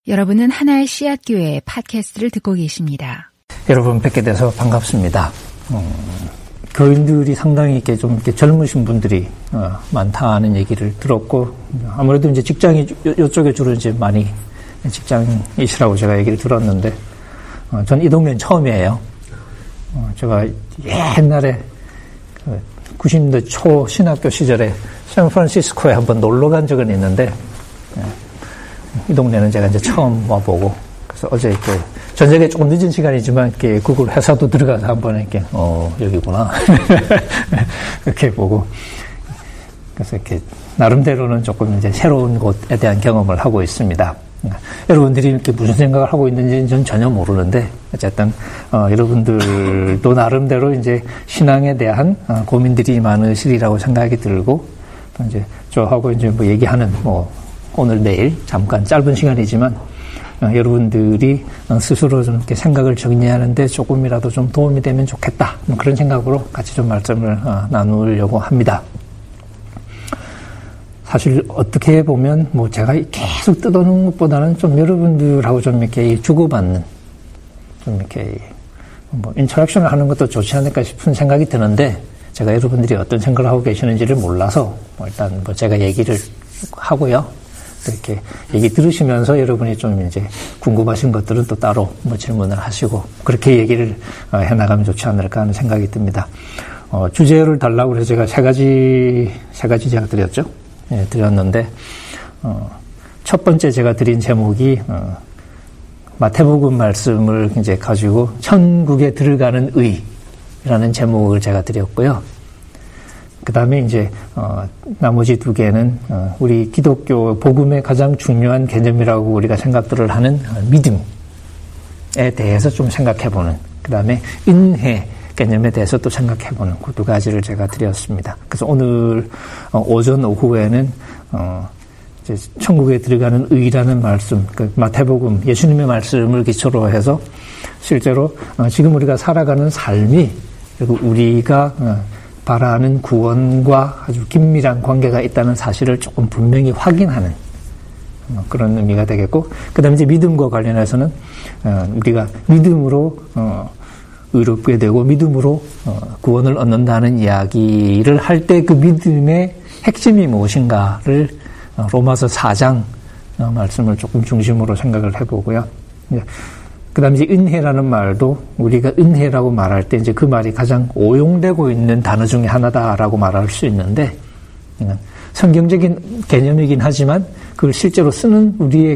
여러분은 하나의 씨앗교회의 팟캐스트를 듣고 계십니다. 여러분 뵙게 돼서 반갑습니다. 교인들이 상당히 이렇게 젊으신 분들이 많다는 얘기를 들었고, 아무래도 이제 직장이 이쪽에 주로 이제 많이 직장이시라고 제가 얘기를 들었는데, 전 이 동네는 처음이에요. 제가 옛날에 90년대 초 신학교 시절에 샌프란시스코에 한번 놀러 간 적은 있는데, 이 동네는 제가 이제 처음 와보고, 그래서 어제 저녁에 조금 늦은 시간이지만, 이렇게 구글 회사도 들어가서 한번 이렇게, 여기구나. 그렇게 보고, 그래서 이렇게, 나름대로는 조금 이제 새로운 곳에 대한 경험을 하고 있습니다. 여러분들이 이렇게 무슨 생각을 하고 있는지는 전 전혀 모르는데, 어쨌든, 여러분들도 나름대로 이제 신앙에 대한 고민들이 많으시리라고 생각이 들고, 또 이제 저하고 이제 뭐 얘기하는 오늘 내일 잠깐 짧은 시간이지만 여러분들이 스스로 좀 이렇게 생각을 정리하는데 조금이라도 좀 도움이 되면 좋겠다, 그런 생각으로 같이 좀 말씀을 나누려고 합니다. 사실 어떻게 보면 제가 계속 뜯어놓은 것보다는 좀 여러분들하고 좀 이렇게 주고받는, 좀 이렇게 인터랙션을 하는 것도 좋지 않을까 싶은 생각이 드는데, 제가 여러분들이 어떤 생각을 하고 계시는지를 몰라서 일단 제가 얘기를 하고요. 이렇게 얘기 들으시면서 여러분이 좀 이제 궁금하신 것들은 또 따로 질문을 하시고, 그렇게 얘기를 해나가면 좋지 않을까 하는 생각이 듭니다. 주제를 달라고 해서 제가 세 가지 제가 드렸죠. 예, 드렸는데, 첫 번째 제가 드린 제목이, 마태복음 말씀을 이제 가지고 천국에 들어가는 의라는 제목을 제가 드렸고요. 그 다음에 이제, 나머지 두 개는, 우리 기독교 복음의 가장 중요한 개념이라고 우리가 생각들을 하는 믿음에 대해서 좀 생각해보는, 그 다음에 은혜 개념에 대해서 또 생각해보는 그 두 가지를 제가 드렸습니다. 그래서 오늘, 오전 오후에는, 이제 천국에 들어가는 의라는 말씀, 그 마태복음, 예수님의 말씀을 기초로 해서 실제로, 지금 우리가 살아가는 삶이, 그리고 우리가, 바라는 구원과 아주 긴밀한 관계가 있다는 사실을 조금 분명히 확인하는 그런 의미가 되겠고, 그 다음에 이제 믿음과 관련해서는 우리가 믿음으로 의롭게 되고 믿음으로 구원을 얻는다는 이야기를 할 때 그 믿음의 핵심이 무엇인가를 로마서 4장 말씀을 조금 중심으로 생각을 해보고요. 그 다음에 이제 은혜라는 말도 우리가 은혜라고 말할 때 이제 그 말이 가장 오용되고 있는 단어 중에 하나다라고 말할 수 있는데, 성경적인 개념이긴 하지만 그걸 실제로 쓰는 우리의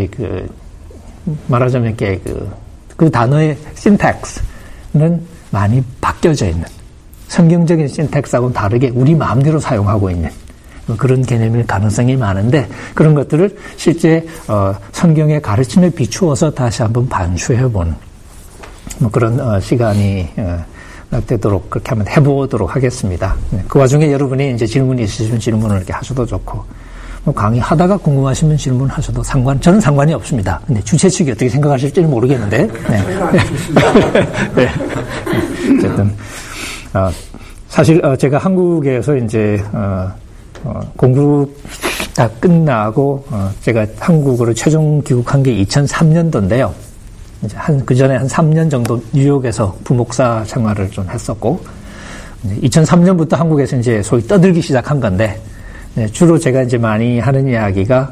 말하자면 그 단어의 신텍스는 많이 바뀌어져 있는, 성경적인 신텍스하고는 다르게 우리 마음대로 사용하고 있는 그런 개념일 가능성이 많은데, 그런 것들을 실제 성경의 가르침에 비추어서 다시 한번 반수해보는 그런 시간이 되도록 그렇게 한번 해보도록 하겠습니다. 그 와중에 여러분이 이제 질문이 있으시면 질문을 이렇게 하셔도 좋고, 강의하다가 궁금하시면 질문하셔도 저는 상관이 없습니다. 근데 주최 측이 어떻게 생각하실지는 모르겠는데, 네. 네. 어쨌든 사실 제가 한국에서 이제 공부 다 끝나고, 제가 한국으로 최종 귀국한 게 2003년도인데요. 이제 그 전에 한 3년 정도 뉴욕에서 부목사 생활을 좀 했었고, 2003년부터 한국에서 이제 소위 떠들기 시작한 건데, 주로 제가 이제 많이 하는 이야기가,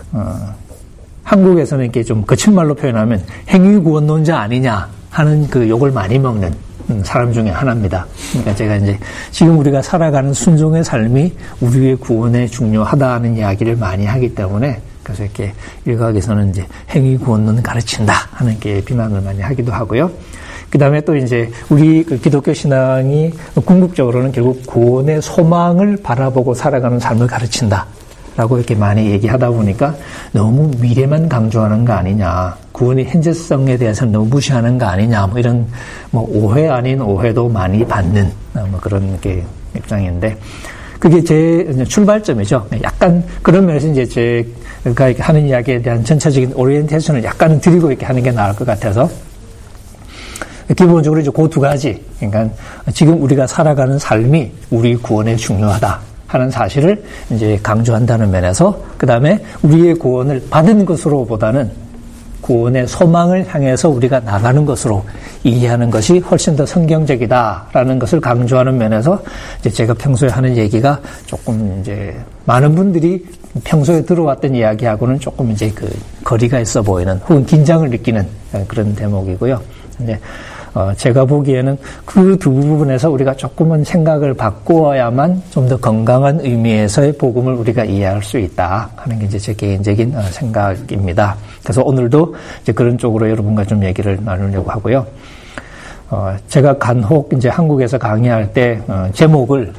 한국에서는 이렇게 좀 거친 말로 표현하면 행위구원론자 아니냐 하는 그 욕을 많이 먹는 사람 중에 하나입니다. 그러니까 제가 이제 지금 우리가 살아가는 순종의 삶이 우리의 구원에 중요하다는 이야기를 많이 하기 때문에, 그래서 이렇게 일각에서는 이제 행위 구원론 가르친다 하는 게 비난을 많이 하기도 하고요. 그 다음에 또 이제 우리 기독교 신앙이 궁극적으로는 결국 구원의 소망을 바라보고 살아가는 삶을 가르친다 라고 이렇게 많이 얘기하다 보니까 너무 미래만 강조하는 거 아니냐, 구원의 현재성에 대해서는 너무 무시하는 거 아니냐, 이런 오해 아닌 오해도 많이 받는 그런 게 입장인데, 그게 제 출발점이죠. 약간 그런 면에서 이제 제가 하는 이야기에 대한 전체적인 오리엔테이션을 약간은 드리고 이렇게 하는 게 나을 것 같아서, 기본적으로 이제 그 두 가지, 그러니까 지금 우리가 살아가는 삶이 우리 구원에 중요하다 하는 사실을 이제 강조한다는 면에서, 그 다음에 우리의 구원을 받은 것으로보다는 구원의 소망을 향해서 우리가 나가는 것으로 이해하는 것이 훨씬 더 성경적이다라는 것을 강조하는 면에서 이제 제가 평소에 하는 얘기가 조금 이제 많은 분들이 평소에 들어왔던 이야기하고는 조금 이제 그 거리가 있어 보이는 혹은 긴장을 느끼는 그런 대목이고요. 이제 제가 보기에는 그 두 부분에서 우리가 조금은 생각을 바꾸어야만 좀 더 건강한 의미에서의 복음을 우리가 이해할 수 있다 하는 게 이제 제 개인적인 생각입니다. 그래서 오늘도 이제 그런 쪽으로 여러분과 좀 얘기를 나누려고 하고요. 제가 간혹 이제 한국에서 강의할 때 제목을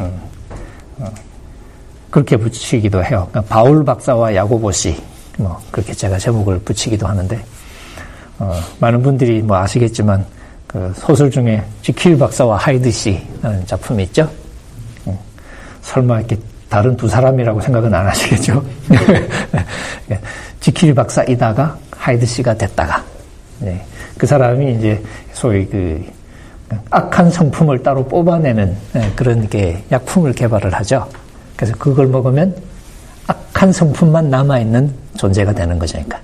그렇게 붙이기도 해요. 그러니까 바울 박사와 야고보 씨, 뭐 그렇게 제가 제목을 붙이기도 하는데 많은 분들이 뭐 아시겠지만 그 소설 중에 지킬 박사와 하이드 씨라는 작품이 있죠. 설마 이렇게 다른 두 사람이라고 생각은 안 하시겠죠. 지킬 박사이다가 하이드 씨가 됐다가 그 사람이 이제 소위 그 악한 성품을 따로 뽑아내는 그런 게 약품을 개발을 하죠. 그래서 그걸 먹으면 악한 성품만 남아있는 존재가 되는 거죠. 그러니까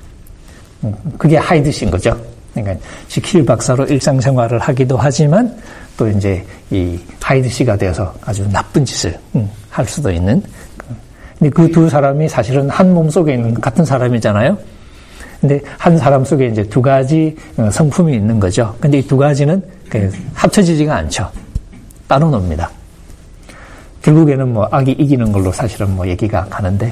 그게 하이드 씨인 거죠. 그러니까 지킬 박사로 일상생활을 하기도 하지만 또 이제 이 하이드 씨가 되어서 아주 나쁜 짓을 할 수도 있는. 근데 그 두 사람이 사실은 한 몸 속에 있는 같은 사람이잖아요. 근데 한 사람 속에 이제 두 가지 성품이 있는 거죠. 근데 이 두 가지는 합쳐지지가 않죠. 따로 놉니다. 결국에는 뭐 악이 이기는 걸로 사실은 뭐 얘기가 가는데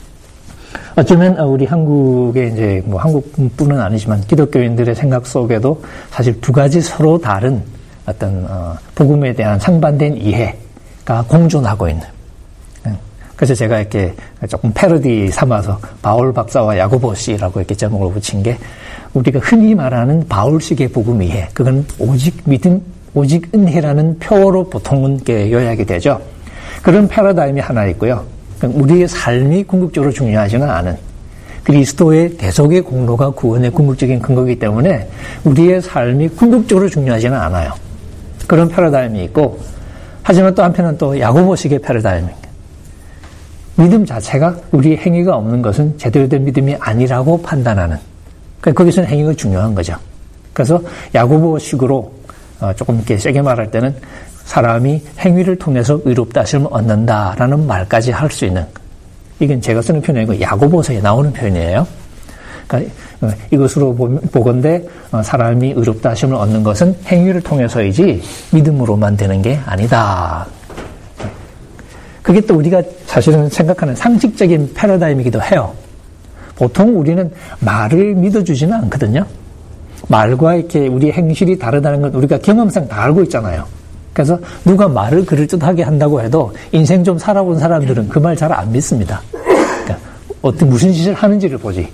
어쩌면 우리 한국의 이제 뭐 한국뿐은 아니지만 기독교인들의 생각 속에도 사실 두 가지 서로 다른 어떤 복음에 대한 상반된 이해가 공존하고 있는. 그래서 제가 이렇게 조금 패러디 삼아서 바울 박사와 야고보 씨라고 이렇게 제목을 붙인 게 우리가 흔히 말하는 바울식의 복음 이해. 그건 오직 믿음, 오직 은혜라는 표어로 보통은 이렇게 요약이 되죠. 그런 패러다임이 하나 있고요. 우리의 삶이 궁극적으로 중요하지는 않은 그리스도의 대속의 공로가 구원의 궁극적인 근거이기 때문에 우리의 삶이 궁극적으로 중요하지는 않아요. 그런 패러다임이 있고 하지만 또 한편은 또 야고보식의 패러다임입니다. 믿음 자체가 우리의 행위가 없는 것은 제대로 된 믿음이 아니라고 판단하는 그러니까 거기서는 행위가 중요한 거죠. 그래서 야고보식으로 조금 이렇게 세게 말할 때는 사람이 행위를 통해서 의롭다 하심을 얻는다라는 말까지 할 수 있는 이건 제가 쓰는 표현이고 야고보서에 나오는 표현이에요. 그러니까 이것으로 보건대 사람이 의롭다 하심을 얻는 것은 행위를 통해서이지 믿음으로만 되는 게 아니다. 그게 또 우리가 사실은 생각하는 상식적인 패러다임이기도 해요. 보통 우리는 말을 믿어주지는 않거든요. 말과 이렇게 우리 행실이 다르다는 건 우리가 경험상 다 알고 있잖아요. 그래서 누가 말을 그럴듯하게 한다고 해도 인생 좀 살아본 사람들은 그 말 잘 안 믿습니다. 그러니까 무슨 짓을 하는지를 보지.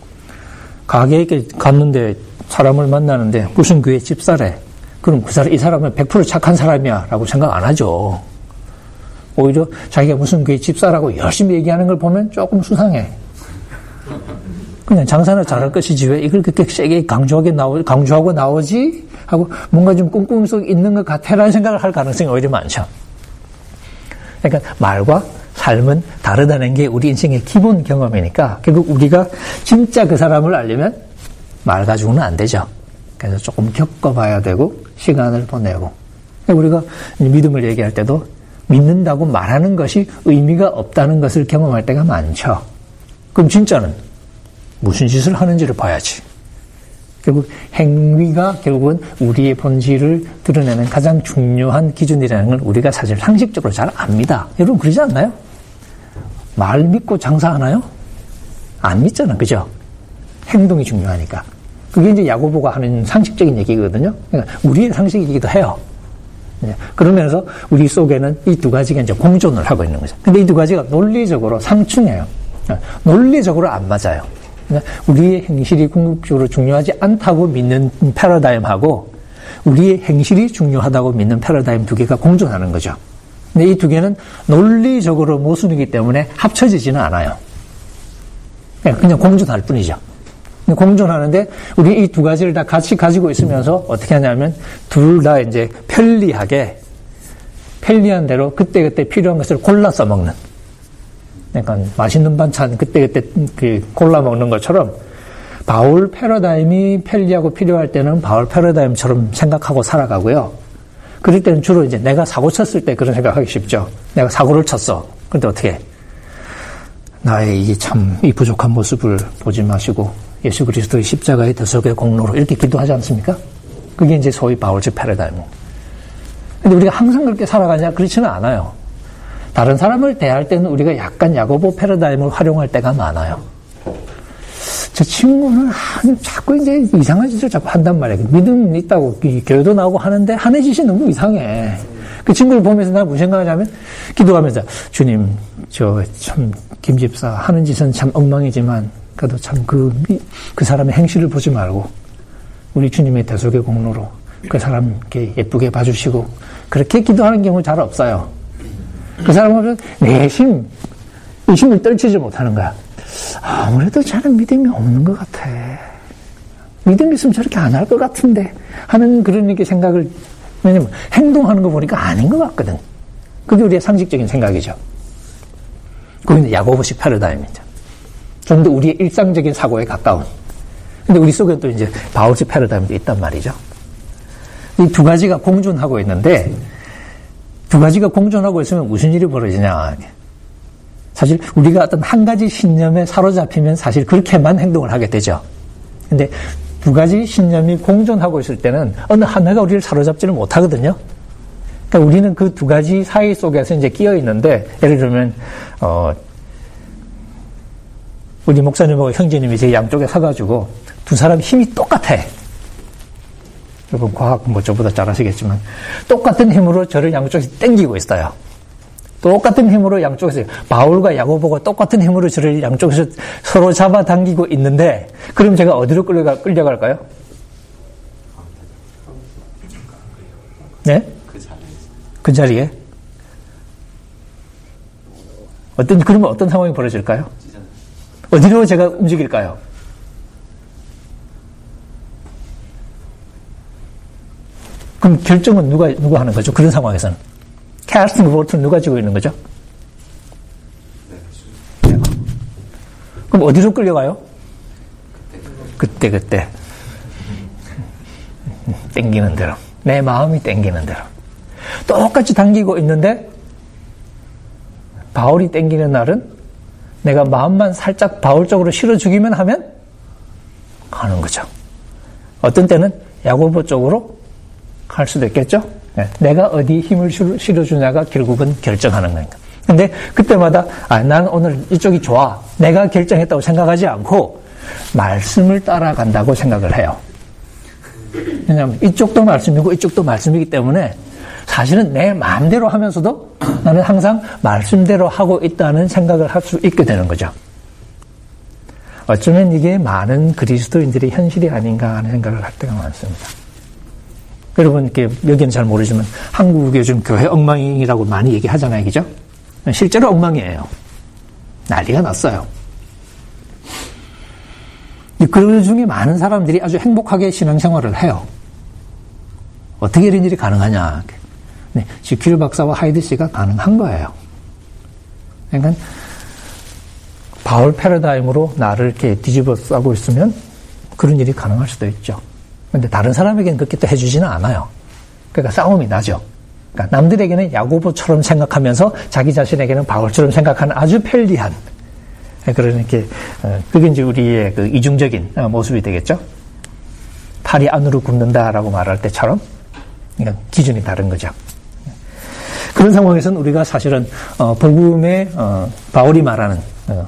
가게에 갔는데 사람을 만나는데 무슨 교회 집사래. 그럼 이 사람은 100% 착한 사람이야 라고 생각 안 하죠. 오히려 자기가 무슨 교회 집사라고 열심히 얘기하는 걸 보면 조금 수상해. 그냥 장사나 잘할 것이지 왜 이걸 그렇게 세게 강조하고 나오지? 하고 뭔가 좀 꿍꿍 속 있는 것 같아라는 생각을 할 가능성이 오히려 많죠. 그러니까 말과 삶은 다르다는 게 우리 인생의 기본 경험이니까 결국 우리가 진짜 그 사람을 알려면 말 가지고는 안 되죠. 그래서 조금 겪어봐야 되고 시간을 보내고 우리가 믿음을 얘기할 때도 믿는다고 말하는 것이 의미가 없다는 것을 경험할 때가 많죠. 그럼 진짜는 무슨 짓을 하는지를 봐야지. 결국 행위가 결국은 우리의 본질을 드러내는 가장 중요한 기준이라는 걸 우리가 사실 상식적으로 잘 압니다. 여러분 그러지 않나요? 말 믿고 장사하나요? 안 믿잖아. 그죠? 행동이 중요하니까. 그게 이제 야고보가 하는 상식적인 얘기거든요. 그러니까 우리의 상식이기도 해요. 그러면서 우리 속에는 이 두 가지가 이제 공존을 하고 있는 거죠. 근데 이 두 가지가 논리적으로 상충해요. 논리적으로 안 맞아요. 우리의 행실이 궁극적으로 중요하지 않다고 믿는 패러다임하고 우리의 행실이 중요하다고 믿는 패러다임 두 개가 공존하는 거죠. 근데 이 두 개는 논리적으로 모순이기 때문에 합쳐지지는 않아요. 그냥 공존할 뿐이죠. 공존하는데 우리 이 두 가지를 다 같이 가지고 있으면서 어떻게 하냐면 둘 다 이제 편리한 대로 그때그때 필요한 것을 골라 써먹는 그러니까 맛있는 반찬 그때그때 골라 먹는 것처럼 바울 패러다임이 편리하고 필요할 때는 바울 패러다임처럼 생각하고 살아가고요. 그럴 때는 주로 이제 내가 사고 쳤을 때 그런 생각하기 쉽죠. 내가 사고를 쳤어. 근데 어떻게 해? 나의 이 부족한 모습을 보지 마시고 예수 그리스도의 십자가의 대속의 공로로 이렇게 기도하지 않습니까? 그게 이제 소위 바울식 패러다임입니다. 근데 우리가 항상 그렇게 살아가냐? 그렇지는 않아요. 다른 사람을 대할 때는 우리가 약간 야고보 패러다임을 활용할 때가 많아요. 저 친구는 자꾸 이제 이상한 짓을 자꾸 한단 말이에요. 믿음 있다고 교회도 나오고 하는데 하는 짓이 너무 이상해. 그 친구를 보면서 나 무슨 생각하냐면 기도하면서 주님 저 참 김집사 하는 짓은 참 엉망이지만 그래도 참 그 사람의 행실을 보지 말고 우리 주님의 대속의 공로로 그 사람 이렇게 예쁘게 봐주시고 그렇게 기도하는 경우 잘 없어요. 그 사람은 내심 의심을 떨치지 못하는 거야. 아무래도 저는 믿음이 없는 것 같아. 믿음이 있으면 저렇게 안 할 것 같은데 하는 그런 이렇게 생각을 왜냐면 행동하는 거 보니까 아닌 것 같거든. 그게 우리의 상식적인 생각이죠. 그게 야고보식 패러다임이죠. 좀 더 우리의 일상적인 사고에 가까운. 근데 우리 속에 또 이제 바울식 패러다임도 있단 말이죠. 이 두 가지가 공존하고 있는데 두 가지가 공존하고 있으면 무슨 일이 벌어지냐. 사실 우리가 어떤 한 가지 신념에 사로잡히면 사실 그렇게만 행동을 하게 되죠. 근데 두 가지 신념이 공존하고 있을 때는 어느 하나가 우리를 사로잡지를 못하거든요. 그러니까 우리는 그 두 가지 사이 속에서 이제 끼어 있는데 예를 들면 우리 목사님하고 형제님이 제 양쪽에 서가지고 두 사람 힘이 똑같아. 여러분 과학 뭐 저보다 잘 아시겠지만 똑같은 힘으로 저를 양쪽에서 당기고 있어요. 똑같은 힘으로 양쪽에서 바울과 야고보가 똑같은 힘으로 저를 양쪽에서 서로 잡아당기고 있는데 그럼 제가 어디로 끌려갈까요? 네? 그 자리에? 그러면 어떤 상황이 벌어질까요? 어디로 제가 움직일까요? 그럼 결정은 누가 하는 거죠? 그런 상황에서는. 캐스팅 보트는 누가 쥐고 있는 거죠? 그럼 어디로 끌려가요? 그때. 땡기는 대로. 내 마음이 땡기는 대로. 똑같이 당기고 있는데, 바울이 땡기는 날은 내가 마음만 살짝 바울 쪽으로 실어주기만 하면 가는 거죠. 어떤 때는 야고보 쪽으로 갈 수도 있겠죠? 내가 어디 힘을 실어주냐가 결국은 결정하는 거니까. 근데 그때마다 난 오늘 이쪽이 좋아. 내가 결정했다고 생각하지 않고 말씀을 따라간다고 생각을 해요. 왜냐하면 이쪽도 말씀이고 이쪽도 말씀이기 때문에 사실은 내 마음대로 하면서도 나는 항상 말씀대로 하고 있다는 생각을 할 수 있게 되는 거죠. 어쩌면 이게 많은 그리스도인들의 현실이 아닌가 하는 생각을 할 때가 많습니다. 여러분, 여기는 잘 모르지만 한국의 요즘 교회 엉망이라고 많이 얘기하잖아요. 그죠? 실제로 엉망이에요. 난리가 났어요. 그 중에 많은 사람들이 아주 행복하게 신앙생활을 해요. 어떻게 이런 일이 가능하냐. 네, 지킬 박사와 하이드 씨가 가능한 거예요. 그러니까 바울 패러다임으로 나를 이렇게 뒤집어 싸고 있으면 그런 일이 가능할 수도 있죠. 근데 다른 사람에게는 그렇게 또 해주지는 않아요. 그러니까 싸움이 나죠. 그러니까 남들에게는 야고보처럼 생각하면서 자기 자신에게는 바울처럼 생각하는 아주 편리한 그런 이렇게 그게 이제 우리의 그 이중적인 모습이 되겠죠. 팔이 안으로 굽는다라고 말할 때처럼 그러니까 기준이 다른 거죠. 그런 상황에서는 우리가 사실은 복음의 바울이 말하는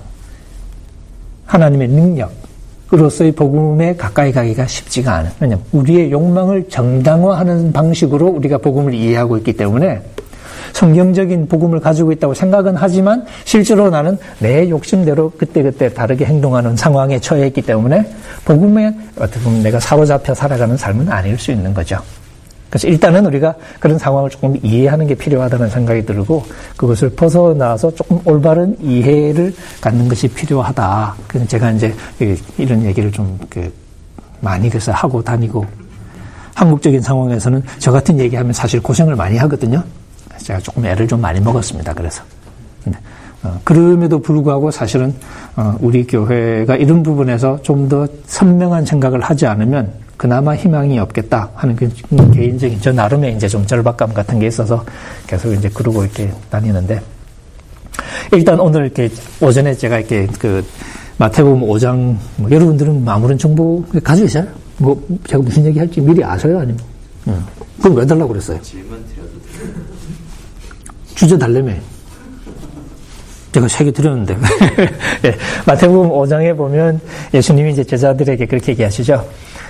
하나님의 능력으로서의 복음에 가까이 가기가 쉽지가 않아요. 왜냐하면 우리의 욕망을 정당화하는 방식으로 우리가 복음을 이해하고 있기 때문에 성경적인 복음을 가지고 있다고 생각은 하지만 실제로 나는 내 욕심대로 그때그때 다르게 행동하는 상황에 처해 있기 때문에 복음에 어떻게 보면 내가 사로잡혀 살아가는 삶은 아닐 수 있는 거죠. 그래서 일단은 우리가 그런 상황을 조금 이해하는 게 필요하다는 생각이 들고 그것을 벗어나서 조금 올바른 이해를 갖는 것이 필요하다. 그래서 제가 이제 이런 얘기를 좀 많이 그래서 하고 다니고 한국적인 상황에서는 저 같은 얘기하면 사실 고생을 많이 하거든요. 제가 조금 애를 좀 많이 먹었습니다. 그래서 근데 그럼에도 불구하고 사실은 우리 교회가 이런 부분에서 좀 더 선명한 생각을 하지 않으면 그나마 희망이 없겠다 하는 그 개인적인 저 나름의 이제 좀 절박감 같은 게 있어서 계속 이제 그러고 이렇게 다니는데, 일단 오늘 이렇게 오전에 제가 이렇게 그 마태복음 5장 여러분들은 아무런 정보 가지고 있어요? 제가 무슨 얘기 할지 미리 아세요? 아니면 그럼 왜 달라고 그랬어요? 질문 드려도 돼요? 주제 달래며 제가 3개 드렸는데. 예, 마태복음 5장에 보면 예수님이 이제 제자들에게 그렇게 얘기하시죠.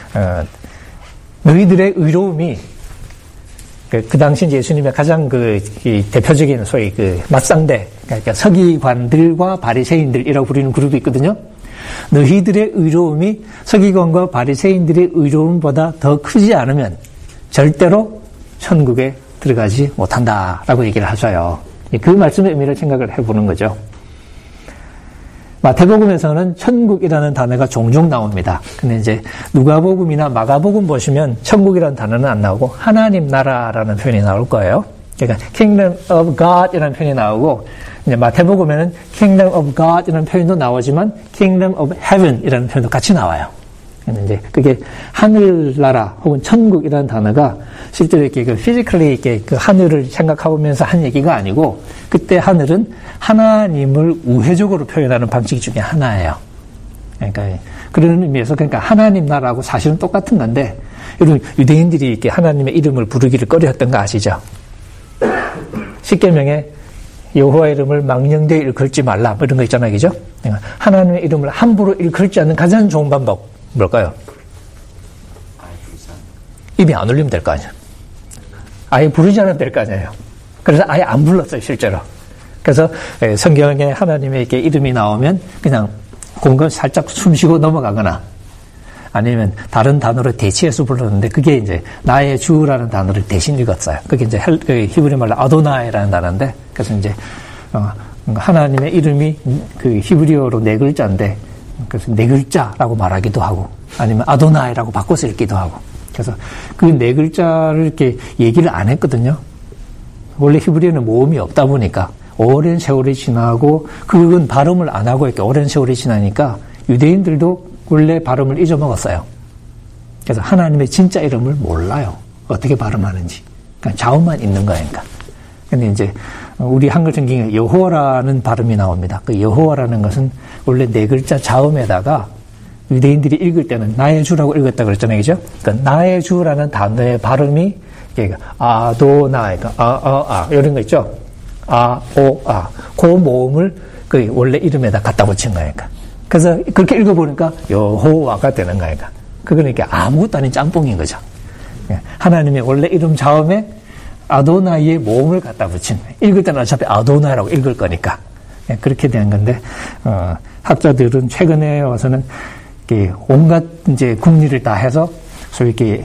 너희들의 의로움이 그 당시 이제 예수님의 가장 이 대표적인 소위 그 맞상대, 그러니까 서기관들과 바리새인들이라고 부르는 그룹이 있거든요. 너희들의 의로움이 서기관과 바리새인들의 의로움보다 더 크지 않으면 절대로 천국에 들어가지 못한다라고 얘기를 하셔요. 그 말씀의 의미를 생각을 해보는 거죠. 마태복음에서는 천국이라는 단어가 종종 나옵니다. 근데 이제 누가복음이나 마가복음 보시면 천국이라는 단어는 안 나오고 하나님 나라라는 표현이 나올 거예요. 그러니까 Kingdom of God 이라는 표현이 나오고, 이제 마태복음에는 Kingdom of God 이라는 표현도 나오지만 Kingdom of Heaven 이라는 표현도 같이 나와요. 근데 이제 그게 하늘나라 혹은 천국이라는 단어가 실제로 이렇게 그 physically 이렇게 그 하늘을 생각하면서 한 얘기가 아니고, 그때 하늘은 하나님을 우회적으로 표현하는 방식 중에 하나예요. 그러니까 그런 의미에서 그러니까 하나님 나라하고 사실은 똑같은 건데, 여러분 유대인들이 이렇게 하나님의 이름을 부르기를 꺼려했던 거 아시죠? 십계명에 여호와의 이름을 망령되이 일컬지 말라 뭐 이런 거 있잖아요, 그죠? 하나님의 이름을 함부로 일컬지 않는 가장 좋은 방법 뭘까요? 입이 안 울리면 될 거 아니에요. 아예 부르지 않으면 될 거 아니에요. 그래서 아예 안 불렀어요, 실제로. 그래서 성경에 하나님의 이렇게 이름이 나오면 그냥 공간 살짝 숨쉬고 넘어가거나, 아니면 다른 단어로 대치해서 불렀는데 그게 이제 나의 주라는 단어를 대신 읽었어요. 그게 이제 히브리 말로 아도나이라는 단어인데, 그래서 이제 하나님의 이름이 그 히브리어로 4글자인데 그래서 4글자라고 말하기도 하고, 아니면 아도나이라고 바꿔서 읽기도 하고, 그래서 그 4글자를 이렇게 얘기를 안 했거든요. 원래 히브리어는 모음이 없다 보니까 오랜 세월이 지나고, 그건 발음을 안 하고 이렇게 오랜 세월이 지나니까 유대인들도 원래 발음을 잊어먹었어요. 그래서 하나님의 진짜 이름을 몰라요. 어떻게 발음하는지. 그냥 자음만 있는 거니까. 근데 이제 우리 한글 성경에 여호와라는 발음이 나옵니다. 그 여호와라는 것은 원래 4글자 자음에다가 유대인들이 읽을 때는 나의 주라고 읽었다 그랬잖아요, 그죠? 그러니까 나의 주라는 단어의 발음이 아도나, 그러니까 이런 거 있죠? 그 모음을 그 원래 이름에다 갖다 붙인 거니까. 그래서 그렇게 읽어보니까 여호와가 되는 거니까. 그러니까 아무것도 아닌 짬뽕인 거죠. 하나님의 원래 이름 자음에 아도나이의 모음을 갖다 붙인, 읽을 때는 어차피 아도나이라고 읽을 거니까 그렇게 된 건데, 학자들은 최근에 와서는 온갖 이제 국리를 다 해서 소위 이렇게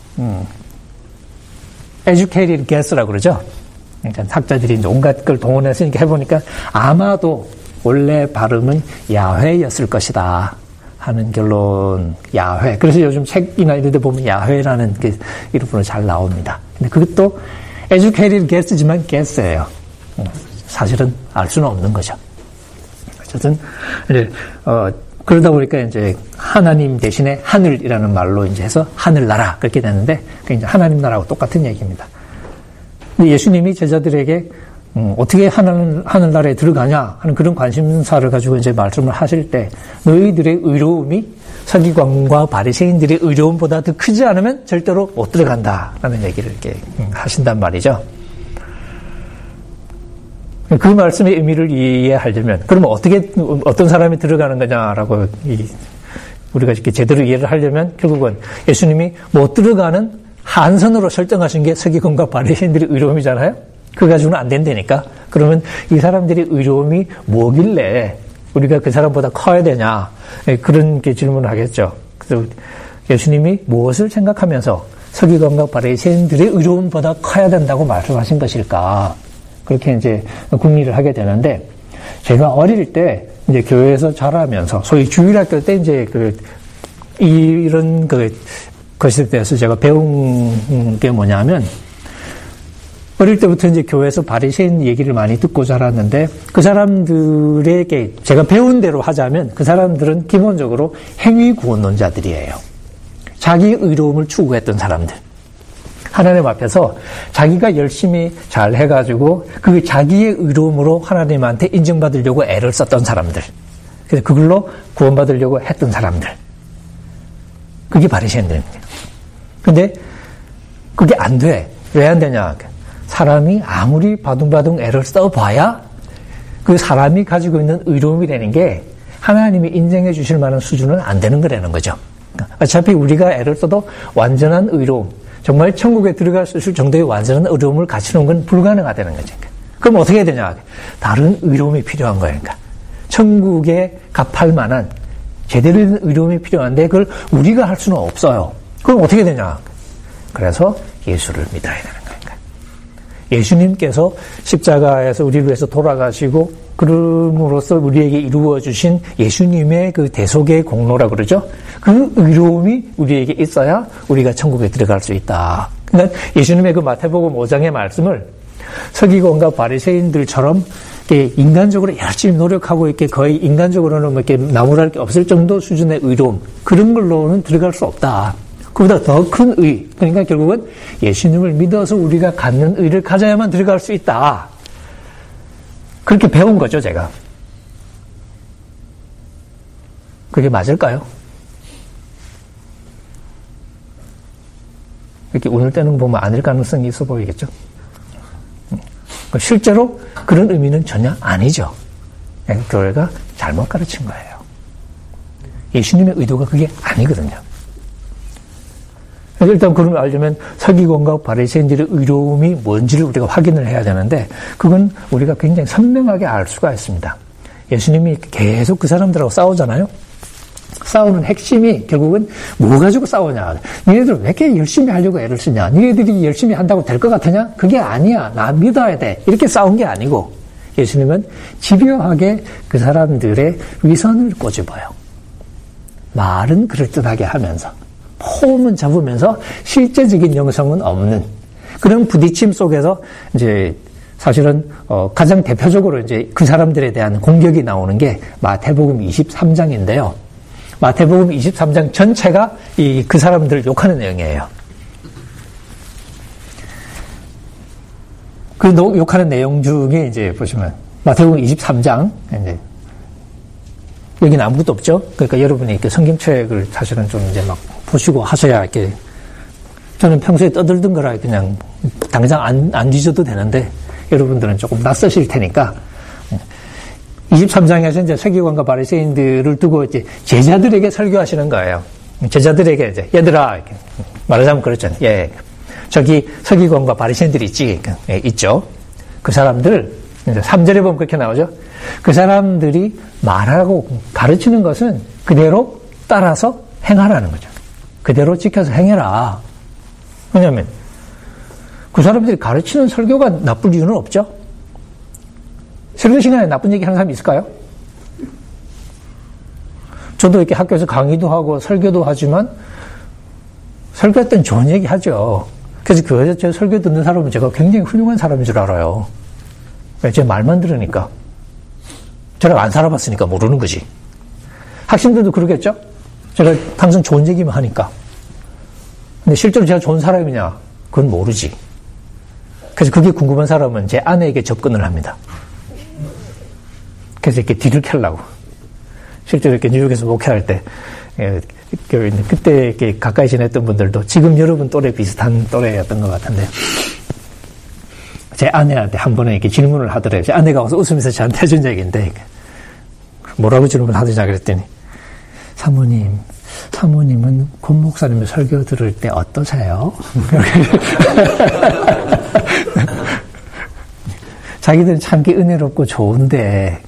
educated guess라고 그러죠. 그러니까 학자들이 이제 온갖 걸 동원해서 이렇게 해보니까 아마도 원래 발음은 야훼였을 것이다 하는 결론. 야훼. 그래서 요즘 책이나 이런 데 보면 야훼라는 그 이름으로 잘 나옵니다. 근데 그것도 educated guess지만 guess예요. 사실은 알 수는 없는 거죠. 어쨌든 이제 그러다 보니까 이제 하나님 대신에 하늘이라는 말로 이제 해서 하늘나라 그렇게 됐는데, 그게 이제 하나님 나라하고 똑같은 얘기입니다. 근데 예수님이 제자들에게 어떻게 하늘나라에 들어가냐 하는 그런 관심사를 가지고 이제 말씀을 하실 때, 너희들의 의로움이 서기관과 바리새인들의 의로움보다 더 크지 않으면 절대로 못 들어간다라는 얘기를 이렇게 하신단 말이죠. 그 말씀의 의미를 이해하려면, 그러면 어떤 사람이 들어가는 거냐라고 우리가 이렇게 제대로 이해를 하려면, 결국은 예수님이 못 들어가는 한선으로 설정하신 게 서기관과 바리새인들의 의로움이잖아요. 그거 가지고는 안 된다니까. 그러면 이 사람들의 의로움이 뭐길래 우리가 그 사람보다 커야 되냐, 그런 게 질문을 하겠죠. 그래서 예수님이 무엇을 생각하면서 서기관과 바리새인들의 의로움보다 커야 된다고 말씀하신 것일까? 그렇게 이제 궁리를 하게 되는데, 제가 어릴 때 이제 교회에서 자라면서 소위 주일학교 때 이제 이런 것에 대해서 제가 배운 게 뭐냐면, 어릴 때부터 이제 교회에서 바리새인 얘기를 많이 듣고 자랐는데 그 사람들에게 제가 배운 대로 하자면 그 사람들은 기본적으로 행위 구원론자들이에요. 자기 의로움을 추구했던 사람들. 하나님 앞에서 자기가 열심히 잘 해가지고 그 자기의 의로움으로 하나님한테 인정받으려고 애를 썼던 사람들. 그래서 그걸로 구원받으려고 했던 사람들. 그게 바리새인들입니다. 근데 그게 안 돼. 왜 안 되냐? 사람이 아무리 바둥바둥 애를 써봐야 그 사람이 가지고 있는 의로움이라는 게 하나님이 인정해 주실 만한 수준은 안 되는 거라는 거죠. 어차피 우리가 애를 써도 완전한 의로움, 정말 천국에 들어갈 수 있을 정도의 완전한 의로움을 갖추는 건 불가능하다는 거죠. 그럼 어떻게 해야 되냐? 다른 의로움이 필요한 거니까. 천국에 값할 만한 제대로 된 의로움이 필요한데 그걸 우리가 할 수는 없어요. 그럼 어떻게 되냐? 그래서 예수를 믿어야 되는 거니까. 예수님께서 십자가에서 우리를 위해서 돌아가시고 그럼으로써 우리에게 이루어 주신 예수님의 그 대속의 공로라 그러죠. 그 의로움이 우리에게 있어야 우리가 천국에 들어갈 수 있다. 그러니까 예수님의 그 마태복음 5장의 말씀을 서기관과 바리새인들처럼 인간적으로 열심히 노력하고 이렇게 거의 인간적으로는 뭐 이렇게 나무랄 게 없을 정도 수준의 의로움, 그런 걸로는 들어갈 수 없다. 그보다 더 큰 의, 그러니까 결국은 예수님을 믿어서 우리가 갖는 의를 가져야만 들어갈 수 있다. 그렇게 배운 거죠, 제가. 그게 맞을까요? 이렇게 운을 떼는 거 보면 아닐 가능성이 있어 보이겠죠? 실제로 그런 의미는 전혀 아니죠. 교회가 잘못 가르친 거예요. 예수님의 의도가 그게 아니거든요. 일단 그걸 알려면 서기관과 바리새인들의 의로움이 뭔지를 우리가 확인을 해야 되는데 그건 우리가 굉장히 선명하게 알 수가 있습니다. 예수님이 계속 그 사람들하고 싸우잖아요. 싸우는 핵심이 결국은 뭐 가지고 싸우냐. 니네들 왜 이렇게 열심히 하려고 애를 쓰냐. 니네들이 열심히 한다고 될 것 같으냐? 그게 아니야. 나 믿어야 돼. 이렇게 싸운 게 아니고 예수님은 집요하게 그 사람들의 위선을 꼬집어요. 말은 그럴듯하게 하면서 폼은 잡으면서 실제적인 영성은 없는 그런 부딪힘 속에서 이제 사실은 가장 대표적으로 이제 그 사람들에 대한 공격이 나오는 게 마태복음 23장인데요. 마태복음 23장 전체가 그 사람들을 욕하는 내용이에요. 그 욕하는 내용 중에 이제 보시면 마태복음 23장 이제 여기는 아무것도 없죠. 그러니까 여러분이 그 성경책을 사실은 좀 이제 막 보시고 하셔야 이렇게 저는 평소에 떠들던 거라 그냥 당장 안 뒤져도 되는데 여러분들은 조금 낯서실 테니까 23장에서 이제 서기관과 바리새인들을 두고 이제 제자들에게 설교하시는 거예요. 제자들에게 이제 얘들아 이렇게 말하자면 그렇잖아요. 예, 저기 서기관과 바리새인들이 있지, 있죠. 그 사람들 이제 3절에 보면 그렇게 나오죠. 그 사람들이 말하고 가르치는 것은 그대로 따라서 행하라는 거죠. 그대로 지켜서 행해라. 왜냐하면 그 사람들이 가르치는 설교가 나쁠 이유는 없죠. 설교 시간에 나쁜 얘기 하는 사람이 있을까요? 저도 이렇게 학교에서 강의도 하고 설교도 하지만 설교할 땐 좋은 얘기 하죠. 그래서 제 설교 듣는 사람은 제가 굉장히 훌륭한 사람인 줄 알아요. 제 말만 들으니까. 제가 안 살아봤으니까 모르는 거지. 학생들도 그러겠죠? 제가 항상 좋은 얘기만 하니까. 근데 실제로 제가 좋은 사람이냐? 그건 모르지. 그래서 그게 궁금한 사람은 제 아내에게 접근을 합니다. 그래서 이렇게 뒤를 캐려고. 실제로 이렇게 뉴욕에서 목회할 때, 그때 이렇게 가까이 지냈던 분들도 지금 여러분 또래 비슷한 또래였던 것 같은데, 제 아내한테 한 번에 이렇게 질문을 하더래요. 제 아내가 와서 웃으면서 저한테 해준 얘기인데, 뭐라고 질문하더냐 그랬더니, 사모님은 권 목사님의 설교 들을 때 어떠세요? 자기들은 참 은혜롭고 좋은데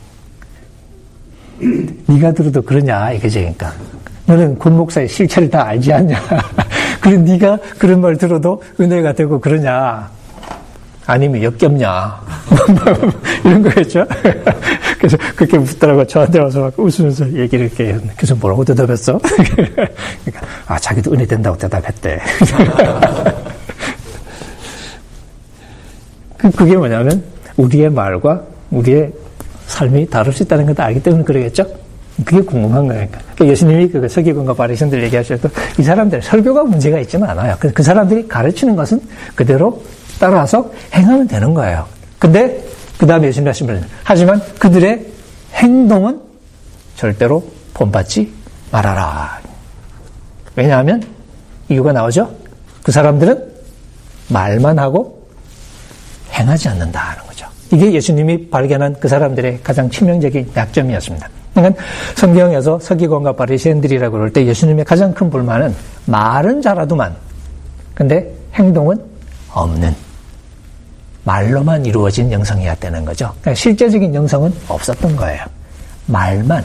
네가 들어도 그러냐 이거지. 그러니까 너는 권 목사의 실체를 다 알지 않냐. 그럼 네가 그런 말 들어도 은혜가 되고 그러냐, 아니면 역겹냐 이런 거였죠. 그래서 그렇게 묻더라고. 저한테 와서 막 웃으면서 얘기를 이렇게. 그래서 뭐라고 대답했어? 그러니까 자기도 은혜 된다고 대답했대. 그게 뭐냐면 우리의 말과 우리의 삶이 다를 수 있다는 것도 알기 때문에 그러겠죠? 그게 궁금한 거예요. 그러니까 예수님이 그 서기관과 바리새인들 얘기하실 때 이 사람들 설교가 문제가 있지는 않아요. 그 사람들이 가르치는 것은 그대로 따라서 행하면 되는 거예요. 근데 그 다음에 예수님이 하신 말은 하지만 그들의 행동은 절대로 본받지 말아라. 왜냐하면 이유가 나오죠. 그 사람들은 말만 하고 행하지 않는다는 거죠. 이게 예수님이 발견한 그 사람들의 가장 치명적인 약점이었습니다. 그러니까 성경에서 서기관과 바리새인들이라고 그럴 때 예수님의 가장 큰 불만은 말은 잘하더만 근데 행동은 없는 말로만 이루어진 영성이었다는 거죠. 그러니까 실제적인 영성은 없었던 거예요. 말만.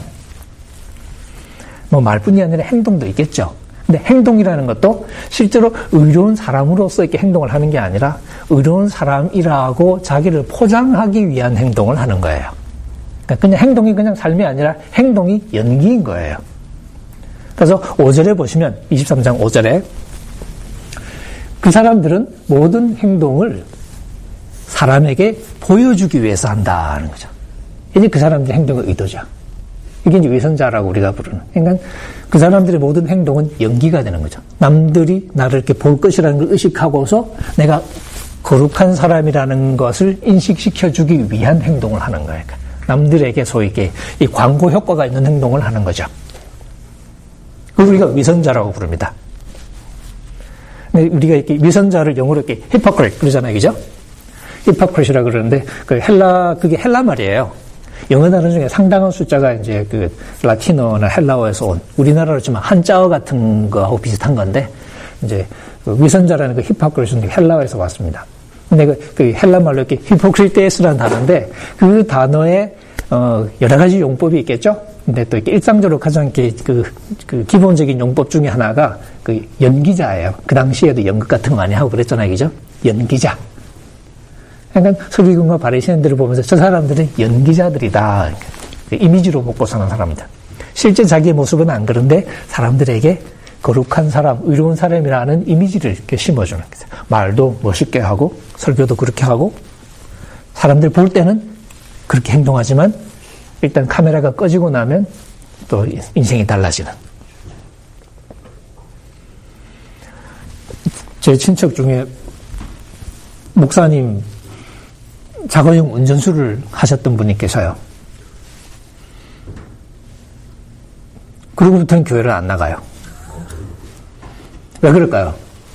뭐 말뿐이 아니라 행동도 있겠죠. 근데 행동이라는 것도 실제로 의로운 사람으로서 이렇게 행동을 하는 게 아니라 의로운 사람이라고 자기를 포장하기 위한 행동을 하는 거예요. 그러니까 그냥 행동이 그냥 삶이 아니라 행동이 연기인 거예요. 그래서 5절에 보시면 23장 5절에 그 사람들은 모든 행동을 사람에게 보여주기 위해서 한다는 거죠. 이게 그 사람들의 행동의 의도죠. 이게 이제 위선자라고 우리가 부르는. 그러니까 그 사람들의 모든 행동은 연기가 되는 거죠. 남들이 나를 이렇게 볼 것이라는 걸 의식하고서 내가 거룩한 사람이라는 것을 인식시켜주기 위한 행동을 하는 거예요. 남들에게 소위 이렇게 이 광고 효과가 있는 행동을 하는 거죠. 그걸 우리가 위선자라고 부릅니다. 우리가 이렇게 위선자를 영어로 이렇게 히포크릿 그러잖아요, 그죠? 히포크릿이라 그러는데 그게 헬라 말이에요. 영어 단어 중에 상당한 숫자가 이제 그 라틴어나 헬라어에서 온 우리나라로 치면 한자어 같은 거하고 비슷한 건데 이제 그 위선자라는 그 히포크릿은 헬라어에서 왔습니다. 근데 그 헬라 말로 이렇게 히포크리테스라는 단어인데 그 단어에 여러 가지 용법이 있겠죠. 근데 또 이렇게 일상적으로 가장 이렇게 그 기본적인 용법 중에 하나가 그 연기자예요. 그 당시에도 연극 같은 거 많이 하고 그랬잖아요, 그죠? 연기자. 그러니까 서기관과 바리새인들을 보면서 저 사람들은 연기자들이다. 이미지로 먹고 사는 사람들. 실제 자기의 모습은 안 그런데 사람들에게 거룩한 사람, 의로운 사람이라는 이미지를 이렇게 심어주는 거죠. 말도 멋있게 하고 설교도 그렇게 하고 사람들 볼 때는 그렇게 행동하지만 일단 카메라가 꺼지고 나면 또 인생이 달라지는. 제 친척 중에 목사님 자가용 운전수를 하셨던 분이 계셔요. 그러고부터는 교회를 안 나가요. 왜 그럴까요?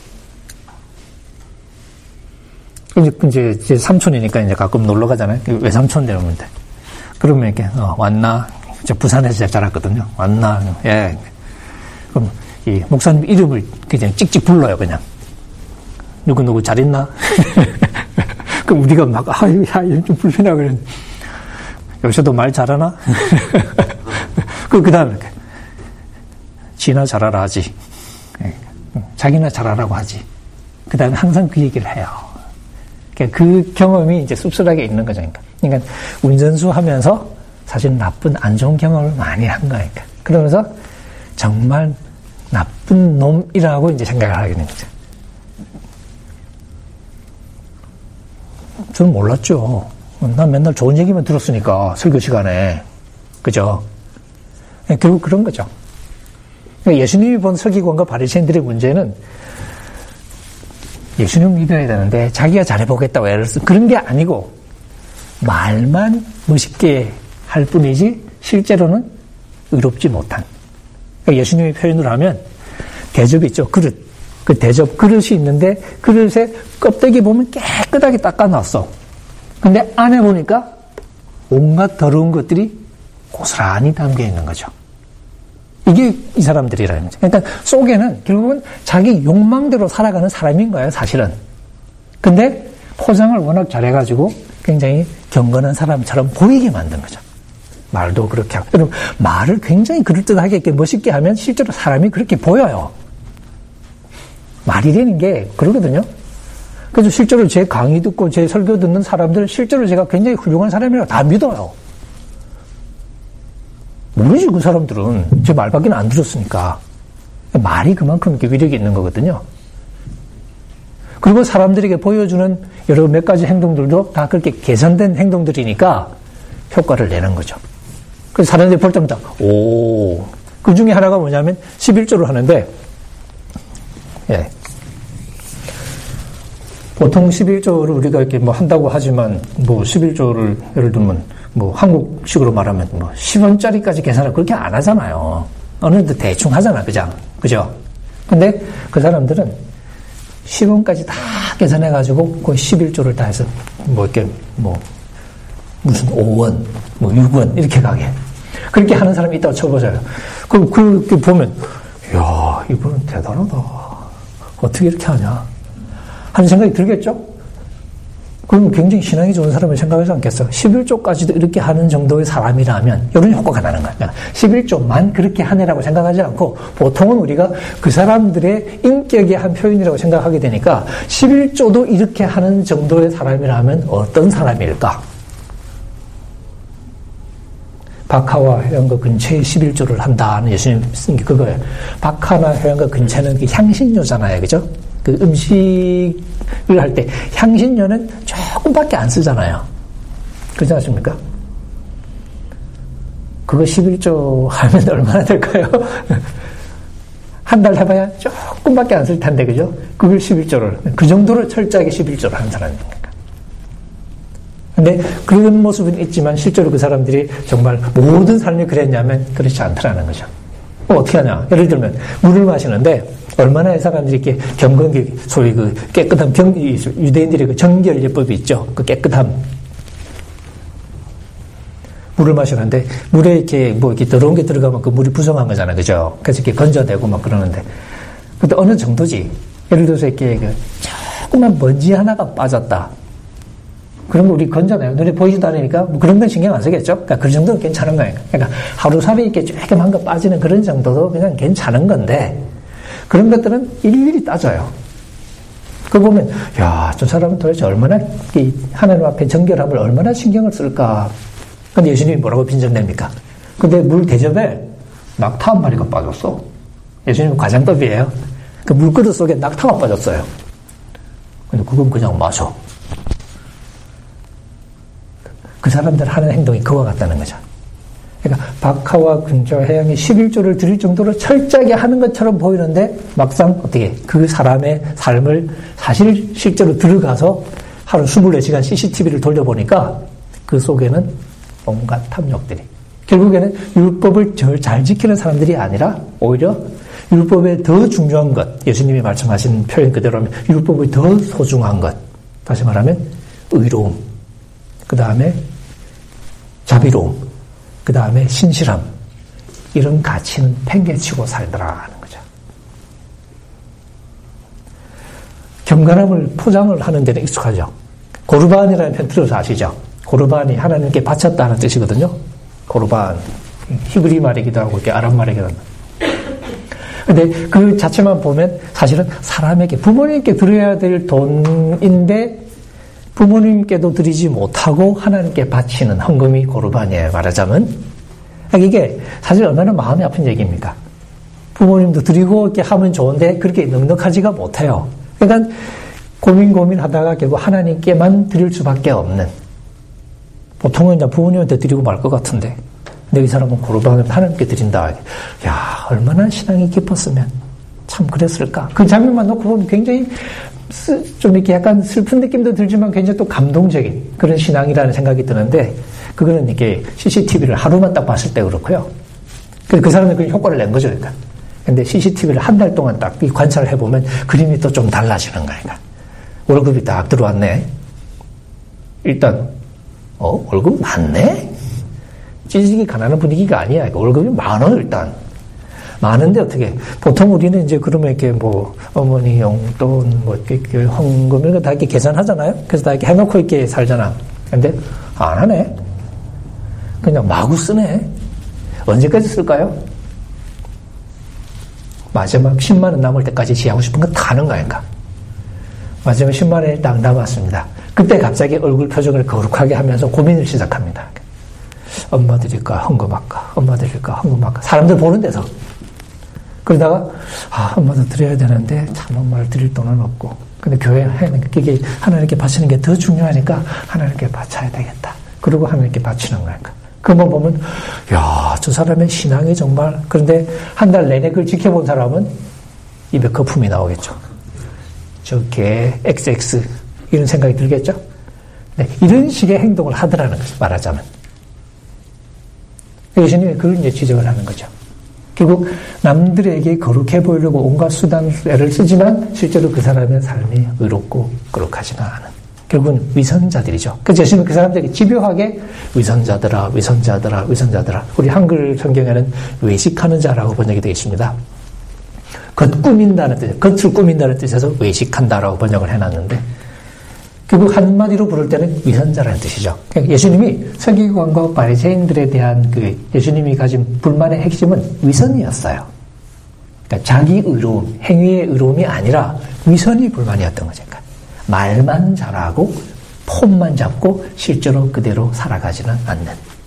이제 제 삼촌이니까 이제 가끔 놀러 가잖아요. 외삼촌 데려오면 돼. 그러면 이렇게, 왔나? 저 부산에서 자랐거든요. 왔나? 예. 그럼 이 목사님 이름을 그냥 찍찍 불러요, 그냥. 누구 잘 있나? 그럼 우리가 막, 이름 좀 불리나 그랬는데. 요새도 말 잘하나? 그 다음에 이렇게. 지나 잘하라 하지. 자기나 잘하라고 하지. 그 다음에 항상 그 얘기를 해요. 그러니까 그 경험이 이제 씁쓸하게 있는 거죠. 그러니까 운전수 하면서 사실 나쁜, 안 좋은 경험을 많이 한 거니까. 그러면서 정말 나쁜 놈이라고 이제 생각을 하게 된 거죠. 저는 몰랐죠. 난 맨날 좋은 얘기만 들었으니까, 설교 시간에. 그죠? 결국 그런 거죠. 예수님이 본 서기관과 바리새인들의 문제는 예수님 믿어야 되는데 자기가 잘해보겠다고 애를 쓴 그런 게 아니고 말만 멋있게 할 뿐이지 실제로는 의롭지 못한. 그러니까 예수님의 표현으로 하면 대접이 있죠. 그릇. 그 대접 그릇이 있는데 그릇에 껍데기 보면 깨끗하게 닦아놨어. 근데 안에 보니까 온갖 더러운 것들이 고스란히 담겨 있는 거죠. 이게 이 사람들이라는 거죠. 그러니까 속에는 결국은 자기 욕망대로 살아가는 사람인 거예요, 사실은. 근데 포장을 워낙 잘해가지고 굉장히 경건한 사람처럼 보이게 만든 거죠. 말도 그렇게 하고. 그럼 말을 굉장히 그럴듯하게 이렇게 멋있게 하면 실제로 사람이 그렇게 보여요. 말이라는 게 그러거든요. 그래서 실제로 제 강의 듣고 제 설교 듣는 사람들 실제로 제가 굉장히 훌륭한 사람이라고 다 믿어요. 모르지, 그 사람들은. 제 말밖에 안 들었으니까. 말이 그만큼 이렇게 위력이 있는 거거든요. 그리고 사람들에게 보여주는 여러 몇 가지 행동들도 다 그렇게 개선된 행동들이니까 효과를 내는 거죠. 그래서 사람들이 볼 때마다 그 중에 하나가 뭐냐면 11조를 하는데 예. 보통 11조를 우리가 이렇게 뭐 한다고 하지만 뭐 11조를 예를 들면 뭐 한국식으로 말하면 뭐 10원짜리까지 계산을 그렇게 안 하잖아요. 어느 데 대충 하잖아. 그죠? 근데 그 사람들은 10원까지 다 계산해가지고 그 11조를 다 해서 뭐 이렇게 뭐 무슨 5원, 뭐 6원 이렇게 가게. 그렇게 하는 사람이 있다고 쳐보자요. 그럼 그렇게 보면 이야 이분은 대단하다. 어떻게 이렇게 하냐 하는 생각이 들겠죠? 그럼 굉장히 신앙이 좋은 사람을 생각하지 않겠어? 11조까지도 이렇게 하는 정도의 사람이라면 이런 효과가 나는 거야. 그러니까 11조만 그렇게 하네라고 생각하지 않고 보통은 우리가 그 사람들의 인격의 한 표현이라고 생각하게 되니까 11조도 이렇게 하는 정도의 사람이라면 어떤 사람일까? 박하와 해안가 근처에 11조를 한다는 예수님 쓴 게 그거예요. 박하나 해안가 근처는 그 향신료잖아요. 그죠? 그 음식을 할 때 향신료는 조금밖에 안 쓰잖아요. 그렇지 않습니까? 그거 11조 하면 얼마나 될까요? 한 달 해봐야 조금밖에 안 쓸 텐데, 그죠? 그걸 11조를, 그 정도로 철저하게 11조를 하는 사람입니다. 근데 그런 모습은 있지만 실제로 그 사람들이 정말 모든 삶이 그랬냐면 그렇지 않더라는 거죠. 어떻게 하냐? 예를 들면 물을 마시는데 얼마나 이 사람들이 이렇게 경건기, 소위 그 깨끗한 유대인들의 그 정결 예법이 있죠. 그 깨끗함. 물을 마시는데 물에 이렇게 뭐 이렇게 더러운 게 들어가면 그 물이 부정한 거잖아요. 그죠? 그래서 이렇게 건져내고 막 그러는데. 근데 어느 정도지? 예를 들어서 이렇게 그 조그만 먼지 하나가 빠졌다. 그런 거 우리 건져내요. 눈에 보이지도 않으니까 뭐 그런 건 신경 안 쓰겠죠? 그러니까 그 정도는 괜찮은 거예요. 그러니까 하루살이 이렇게 조금 한 거 빠지는 그런 정도도 그냥 괜찮은 건데 그런 것들은 일일이 따져요. 그거 보면 야, 저 사람은 도대체 얼마나 하나님 앞에 정결함을 얼마나 신경을 쓸까. 근데 예수님이 뭐라고 빈정냅니까? 근데 물 대접에 낙타 한 마리가 빠졌어. 예수님은 과장법이에요. 그 물그릇 속에 낙타가 빠졌어요. 근데 그건 그냥 마셔. 그 사람들 하는 행동이 그와 같다는 거죠. 그러니까 박하와 근처 해양이 11조를 드릴 정도로 철저하게 하는 것처럼 보이는데 막상 어떻게 그 사람의 삶을 사실 실제로 들어가서 하루 24시간 CCTV를 돌려보니까 그 속에는 온갖 탐욕들이 결국에는 율법을 잘 지키는 사람들이 아니라 오히려 율법의 더 중요한 것, 예수님이 말씀하신 표현 그대로 하면 율법의 더 소중한 것, 다시 말하면 의로움, 그 다음에 자비로움, 그 다음에 신실함, 이런 가치는 팽개치고 살더라는 거죠. 경건함을 포장을 하는 데는 익숙하죠. 고르반이라는 편 들어서 아시죠? 고르반이 하나님께 바쳤다는 뜻이거든요. 고르반, 히브리 말이기도 하고 이렇게 아랍 말이기도 합니다. 근데 그 자체만 보면 사실은 사람에게 부모님께 드려야 될 돈인데 부모님께도 드리지 못하고 하나님께 바치는 헌금이 고르반이에요. 말하자면 이게 사실 얼마나 마음이 아픈 얘기입니까? 부모님도 드리고 이렇게 하면 좋은데 그렇게 넉넉하지가 못해요. 그러니까 고민하다가 결국 하나님께만 드릴 수밖에 없는, 보통은 이제 부모님한테 드리고 말 것 같은데 근데 이 사람은 고르반을 하나님께 드린다. 야, 얼마나 신앙이 깊었으면 참 그랬을까. 그 장면만 놓고 보면 굉장히 좀 이렇게 약간 슬픈 느낌도 들지만 굉장히 또 감동적인 그런 신앙이라는 생각이 드는데, 그거는 이렇게 CCTV를 하루만 딱 봤을 때 그렇고요. 그 사람은 그 효과를 낸 거죠. 그러니까. 근데 CCTV를 한 달 동안 딱 관찰을 해보면 그림이 또 좀 달라지는 거니까. 월급이 딱 들어왔네. 일단, 월급 많네? 찌질이 가난한 분위기가 아니야. 월급이 많아, 일단. 많은데 어떻게, 보통 우리는 이제 그러면 이렇게 뭐, 어머니 용돈, 뭐, 이렇게 헌금, 이런 거 다 이렇게 계산하잖아요? 그래서 다 이렇게 해놓고 이렇게 살잖아. 근데, 안 하네? 그냥 마구 쓰네? 언제까지 쓸까요? 마지막 10만원 남을 때까지 지 하고 싶은 거 다 하는 거니까. 마지막 10만원이 딱 남았습니다. 그때 갑자기 얼굴 표정을 거룩하게 하면서 고민을 시작합니다. 엄마 드릴까, 헌금할까, 엄마 드릴까, 헌금할까. 사람들 보는 데서. 그러다가, 엄마도 드려야 되는데, 참 엄마를 드릴 돈은 없고, 근데 교회 그게 하나님께 바치는 게 더 중요하니까 하나님께 바쳐야 되겠다. 그리고 하나님께 바치는 거니까. 그만 보면, 야, 저 사람의 신앙이 정말, 그런데 한 달 내내 그걸 지켜본 사람은 입에 거품이 나오겠죠. 저게 XX, 이런 생각이 들겠죠? 네, 이런 식의 행동을 하더라는 거죠, 말하자면. 예수님이 그걸 이제 지적을 하는 거죠. 결국 남들에게 거룩해 보이려고 온갖 수단을 쓰지만 실제로 그 사람의 삶이 의롭고 거룩하지가 않은. 결국은 위선자들이죠. 그래서 예수님은 그 사람들에게 집요하게 위선자들아, 위선자들아, 위선자들아. 우리 한글 성경에는 외식하는 자라고 번역이 되어 있습니다. 겉 꾸민다는 뜻, 겉을 꾸민다는 뜻에서 외식한다라고 번역을 해놨는데 결국 한마디로 부를 때는 위선자라는 뜻이죠. 그러니까 예수님이 서기관과 바리새인들에 대한 그 예수님이 가진 불만의 핵심은 위선이었어요. 그러니까 자기 의로움, 행위의 의로움이 아니라 위선이 불만이었던 거죠. 그러니까 말만 잘하고 폼만 잡고 실제로 그대로 살아가지는 않는.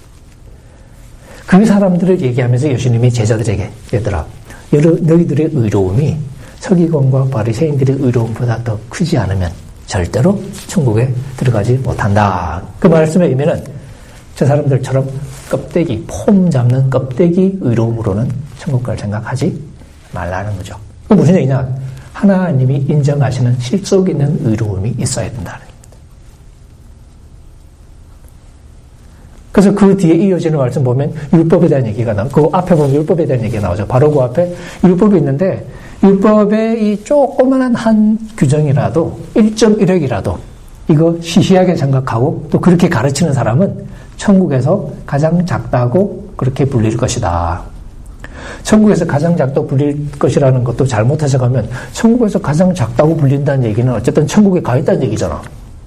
그 사람들을 얘기하면서 예수님이 제자들에게 얘들아, 너희들의 의로움이 서기관과 바리새인들의 의로움보다 더 크지 않으면 절대로 천국에 들어가지 못한다. 그 말씀의 의미는 저 사람들처럼 껍데기, 폼 잡는 껍데기 의로움으로는 천국 갈 생각하지 말라는 거죠. 그 무슨 얘기냐? 하나님이 인정하시는 실속 있는 의로움이 있어야 된다는 겁니다. 그래서 그 뒤에 이어지는 말씀 보면 율법에 대한 얘기가 그 앞에 보면 율법에 대한 얘기가 나오죠. 바로 그 앞에 율법이 있는데 율법의 이 조그만한 한 규정이라도 1.1억이라도 이거 시시하게 생각하고 또 그렇게 가르치는 사람은 천국에서 가장 작다고 그렇게 불릴 것이다. 천국에서 가장 작다고 불릴 것이라는 것도 잘못 해석하면 천국에서 가장 작다고 불린다는 얘기는 어쨌든 천국에 가 있다는 얘기잖아.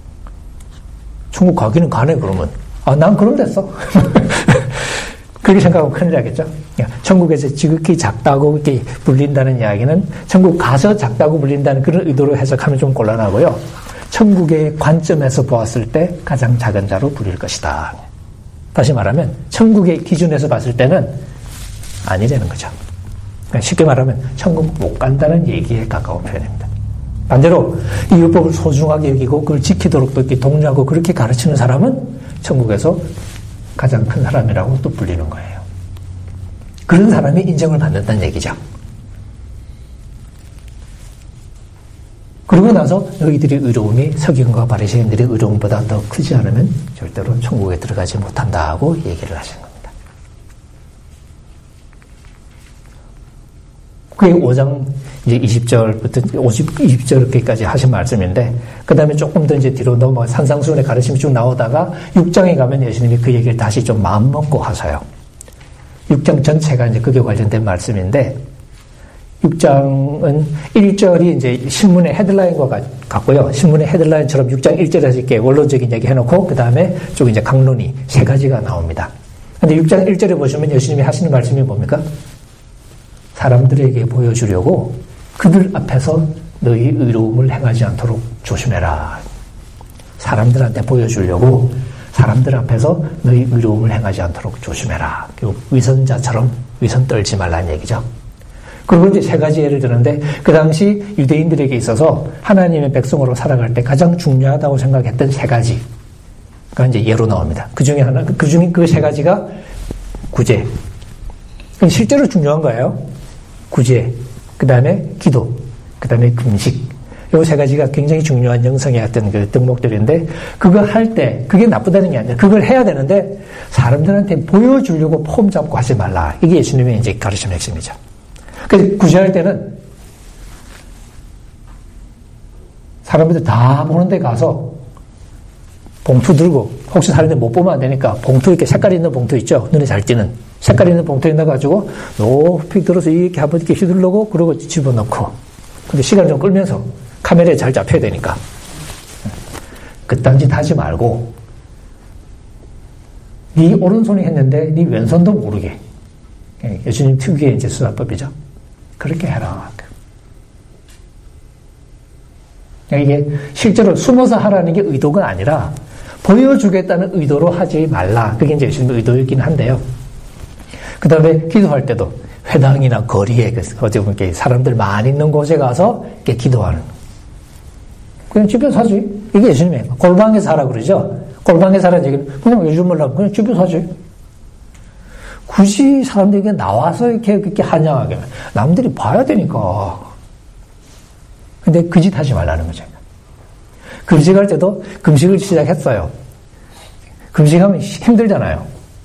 천국 가기는 가네 그러면. 아, 난 그럼 됐어. 그렇게 생각하면 큰일 나겠죠. 천국에서 지극히 작다고 이렇게 불린다는 이야기는 천국 가서 작다고 불린다는 그런 의도로 해석하면 좀 곤란하고요. 천국의 관점에서 보았을 때 가장 작은 자로 불릴 것이다. 다시 말하면 천국의 기준에서 봤을 때는 아니라는 거죠. 쉽게 말하면 천국 못 간다는 얘기에 가까운 표현입니다. 반대로 이 율법을 소중하게 여기고 그걸 지키도록 또 이렇게 독려하고 그렇게 가르치는 사람은 천국에서 가장 큰 사람이라고 또 불리는 거예요. 그런 사람이 인정을 받는다는 얘기죠. 그러고 나서 너희들의 의로움이 서기관과 바리새인들의 의로움보다 더 크지 않으면 절대로 천국에 들어가지 못한다고 얘기를 하신 겁니다. 그게 5장 이제 20절부터 20절까지 하신 말씀인데, 그 다음에 조금 더 이제 뒤로 넘어 산상수훈의 가르침이 쭉 나오다가 6장에 가면 예수님이 그 얘기를 다시 좀 마음 먹고 하셔요. 6장 전체가 이제 그게 관련된 말씀인데, 6장은 1절이 이제 신문의 헤드라인과 같고요. 신문의 헤드라인처럼 6장 1절에서 이렇게 원론적인 얘기 해놓고, 그 다음에 쭉 이제 강론이 세 가지가 나옵니다. 근데 6장 1절에 보시면 예수님이 하시는 말씀이 뭡니까? 사람들에게 보여주려고 그들 앞에서 너희 의로움을 행하지 않도록 조심해라. 사람들한테 보여주려고 사람들 앞에서 너희 의로움을 행하지 않도록 조심해라. 위선자처럼 위선 떨지 말라는 얘기죠. 그리고 이제 세 가지 예를 드는데, 그 당시 유대인들에게 있어서 하나님의 백성으로 살아갈 때 가장 중요하다고 생각했던 세 가지가 이제 예로 나옵니다. 그 중에 하나, 그 중에 그 세 가지가 구제. 실제로 중요한 거예요. 구제, 그 다음에 기도, 그 다음에 금식. 요 세 가지가 굉장히 중요한 영성의 어떤 그 덕목들인데, 그거 할 때, 그게 나쁘다는 게 아니라, 그걸 해야 되는데, 사람들한테 보여주려고 폼 잡고 하지 말라. 이게 예수님의 이제 가르침의 핵심이죠. 그래서 구제할 때는, 사람들 다 보는 데 가서, 봉투 들고, 혹시 사람들 못 보면 안 되니까, 봉투 이렇게 색깔 있는 봉투 있죠? 눈에 잘 띄는. 색깔 있는 봉투에 넣어가지고 높이 들어서 이렇게 한번 이렇게 휘두르고 그러고 집어넣고, 근데 시간 좀 끌면서 카메라에 잘 잡혀야 되니까 그딴 짓 하지 말고 네 오른손이 했는데 네 왼손도 모르게, 예수님 특유의 이제 수사법이죠. 그렇게 해라. 이게 실제로 숨어서 하라는 게 의도가 아니라 보여주겠다는 의도로 하지 말라. 그게 이제 예수님의 의도이긴 한데요. 그 다음에 기도할 때도 회당이나 거리에, 어디 보면 사람들 많이 있는 곳에 가서 이렇게 기도하는. 그냥 집에서 하지. 이게 예수님의 골방에서 하라 그러죠. 골방에서 하라는 얘기는 그냥 요즘 몰라 그냥 집에서 하지. 굳이 사람들에게 나와서 이렇게 한양하게 남들이 봐야 되니까. 근데 그 짓 하지 말라는 거죠. 금식할 때도 금식을 시작했어요. 금식하면 힘들잖아요.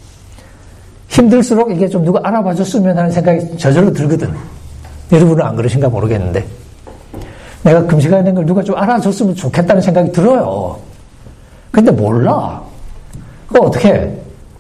힘들수록 이게 좀 누가 알아봐 줬으면 하는 생각이 저절로 들거든. 여러분은 안 그러신가 모르겠는데 내가 금식하는 걸 누가 좀 알아줬으면 좋겠다는 생각이 들어요. 근데 몰라. 그거 어떻게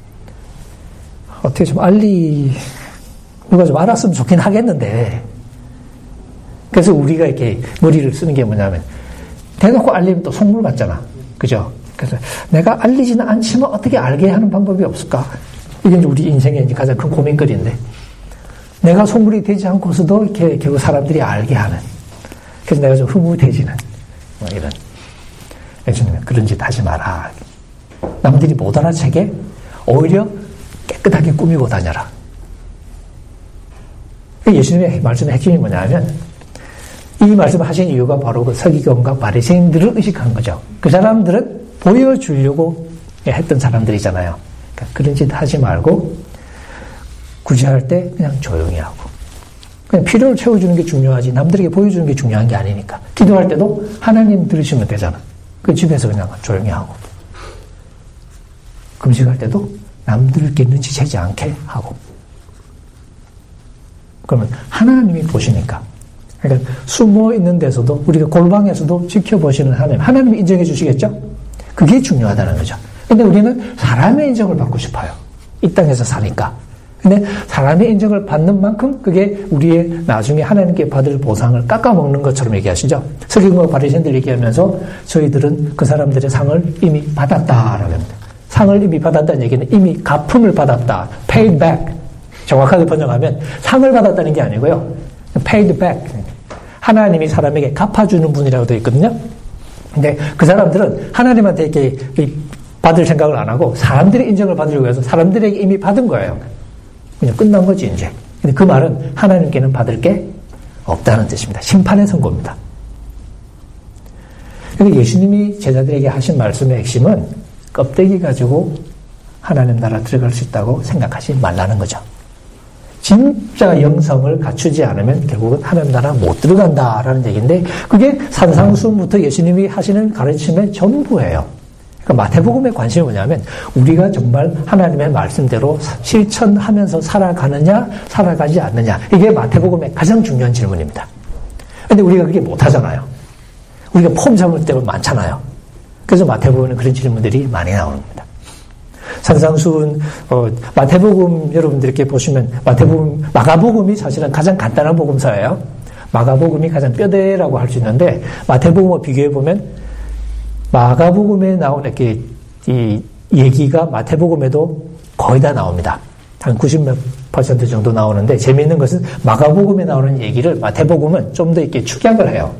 좀 누가 좀 알았으면 좋긴 하겠는데 그래서 우리가 이렇게 머리를 쓰는 게 뭐냐면 대놓고 알리면 또 속물 같잖아. 그죠? 그래서 내가 알리지는 않지만 어떻게 알게 하는 방법이 없을까? 이게 이제 우리 인생의 이제 가장 큰 고민거리인데 내가 속물이 되지 않고서도 이렇게 결국 사람들이 알게 하는 그래서 내가 좀 흐뭇해지는 뭐 이런 예수님은 그런 짓 하지 마라. 남들이 못 알아채게 오히려 깨끗하게 꾸미고 다녀라. 예수님의 말씀의 핵심이 뭐냐면 이 말씀을 하신 이유가 바로 그 서기관과 바리새인들을 의식한 거죠. 그 사람들은 보여주려고 했던 사람들이잖아요. 그러니까 그런 짓 하지 말고 구제할 때 그냥 조용히 하고 그냥 필요를 채워주는 게 중요하지 남들에게 보여주는 게 중요한 게 아니니까 기도할 때도 하나님 들으시면 되잖아. 그 집에서 그냥 조용히 하고 금식할 때도 남들께 눈치채지 않게 하고 그러면 하나님이 보시니까 그러니까 숨어 있는 데서도 우리가 골방에서도 지켜보시는 하나님이 인정해 주시겠죠? 그게 중요하다는 거죠. 근데 우리는 사람의 인정을 받고 싶어요. 이 땅에서 사니까. 근데 사람의 인정을 받는 만큼 그게 우리의 나중에 하나님께 받을 보상을 깎아먹는 것처럼 얘기하시죠. 서기관과 바리새인들 얘기하면서 저희들은 그 사람들의 상을 이미 받았다라고 합니다. 상을 이미 받았다는 얘기는 이미 갚음을 받았다. paid back. 정확하게 번역하면 상을 받았다는 게 아니고요. paid back. 하나님이 사람에게 갚아주는 분이라고 되어 있거든요. 근데 그 사람들은 하나님한테 이렇게 받을 생각을 안 하고 사람들의 인정을 받으려고 해서 사람들에게 이미 받은 거예요. 그냥 끝난 거지 이제. 근데 그 말은 하나님께는 받을 게 없다는 뜻입니다. 심판의 선고입니다. 그러니까 예수님이 제자들에게 하신 말씀의 핵심은 껍데기 가지고 하나님 나라 들어갈 수 있다고 생각하지 말라는 거죠. 진짜 영성을 갖추지 않으면 결국은 하나님 나라 못 들어간다라는 얘기인데 그게 산상수훈부터 예수님이 하시는 가르침의 전부예요. 그러니까 마태복음의 관심이 뭐냐면 우리가 정말 하나님의 말씀대로 실천하면서 살아가느냐 살아가지 않느냐 이게 마태복음의 가장 중요한 질문입니다. 그런데 우리가 그게 못하잖아요. 우리가 폼 잡을 때가 많잖아요. 그래서 마태복음에는 그런 질문들이 많이 나오는 겁니다. 산상수훈 마태복음 여러분들 이렇게 보시면 마태복음 마가복음이 사실은 가장 간단한 복음서예요. 마가복음이 가장 뼈대라고 할 수 있는데 마태복음과 비교해 보면 마가복음에 나온 이렇게 이 얘기가 마태복음에도 거의 다 나옵니다. 한 90몇 % 정도 나오는데 재미있는 것은 마가복음에 나오는 얘기를 마태복음은 좀 더 이렇게 축약을 해요.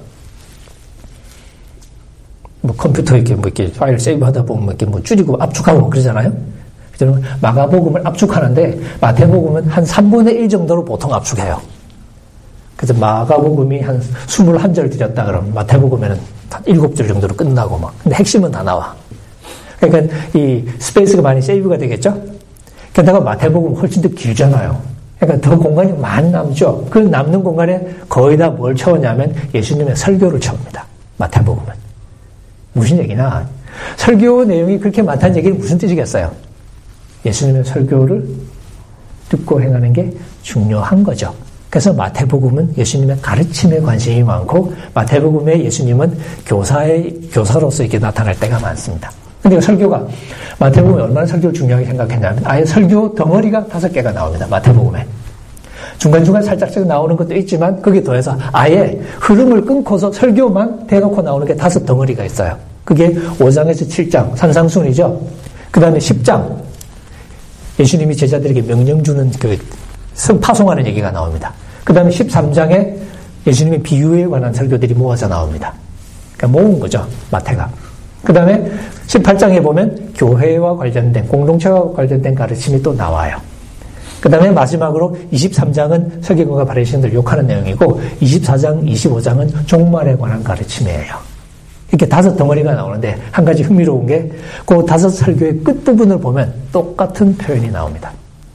뭐 컴퓨터 이렇게 파일 세이브 하다 보면 이렇게 뭐 줄이고 압축하고 그러잖아요. 그래서 마가복음을 압축하는데 마태복음은 한 3분의 1 정도로 보통 압축해요. 그래서 마가복음이 한 21절 드렸다 그러면 마태복음에는 한 7절 정도로 끝나고 막. 근데 핵심은 다 나와. 그러니까 이 스페이스가 많이 세이브가 되겠죠? 게다가 마태복음은 훨씬 더 길잖아요. 그러니까 더 공간이 많이 남죠. 그 남는 공간에 거의 다 뭘 채우냐면 예수님의 설교를 채웁니다. 마태복음은. 무슨 얘기냐? 설교 내용이 그렇게 많다는 얘기는 무슨 뜻이겠어요? 예수님의 설교를 듣고 행하는 게 중요한 거죠. 그래서 마태복음은 예수님의 가르침에 관심이 많고 마태복음에 예수님은 교사로서 이렇게 나타날 때가 많습니다. 근데 설교가 마태복음에 얼마나 설교를 중요하게 생각했냐면 아예 설교 덩어리가 5개가 나옵니다. 마태복음에. 중간중간 살짝씩 나오는 것도 있지만 거기에 더해서 아예 흐름을 끊고서 설교만 대놓고 나오는 게 5덩어리가 있어요. 그게 5장에서 7장 산상수훈이죠. 그 다음에 10장 예수님이 제자들에게 명령 주는 그 파송하는 얘기가 나옵니다. 그 다음에 13장에 예수님의 비유에 관한 설교들이 모아져 나옵니다. 그러니까 모은 거죠. 마태가. 그 다음에 18장에 보면 교회와 관련된 공동체와 관련된 가르침이 또 나와요. 그 다음에 마지막으로 23장은 서기관과 바리새인들 욕하는 내용이고 24장, 25장은 종말에 관한 가르침이에요. 이렇게 5덩어리가 나오는데 한 가지 흥미로운 게 그 5 설교의 끝부분을 보면 똑같은 표현이 나옵니다.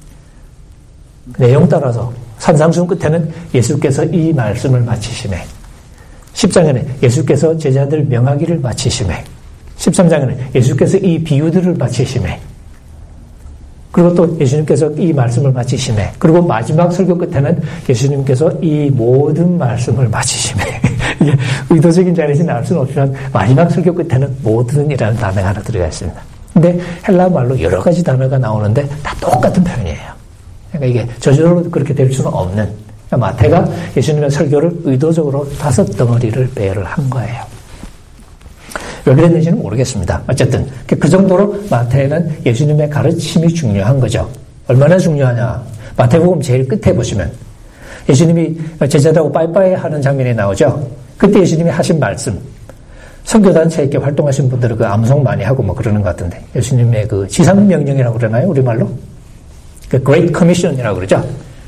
내용 따라서 산상수훈 끝에는 예수께서 이 말씀을 마치시매, 10장에는 예수께서 제자들 명하기를 마치시매, 13장에는 예수께서 이 비유들을 마치시매, 그리고 또 예수님께서 이 말씀을 마치시매, 그리고 마지막 설교 끝에는 예수님께서 이 모든 말씀을 마치시매. 이게 의도적인 자리에서는 알 수는 없지만 마지막 설교 끝에는 모든이라는 단어가 하나 들어가 있습니다. 근데 헬라 말로 여러 가지 단어가 나오는데 다 똑같은 표현이에요. 그러니까 이게 저절로 그렇게 될 수는 없는, 그러니까 마태가 예수님의 설교를 의도적으로 5덩어리를 배열을 한 거예요. 왜 그랬는지는 모르겠습니다. 어쨌든 그 정도로 마태는 예수님의 가르침이 중요한 거죠. 얼마나 중요하냐. 마태복음 제일 끝에 보시면 예수님이 제자들하고 빠이빠이 하는 장면이 나오죠. 그때 예수님이 하신 말씀, 선교단체에 이렇게 활동하신 분들은 그 암송 많이 하고 뭐 그러는 것 같은데, 예수님의 그 지상명령이라고 그러나요? 우리말로? 그 Great Commission이라고 그러죠.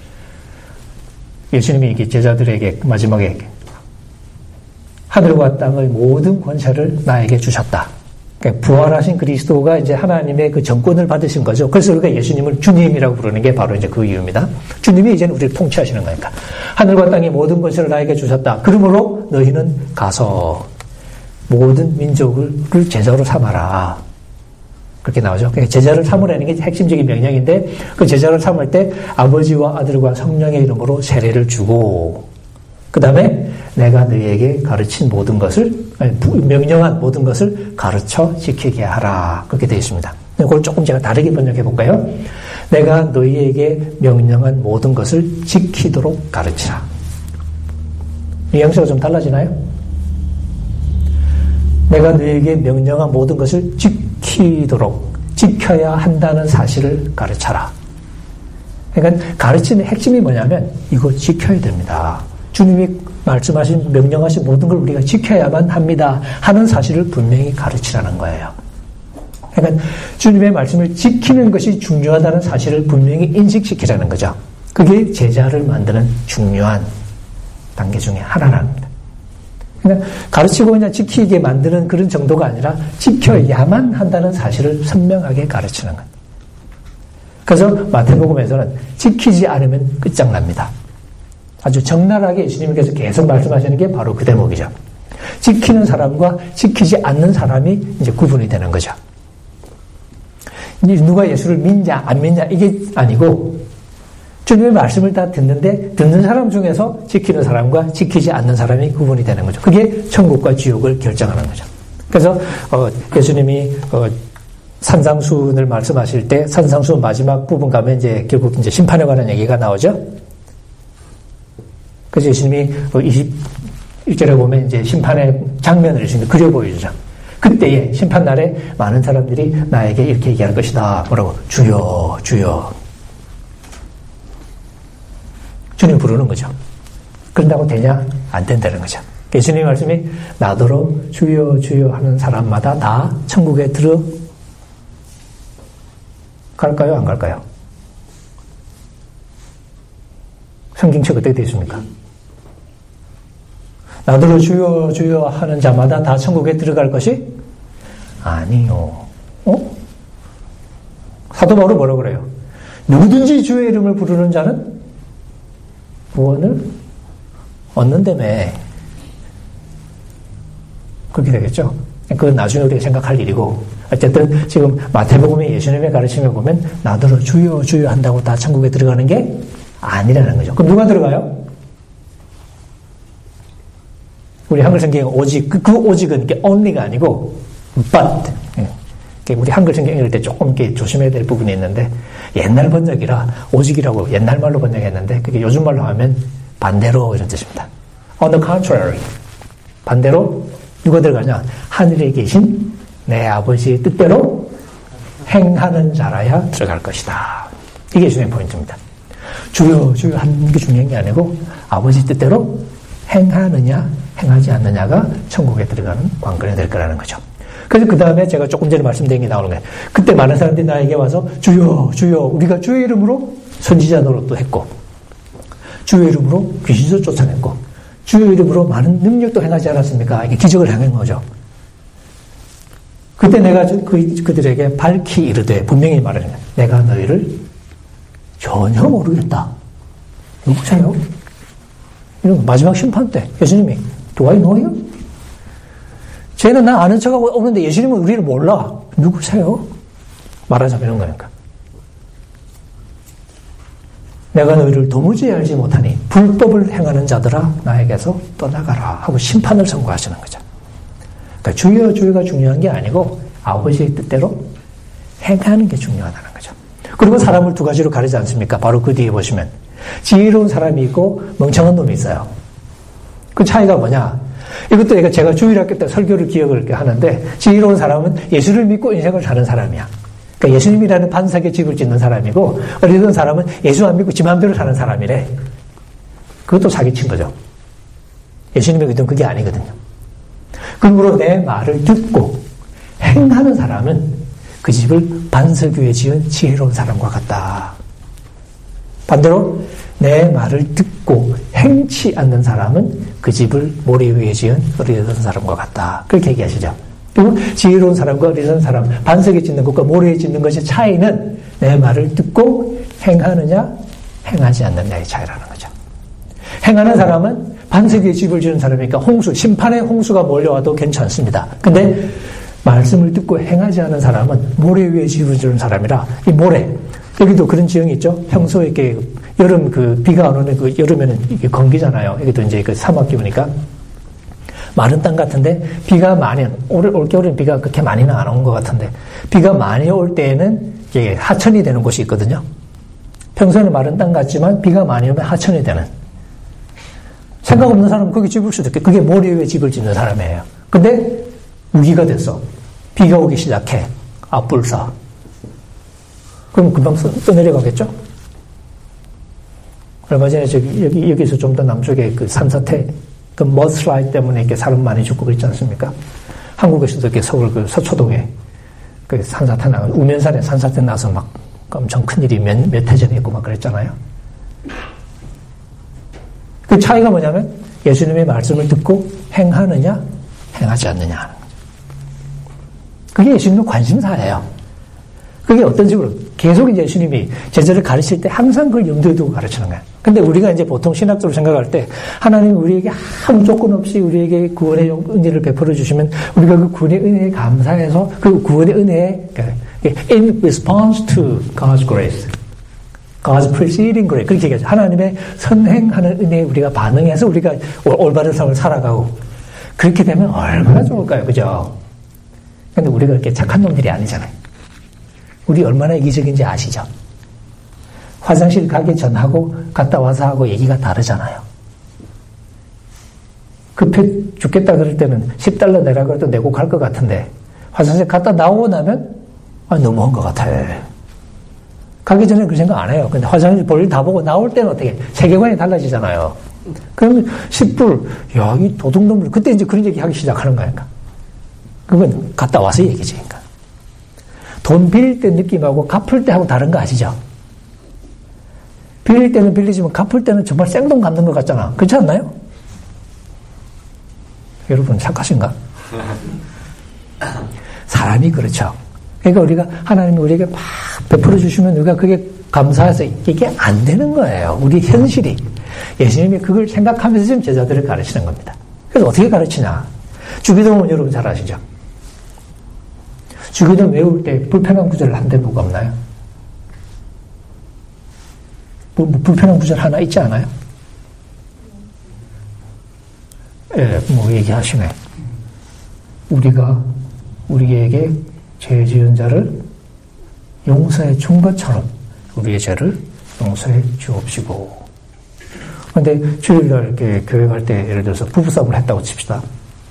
예수님이 이게 제자들에게 마지막에 하늘과 땅의 모든 권세를 나에게 주셨다. 그러니까 부활하신 그리스도가 이제 하나님의 그 정권을 받으신 거죠. 그래서 우리가 예수님을 주님이라고 부르는 게 바로 이제 그 이유입니다. 주님이 이제는 우리를 통치하시는 거니까. 하늘과 땅의 모든 권세를 나에게 주셨다. 그러므로 너희는 가서 모든 민족을 제자로 삼아라. 그렇게 나오죠. 그러니까 제자를 삼으라는 게 핵심적인 명령인데, 그 제자를 삼을 때 아버지와 아들과 성령의 이름으로 세례를 주고, 그 다음에 내가 너희에게 가르친 모든 것을, 명령한 모든 것을 가르쳐 지키게 하라. 그렇게 되어 있습니다. 그걸 조금 제가 다르게 번역해 볼까요? 내가 너희에게 명령한 모든 것을 지키도록 가르치라. 뉘앙스가 좀 달라지나요? 내가 너희에게 명령한 모든 것을 지키도록, 지켜야 한다는 사실을 가르쳐라. 그러니까 가르치는 핵심이 뭐냐면 이거 지켜야 됩니다. 주님이 말씀하신, 명령하신 모든 걸 우리가 지켜야만 합니다 하는 사실을 분명히 가르치라는 거예요. 그러니까 주님의 말씀을 지키는 것이 중요하다는 사실을 분명히 인식시키라는 거죠. 그게 제자를 만드는 중요한 단계 중에 하나랍니다. 그냥 가르치고 그냥 지키게 만드는 그런 정도가 아니라 지켜야만 한다는 사실을 선명하게 가르치는 것. 그래서 마태복음에서는 지키지 않으면 끝장납니다. 아주 적나라하게 예수님께서 계속 말씀하시는 게 바로 그 대목이죠. 지키는 사람과 지키지 않는 사람이 이제 구분이 되는 거죠. 누가 예수를 믿냐 안 믿냐 이게 아니고, 주님의 말씀을 다 듣는데 듣는 사람 중에서 지키는 사람과 지키지 않는 사람이 구분이 되는 거죠. 그게 천국과 지옥을 결정하는 거죠. 그래서 예수님이 산상수훈을 말씀하실 때 산상수훈 마지막 부분 가면 이제 결국 이제 심판에 관한 얘기가 나오죠. 그래서 예수님이 21절에 보면 이제 심판의 장면을 예수님이 그려 보여주죠. 그때에 심판날에 많은 사람들이 나에게 이렇게 얘기할 것이다. 뭐라고? 주여, 주여. 주님 부르는 거죠. 그런다고 되냐? 안 된다는 거죠. 예수님의 말씀이 나더러 주여, 주여 하는 사람마다 다 천국에 들어갈까요? 안 갈까요? 성경책 어떻게 되어 있습니까? 나더러 주여 주여 하는 자마다 다 천국에 들어갈 것이 아니요. 사도 바울은 뭐라고 그래요? 누구든지 주의 이름을 부르는 자는 구원을 얻는다며. 그렇게 되겠죠. 그건 나중에 우리가 생각할 일이고, 어쨌든 지금 마태복음의 예수님의 가르침을 보면 나더러 주여 주여 한다고 다 천국에 들어가는 게 아니라는 거죠. 그럼 누가 들어가요? 우리 한글 성경에 오직, 그 오직은 이게 only가 아니고 but. 우리 한글 성경 읽을 때 조금 이렇게 조심해야 될 부분이 있는데, 옛날 번역이라 오직이라고 옛날 말로 번역했는데 그게 요즘 말로 하면 반대로 이런 뜻입니다. On the contrary. 반대로 누가 들어가냐? 하늘에 계신 내 아버지의 뜻대로 행하는 자라야 들어갈 것이다. 이게 예수님의 포인트입니다. 주여 주여 하는 게 중요한 게 아니고 아버지 뜻대로 행하느냐 행하지 않느냐가 천국에 들어가는 관건이 될 거라는 거죠. 그래서 그 다음에 제가 조금 전에 말씀드린 게 나오는 거예요. 그때 많은 사람들이 나에게 와서 주여 주여, 우리가 주의 이름으로 선지자 노릇도 했고 주의 이름으로 귀신도 쫓아냈고 주의 이름으로 많은 능력도 행하지 않았습니까? 이게 기적을 행한 거죠. 그때 내가 그들에게 밝히 이르되 분명히 말하는 거야. 내가 너희를 전혀 모르겠다. 누구세요? 이런 마지막 심판 때 예수님이 Do I know you? 쟤는 나 아는 척하고 오는데 예수님은 우리를 몰라. 누구세요? 말하자면 이런 거니까. 내가 너희를 도무지 알지 못하니 불법을 행하는 자들아 나에게서 떠나가라 하고 심판을 선고하시는 거죠. 그러니까 주여가 중요한 게 아니고 아버지의 뜻대로 행하는 게 중요하다는 거죠. 그리고 사람을 두 가지로 가리지 않습니까? 바로 그 뒤에 보시면 지혜로운 사람이 있고 멍청한 놈이 있어요. 그 차이가 뭐냐? 이것도 제가 주일학교 때 설교를 기억을 하는데 지혜로운 사람은 예수를 믿고 인생을 사는 사람이야. 그러니까 예수님이라는 반석에 집을 짓는 사람이고 어리석은 사람은 예수 안 믿고 지 마음대로 사는 사람이래. 그것도 사기친 거죠. 예수님의 의도는 그게 아니거든요. 그러므로 내 말을 듣고 행하는 사람은 그 집을 반석 위에 지은 지혜로운 사람과 같다. 반대로 내 말을 듣고 행치 않는 사람은 그 집을 모래 위에 지은 어리석은 사람과 같다. 그렇게 얘기하시죠. 그리고 지혜로운 사람과 어리석은 사람, 반석에 짓는 것과 모래에 짓는 것의 차이는 내 말을 듣고 행하느냐 행하지 않느냐의 차이라는 거죠. 행하는 사람은 반석 위에 집을 지은 사람이니까 심판의 홍수가 몰려와도 괜찮습니다. 근데 말씀을 듣고 행하지 않은 사람은 모래 위에 집을 지은 사람이라 이 모래, 여기도 그런 지형이 있죠. 평소에 이렇게 여름 비가 안 오는 여름에는 이게 건기잖아요. 여기도 이제 사막 기후니까 마른 땅 같은데 비가 많이 올겨울엔 비가 그렇게 많이는 안 온 것 같은데 비가 많이 올 때에는 이게 하천이 되는 곳이 있거든요. 평소에는 마른 땅 같지만 비가 많이 오면 하천이 되는. 생각 없는 사람은 거기 집을 수도 있게 그게 모래 위에 집을 짓는 사람이에요. 근데 우기가 됐어. 비가 오기 시작해. 앞불사. 그럼 금방 떠내려가겠죠? 얼마 전에 여기서 좀 더 남쪽에 그 산사태, 그 머슬라이드 때문에 이렇게 사람 많이 죽고 그랬지 않습니까? 한국에서도 이렇게 서울 그 서초동에 그 산사태 우면산에 산사태 나서 막 엄청 큰일이 몇 해 전에 있고 막 그랬잖아요. 그 차이가 뭐냐면 예수님의 말씀을 듣고 행하느냐, 행하지 않느냐 하는 거죠. 그게 예수님의 관심사예요. 그게 어떤 식으로 계속 이제 예수님이 제자를 가르칠 때 항상 그걸 염두에 두고 가르치는 거예요. 근데 우리가 이제 보통 신학적으로 생각할 때 하나님이 우리에게 아무 조건 없이 우리에게 구원의 은혜를 베풀어 주시면 우리가 그 구원의 은혜에 감사해서 그 구원의 은혜에 in response to God's grace, God's preceding grace 그렇게 얘기하죠. 하나님의 선행하는 은혜에 우리가 반응해서 우리가 올바른 삶을 살아가고 그렇게 되면 얼마나 좋을까요? 그죠? 근데 우리가 그렇게 착한 놈들이 아니잖아요. 우리 얼마나 이기적인지 아시죠? 화장실 가기 전하고 갔다 와서 하고 얘기가 다르잖아요. 급해 죽겠다 그럴 때는 $10 내라 그래도 내고 갈 것 같은데 화장실 갔다 나오고 나면 너무한 것 같아. 가기 전에 그 생각 안 해요. 근데 화장실 볼일 다 보고 나올 때는 어떻게 세계관이 달라지잖아요. 그러면 $10, 야, 이 도둑놈들 그때 이제 그런 얘기 하기 시작하는 거니까. 그건 갔다 와서 얘기지. 그러니까. 돈 빌릴 때 느낌하고 갚을 때 하고 다른 거 아시죠? 빌릴 때는 빌리지만 갚을 때는 정말 생돈 갚는 것 같잖아. 그렇지 않나요? 여러분 착하신가? 사람이 그렇죠. 그러니까 우리가 하나님이 우리에게 막 베풀어 주시면 우리가 그게 감사해서 이게 안 되는 거예요. 우리 현실이. 예수님이 그걸 생각하면서 지금 제자들을 가르치는 겁니다. 그래서 어떻게 가르치냐? 주기도문 여러분 잘 아시죠? 주기도문 외울 때 불편한 구절 한 대목가 없나요? 뭐 불편한 구절 하나 있지 않아요? 예, 뭐 얘기하시네. 우리가 우리에게 죄 지은 자를 용서해 준 것처럼 우리의 죄를 용서해 주옵시고. 근데 주일날 이렇게 교회 갈 때 예를 들어서 부부싸움을 했다고 칩시다.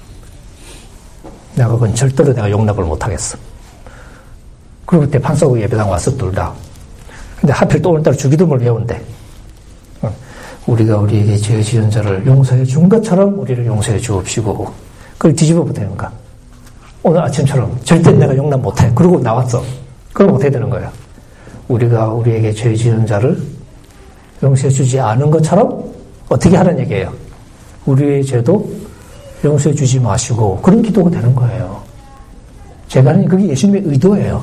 내가 그건 절대로 내가 용납을 못하겠어. 그리고 그때 판사고 예배당 와서 둘 다. 근데 하필 또 오늘따라 주기도문을 외운대. 우리가 우리에게 죄 지은 자를 용서해 준 것처럼 우리를 용서해 주옵시고. 그걸 뒤집어 보다니까. 오늘 아침처럼 절대 내가 용납 못해. 그러고 나왔어. 그럼 어떻게 되는 거예요? 우리가 우리에게 죄 지은 자를 용서해 주지 않은 것처럼 어떻게 하는 얘기예요? 우리의 죄도 용서해 주지 마시고 그런 기도가 되는 거예요. 제가 하는 그게 예수님의 의도예요.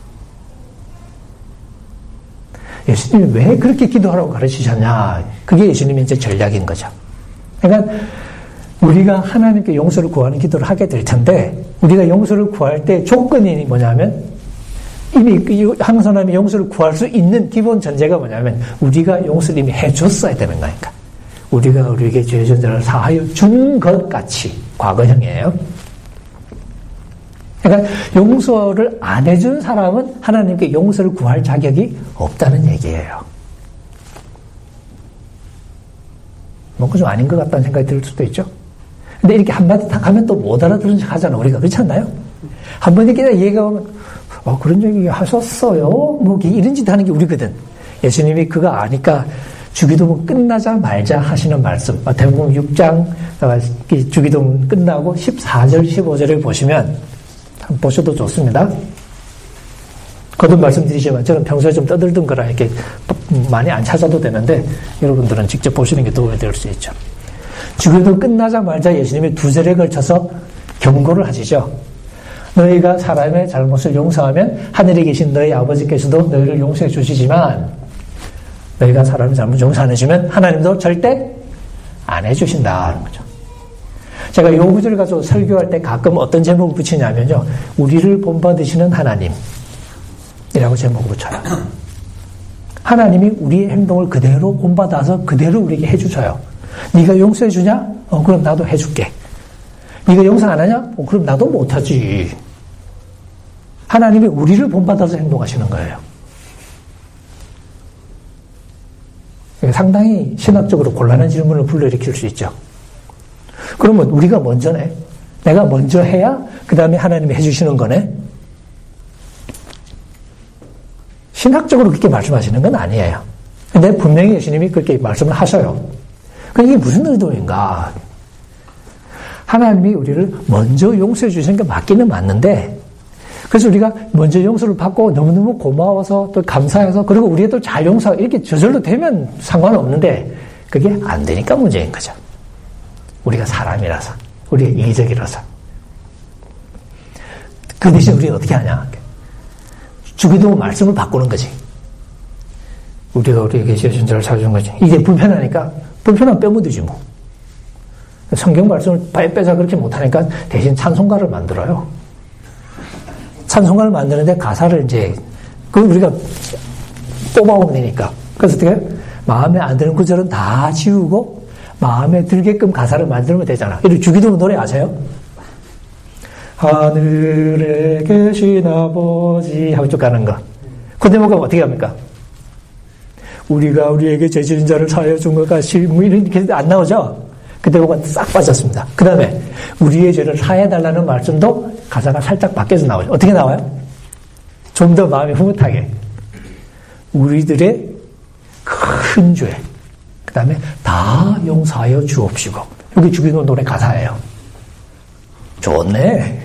예수님이 왜 그렇게 기도하라고 가르치셨냐? 그게 예수님의 이제 전략인 거죠. 그러니까 우리가 하나님께 용서를 구하는 기도를 하게 될 텐데, 우리가 용서를 구할 때 조건이 뭐냐면, 이미 항상 하나님의 용서를 구할 수 있는 기본 전제가 뭐냐면, 우리가 용서를 이미 해줬어야 되는 거니까. 우리가 우리에게 죄 전제를 사하여 준 것 같이, 과거형이에요. 그러니까 용서를 안 해준 사람은 하나님께 용서를 구할 자격이 없다는 얘기예요. 뭔가 좀 아닌 것 같다는 생각이 들 수도 있죠. 근데 이렇게 한마디 딱 하면 또 못 알아들은 척 하잖아. 우리가 그렇지 않나요? 한 번 이렇게 얘기하면 그런 얘기 하셨어요? 뭐 이런 짓 하는 게 우리거든. 예수님이 그거 아니까 주기도문 끝나자 말자 하시는 말씀, 마태복음 6장 주기도문 끝나고 14절 15절을 보시면 한번 보셔도 좋습니다. 거듭 말씀드리지만 저는 평소에 좀 떠들던 거라 이렇게 많이 안 찾아도 되는데 여러분들은 직접 보시는 게 도움이 될 수 있죠. 주기도문 끝나자마자 예수님이 2절에 걸쳐서 경고를 하시죠. 너희가 사람의 잘못을 용서하면 하늘에 계신 너희 아버지께서도 너희를 용서해 주시지만 너희가 사람의 잘못을 용서 안 해주면 하나님도 절대 안 해주신다는 거죠. 제가 요 구절을 가지고 설교할 때 가끔 어떤 제목을 붙이냐면요. 우리를 본받으시는 하나님이라고 제목을 붙여요. 하나님이 우리의 행동을 그대로 본받아서 그대로 우리에게 해주셔요. 네가 용서해 주냐? 그럼 나도 해줄게. 네가 용서 안 하냐? 그럼 나도 못하지. 하나님이 우리를 본받아서 행동하시는 거예요. 상당히 신학적으로 곤란한 질문을 불러일으킬 수 있죠. 그러면 우리가 먼저네? 내가 먼저 해야 그 다음에 하나님이 해주시는 거네? 신학적으로 그렇게 말씀하시는 건 아니에요. 근데 분명히 예수님이 그렇게 말씀을 하셔요. 그게 무슨 의도인가? 하나님이 우리를 먼저 용서해 주시는 게 맞기는 맞는데, 그래서 우리가 먼저 용서를 받고 너무너무 고마워서 또 감사해서, 그리고 우리가 또 잘 용서하고 이렇게 저절로 되면 상관없는데, 그게 안 되니까 문제인 거죠. 우리가 사람이라서, 우리가 이기적이라서. 그 대신 우리가 어떻게 하냐? 주기도 말씀을 바꾸는 거지. 우리가 우리에게 주신 자를 찾아준 거지. 이게 불편하니까 불편하면 빼묻이지 뭐. 성경 말씀을 빼자 그렇게 못하니까 대신 찬송가를 만들어요. 찬송가를 만드는데 가사를 이제 그걸 우리가 뽑아오면 되니까. 그래서 어떻게 마음에 안 드는 구절은 다 지우고 마음에 들게끔 가사를 만들면 되잖아. 이렇게 주기도문 노래 아세요? 하늘에 계신 아버지 하고 쭉 가는 거. 그 대목은 어떻게 합니까? 우리가 우리에게 죄 지은 자를 사하여 준 것 같이 뭐 이렇게 안 나오죠? 그 대목은 싹 빠졌습니다. 그 다음에 우리의 죄를 사해달라는 말씀도 가사가 살짝 바뀌어서 나오죠. 어떻게 나와요? 좀 더 마음이 흐뭇하게. 우리들의 큰 죄, 그 다음에 다 용서하여 주옵시고. 여기 주기도문 노래 가사예요. 좋네.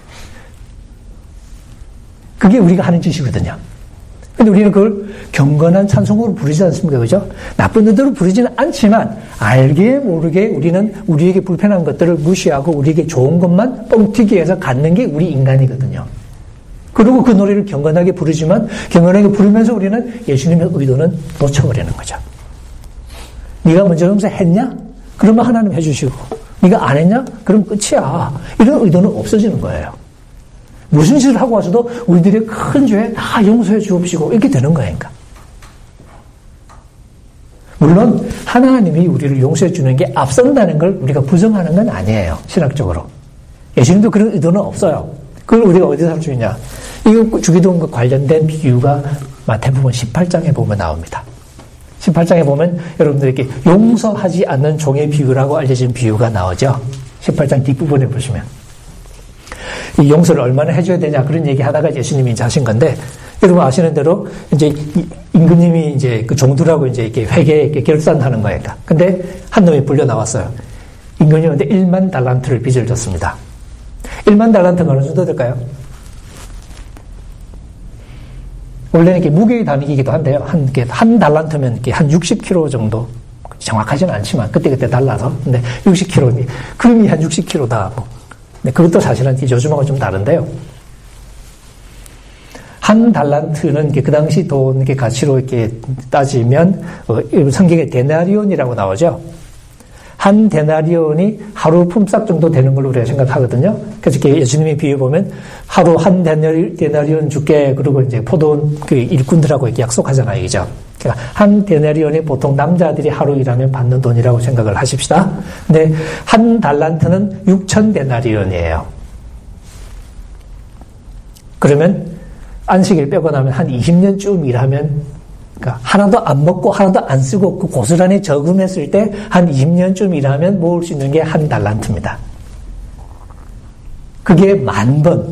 그게 우리가 하는 짓이거든요. 근데 우리는 그걸 경건한 찬송으로 부르지 않습니까? 그죠? 나쁜 의도로 부르지는 않지만, 알게 모르게 우리는 우리에게 불편한 것들을 무시하고 우리에게 좋은 것만 뻥튀기 해서 갖는 게 우리 인간이거든요. 그리고 그 노래를 경건하게 부르지만, 경건하게 부르면서 우리는 예수님의 의도는 놓쳐버리는 거죠. 네가 먼저 용서했냐? 그러면 하나님 해주시고, 네가 안 했냐? 그럼 끝이야. 이런 의도는 없어지는 거예요. 무슨 짓을 하고 와서도 우리들의 큰 죄 다 용서해 주옵시고 이렇게 되는 거니까. 물론 하나님이 우리를 용서해 주는 게 앞선다는 걸 우리가 부정하는 건 아니에요. 신학적으로. 예수님도 그런 의도는 없어요. 그걸 우리가 어디서 할 수 있냐. 이거 주기도문과 관련된 비유가 마태복음 18장에 보면 나옵니다. 18장에 보면 여러분들에게 용서하지 않는 종의 비유라고 알려진 비유가 나오죠. 18장 뒷부분에 보시면. 이 용서를 얼마나 해줘야 되냐 그런 얘기 하다가 예수님이 이제 하신 건데, 여러분 아시는 대로 이제 임금님이 이제 그 종들하고 이제 이렇게 회계 결산하는 거니까. 근데 한 놈이 불려 나왔어요. 임금님한테 1만 달란트를 빚을 졌습니다. 1만 달란트가 어느 정도 될까요? 원래는 이렇게 무게의 단위이기도 한데요. 한 달란트면 이렇게 한 60kg 정도. 정확하지는 않지만 그때그때 달라서. 근데 60kg, 금이 한 60kg다. 뭐. 네, 그것도 사실은 요즘하고 좀 다른데요. 한 달란트는 그 당시 돈 가치로 이렇게 따지면 성경에 데나리온이라고 나오죠. 한 데나리온이 하루 품삯 정도 되는 걸로 우리가 생각하거든요. 그래서 이렇게 예수님이 비유 보면 하루 한 데나리온 줄게 그러고 이제 포도원 그 일꾼들하고 이렇게 약속하잖아요, 이죠. 그러니까 한 데나리온이 보통 남자들이 하루 일하면 받는 돈이라고 생각을 하십시다. 근데 한 달란트는 6천 데나리온이에요. 그러면 안식일 빼고 나면 한 20년쯤 일하면 그러니까 하나도 안 먹고 하나도 안 쓰고 그 고스란히 저금했을 때 한 20년쯤 일하면 모을 수 있는 게 한 달란트입니다. 그게 10,000번.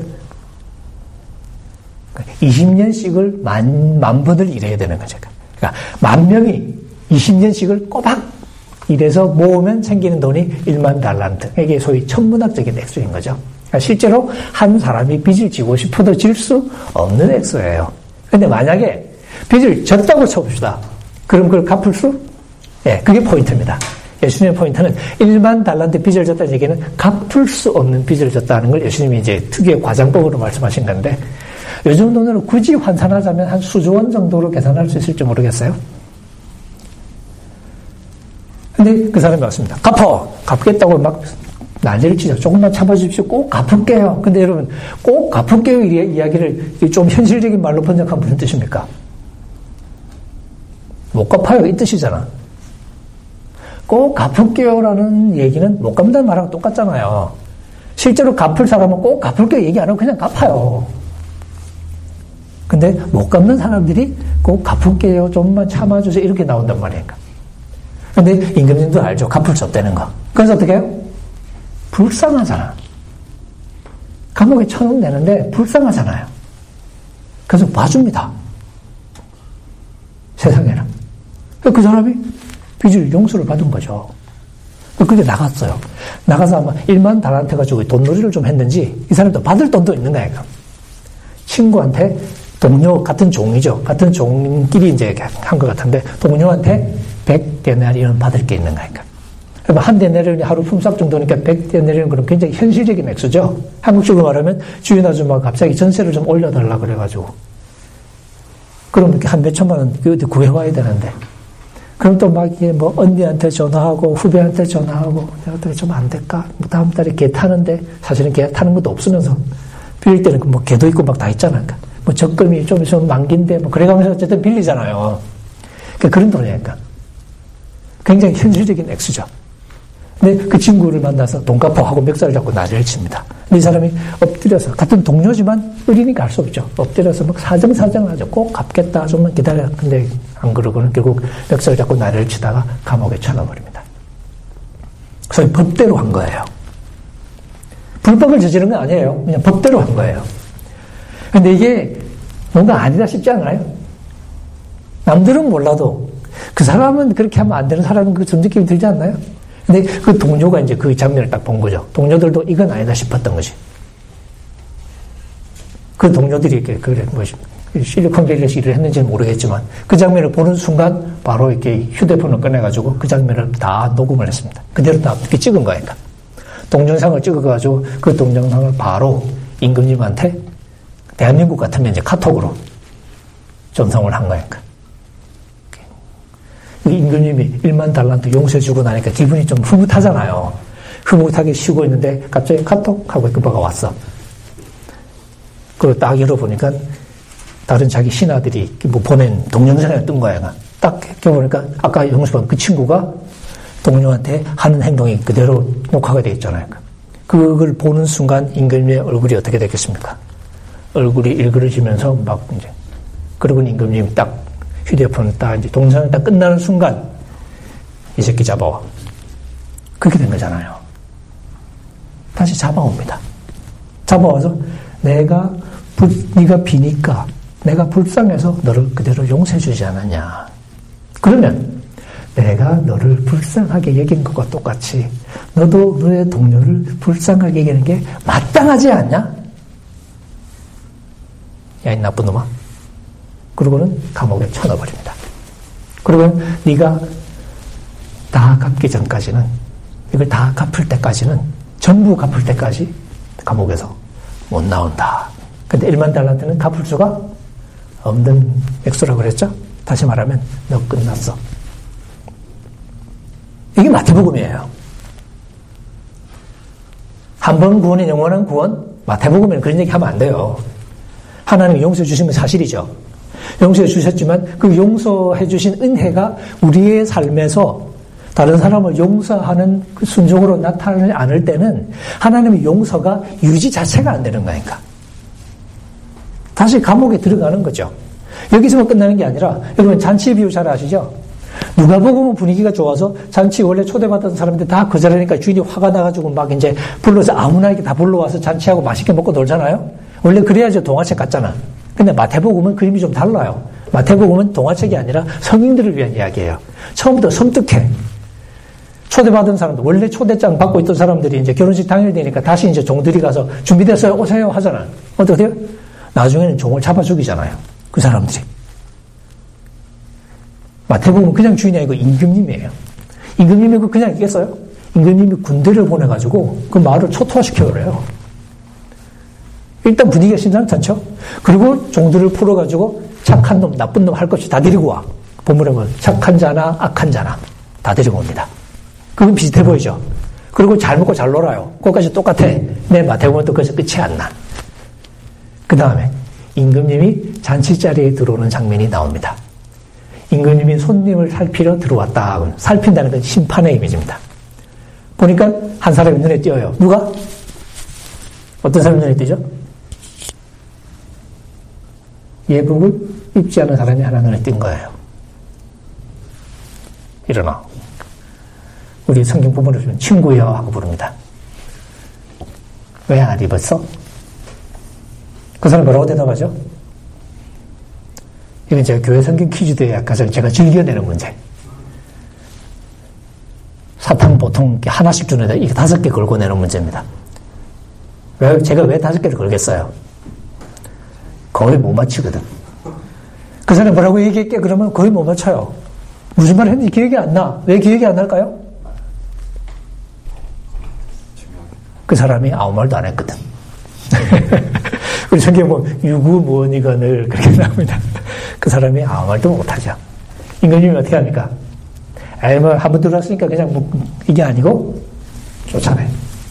20년씩을 만 번을 일해야 되는 거죠. 그러니까 10,000명이 20년씩을 꼬박 일해서 모으면 생기는 돈이 10,000 달란트. 이게 소위 천문학적인 액수인 거죠. 그러니까 실제로 한 사람이 빚을 지고 싶어도 질 수 없는 액수예요. 그런데 만약에 빚을 졌다고 쳐봅시다. 그럼 그걸 갚을 수? 예, 그게 포인트입니다. 예수님의 포인트는 10,000 달란트 빚을 졌다는 얘기는 갚을 수 없는 빚을 졌다는 걸 예수님이 이제 특유의 과장법으로 말씀하신 건데, 요즘 돈으로 굳이 환산하자면 한 수조 원 정도로 계산할 수 있을지 모르겠어요. 근데 그 사람이 왔습니다. 갚겠다고 막 난리를 치죠. 조금만 참아주십시오. 꼭 갚을게요. 근데 여러분, 꼭 갚을게요 이야기를 좀 현실적인 말로 번역하면 무슨 뜻입니까? 못 갚아요. 이 뜻이잖아. 꼭 갚을게요라는 얘기는 못 갚는다는 말하고 똑같잖아요. 실제로 갚을 사람은 꼭 갚을게요 얘기 안 하고 그냥 갚아요. 근데 못 갚는 사람들이 꼭 갚을게요. 좀만 참아주세요. 이렇게 나온단 말이니까. 근데 임금님도 알죠. 갚을 수 없다는 거. 그래서 어떻게 해요? 불쌍하잖아. 감옥에 쳐넣는데 불쌍하잖아요. 그래서 봐줍니다. 세상에는. 그 사람이 빚을 용서를 받은 거죠. 그게 나갔어요. 나가서 아마 10,000 달란트 가지고 돈놀이를 좀 했는지 이 사람도 받을 돈도 있는 거예요. 친구한테 동료 같은 종이죠. 같은 종끼리 이제 한 것 같은데 동료한테 100데나리온 받을 게 있는 거니까. 그럼 한 데나리온이 하루 품삯 정도니까 100데나리온 그럼 굉장히 현실적인 액수죠. 한국식으로 말하면 주인 아줌마가 갑자기 전세를 좀 올려달라 그래가지고 그럼 이렇게 한 몇천만 원 어디 구해와야 되는데 그럼 또 막 이게 뭐 언니한테 전화하고 후배한테 전화하고 내가 어떻게 좀 안 될까? 뭐 다음 달에 개 타는데 사실은 개 타는 것도 없으면서 빌릴 때는 뭐 개도 있고 막 다 있잖아. 뭐 적금이 좀 있으면 만기인데 뭐 그래가면서 어쨌든 빌리잖아요. 그러니까 그런 돈이니까 굉장히 현실적인 액수죠. 근데 그 친구를 만나서 돈 갚아 하고 멱살을 잡고 난리를 칩니다. 근데 이 사람이 엎드려서 같은 동료지만 의리니까 알 수 없죠. 엎드려서 막 사정하죠. 꼭 갚겠다. 좀만 기다려. 근데 안 그러고는 결국 멱살을 잡고 난리를 치다가 감옥에 쳐넣어버립니다. 소위 법대로 한 거예요. 불법을 저지른 건 아니에요. 그냥 법대로 한 거예요. 근데 이게 뭔가 아니다 싶지 않아요? 남들은 몰라도 그 사람은 그렇게 하면 안 되는 사람은 그 느낌이 들지 않나요? 근데 그 동료가 이제 그 장면을 딱 본 거죠. 동료들도 이건 아니다 싶었던 거지. 그 동료들이 이렇게, 그래, 뭐, 실리콘밸리에서 일을 했는지는 모르겠지만, 그 장면을 보는 순간, 바로 이렇게 휴대폰을 꺼내가지고 그 장면을 다 녹음을 했습니다. 그대로 다 이렇게 찍은 거니까. 동영상을 찍어가지고 그 동영상을 바로 임금님한테, 대한민국 같으면 이제 카톡으로 전송을 한 거니까. 임금님이 10,000 달란트 용서해주고 나니까 기분이 좀 흐뭇하잖아요. 흐뭇하게 쉬고 있는데 갑자기 카톡 하고 그바가 왔어. 그리고 딱 열어보니까 다른 자기 신하들이 뭐 보낸 동영상에 뜬 거야. 딱 껴보니까 아까 용서한 그 친구가 동료한테 하는 행동이 그대로 녹화가 돼 있잖아요. 그걸 보는 순간 임금님의 얼굴이 어떻게 되겠습니까? 얼굴이 일그러지면서 막 이제 그러고 임금님이 딱 휴대폰 딱 이제 동영상이 딱 끝나는 순간 이 새끼 잡아와. 그렇게 된 거잖아요. 다시 잡아옵니다. 잡아와서 네가 비니까 내가 불쌍해서 너를 그대로 용서해주지 않았냐. 그러면 내가 너를 불쌍하게 여긴 것과 똑같이 너도 너의 동료를 불쌍하게 여기는 게 마땅하지 않냐? 야, 이 나쁜 놈아. 그러고는 감옥에 쳐넣어버립니다. 그러고는 네가 다 갚기 전까지는, 이걸 다 갚을 때까지는, 전부 갚을 때까지 감옥에서 못 나온다. 근데 10,000 달란트는 갚을 수가 없는 액수라고 그랬죠? 다시 말하면 너 끝났어. 이게 마태복음이에요. 한 번 구원은 영원한 구원? 마태복음에는 그런 얘기 하면 안 돼요. 하나님이 용서해 주시면 사실이죠. 용서해 주셨지만 그 용서해 주신 은혜가 우리의 삶에서 다른 사람을 용서하는 그 순종으로 나타나지 않을 때는 하나님의 용서가 유지 자체가 안 되는 거니까. 다시 감옥에 들어가는 거죠. 여기서만 끝나는 게 아니라 여러분 잔치 비유 잘 아시죠? 누가복음은 분위기가 좋아서 잔치 원래 초대받던 사람들 다 거절하니까 주인이 화가 나가지고 막 이제 불러서 아무나 이렇게 다 불러와서 잔치하고 맛있게 먹고 놀잖아요. 원래 그래야지 동화책 같잖아. 근데 마태복음은 그림이 좀 달라요. 마태복음은 동화책이 아니라 성인들을 위한 이야기예요. 처음부터 섬뜩해. 초대받은 사람들, 원래 초대장 받고 있던 사람들이 이제 결혼식 당일 되니까 다시 이제 종들이 가서 준비됐어요, 오세요 하잖아요. 어떻게 돼요? 나중에는 종을 잡아 죽이잖아요. 그 사람들이. 마태복음은 그냥 주인이 아니고 임금님이에요. 임금님이 그냥 있겠어요? 임금님이 군대를 보내가지고 그 마을을 초토화시켜 그래요. 일단 분위기가 심상찮죠? 그리고 종들을 풀어가지고 착한 놈, 나쁜 놈 할 것 없이 다 데리고 와. 본문에 보면 착한 자나 악한 자나 다 데리고 옵니다. 그건 비슷해 보이죠? 그리고 잘 먹고 잘 놀아요. 그것까지 똑같아. 내 마태복음은 또 거기서 끝이 안 나. 그 다음에 임금님이 잔치자리에 들어오는 장면이 나옵니다. 임금님이 손님을 살피러 들어왔다. 살핀다는 건 심판의 이미지입니다. 보니까 한 사람이 눈에 띄어요. 누가? 어떤 사람이 눈에 띄죠? 예복을 입지 않은 사람이 하나 눈에 띈 거예요. 일어나. 우리 성경 부분을 보면 친구여 하고 부릅니다. 왜 안 입었어? 그 사람 뭐라고 대답하죠? 이건 제가 교회 성경 퀴즈대회 아까 제가 즐겨내는 문제. 사탕 보통 하나씩 주는데 이게 5개 걸고 내는 문제입니다. 제가 왜 5개를 걸겠어요? 거의 못 맞히거든. 그 사람이 뭐라고 얘기했게? 그러면 거의 못 맞춰요. 무슨 말 했는지 기억이 안 나. 왜 기억이 안 날까요? 그 사람이 아무 말도 안 했거든. 우리 성경에 보면 유구무언이가 늘 그렇게 나옵니다. 그 사람이 아무 말도 못하죠. 임금님이 어떻게 합니까? 에이, 뭐, 한번 들어왔으니까 그냥 이게 아니고 쫓아내.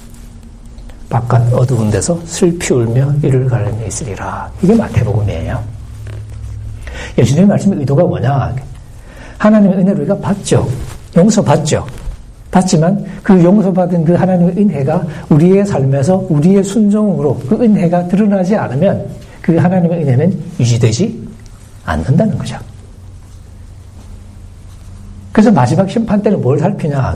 바깥 어두운 데서 슬피 울며 이를 가르며 있으리라. 이게 마태복음이에요. 예수님의 말씀의 의도가 뭐냐? 하나님의 은혜를 우리가 받죠. 용서받죠. 받지만 그 용서받은 그 하나님의 은혜가 우리의 삶에서 우리의 순종으로 그 은혜가 드러나지 않으면 그 하나님의 은혜는 유지되지 않는다는 거죠. 그래서 마지막 심판 때는 뭘 살피냐?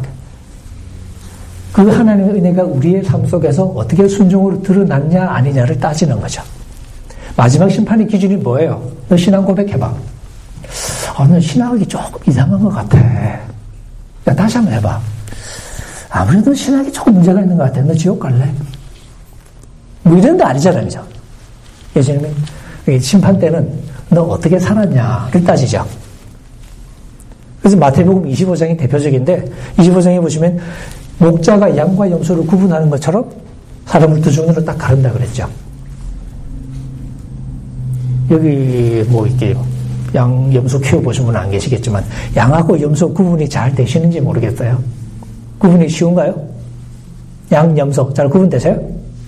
그 하나님의 은혜가 우리의 삶 속에서 어떻게 순종으로 드러났냐 아니냐를 따지는 거죠. 마지막 심판의 기준이 뭐예요? 너 신앙 고백해봐. 너 신앙이 조금 이상한 것 같아. 야, 다시 한번 해봐. 아무래도 신앙이 조금 문제가 있는 것 같아. 너 지옥 갈래? 뭐 이런 데 아니잖아요. 그죠? 예수님은 심판 때는 너 어떻게 살았냐를 따지죠. 그래서 마태복음 25장이 대표적인데 25장에 보시면 목자가 양과 염소를 구분하는 것처럼 사람을 두 종류로 딱 가른다 그랬죠. 여기 뭐 이렇게 양, 염소 키워보신 분은 안 계시겠지만 양하고 염소 구분이 잘 되시는지 모르겠어요. 구분이 쉬운가요? 양, 염소 잘 구분되세요?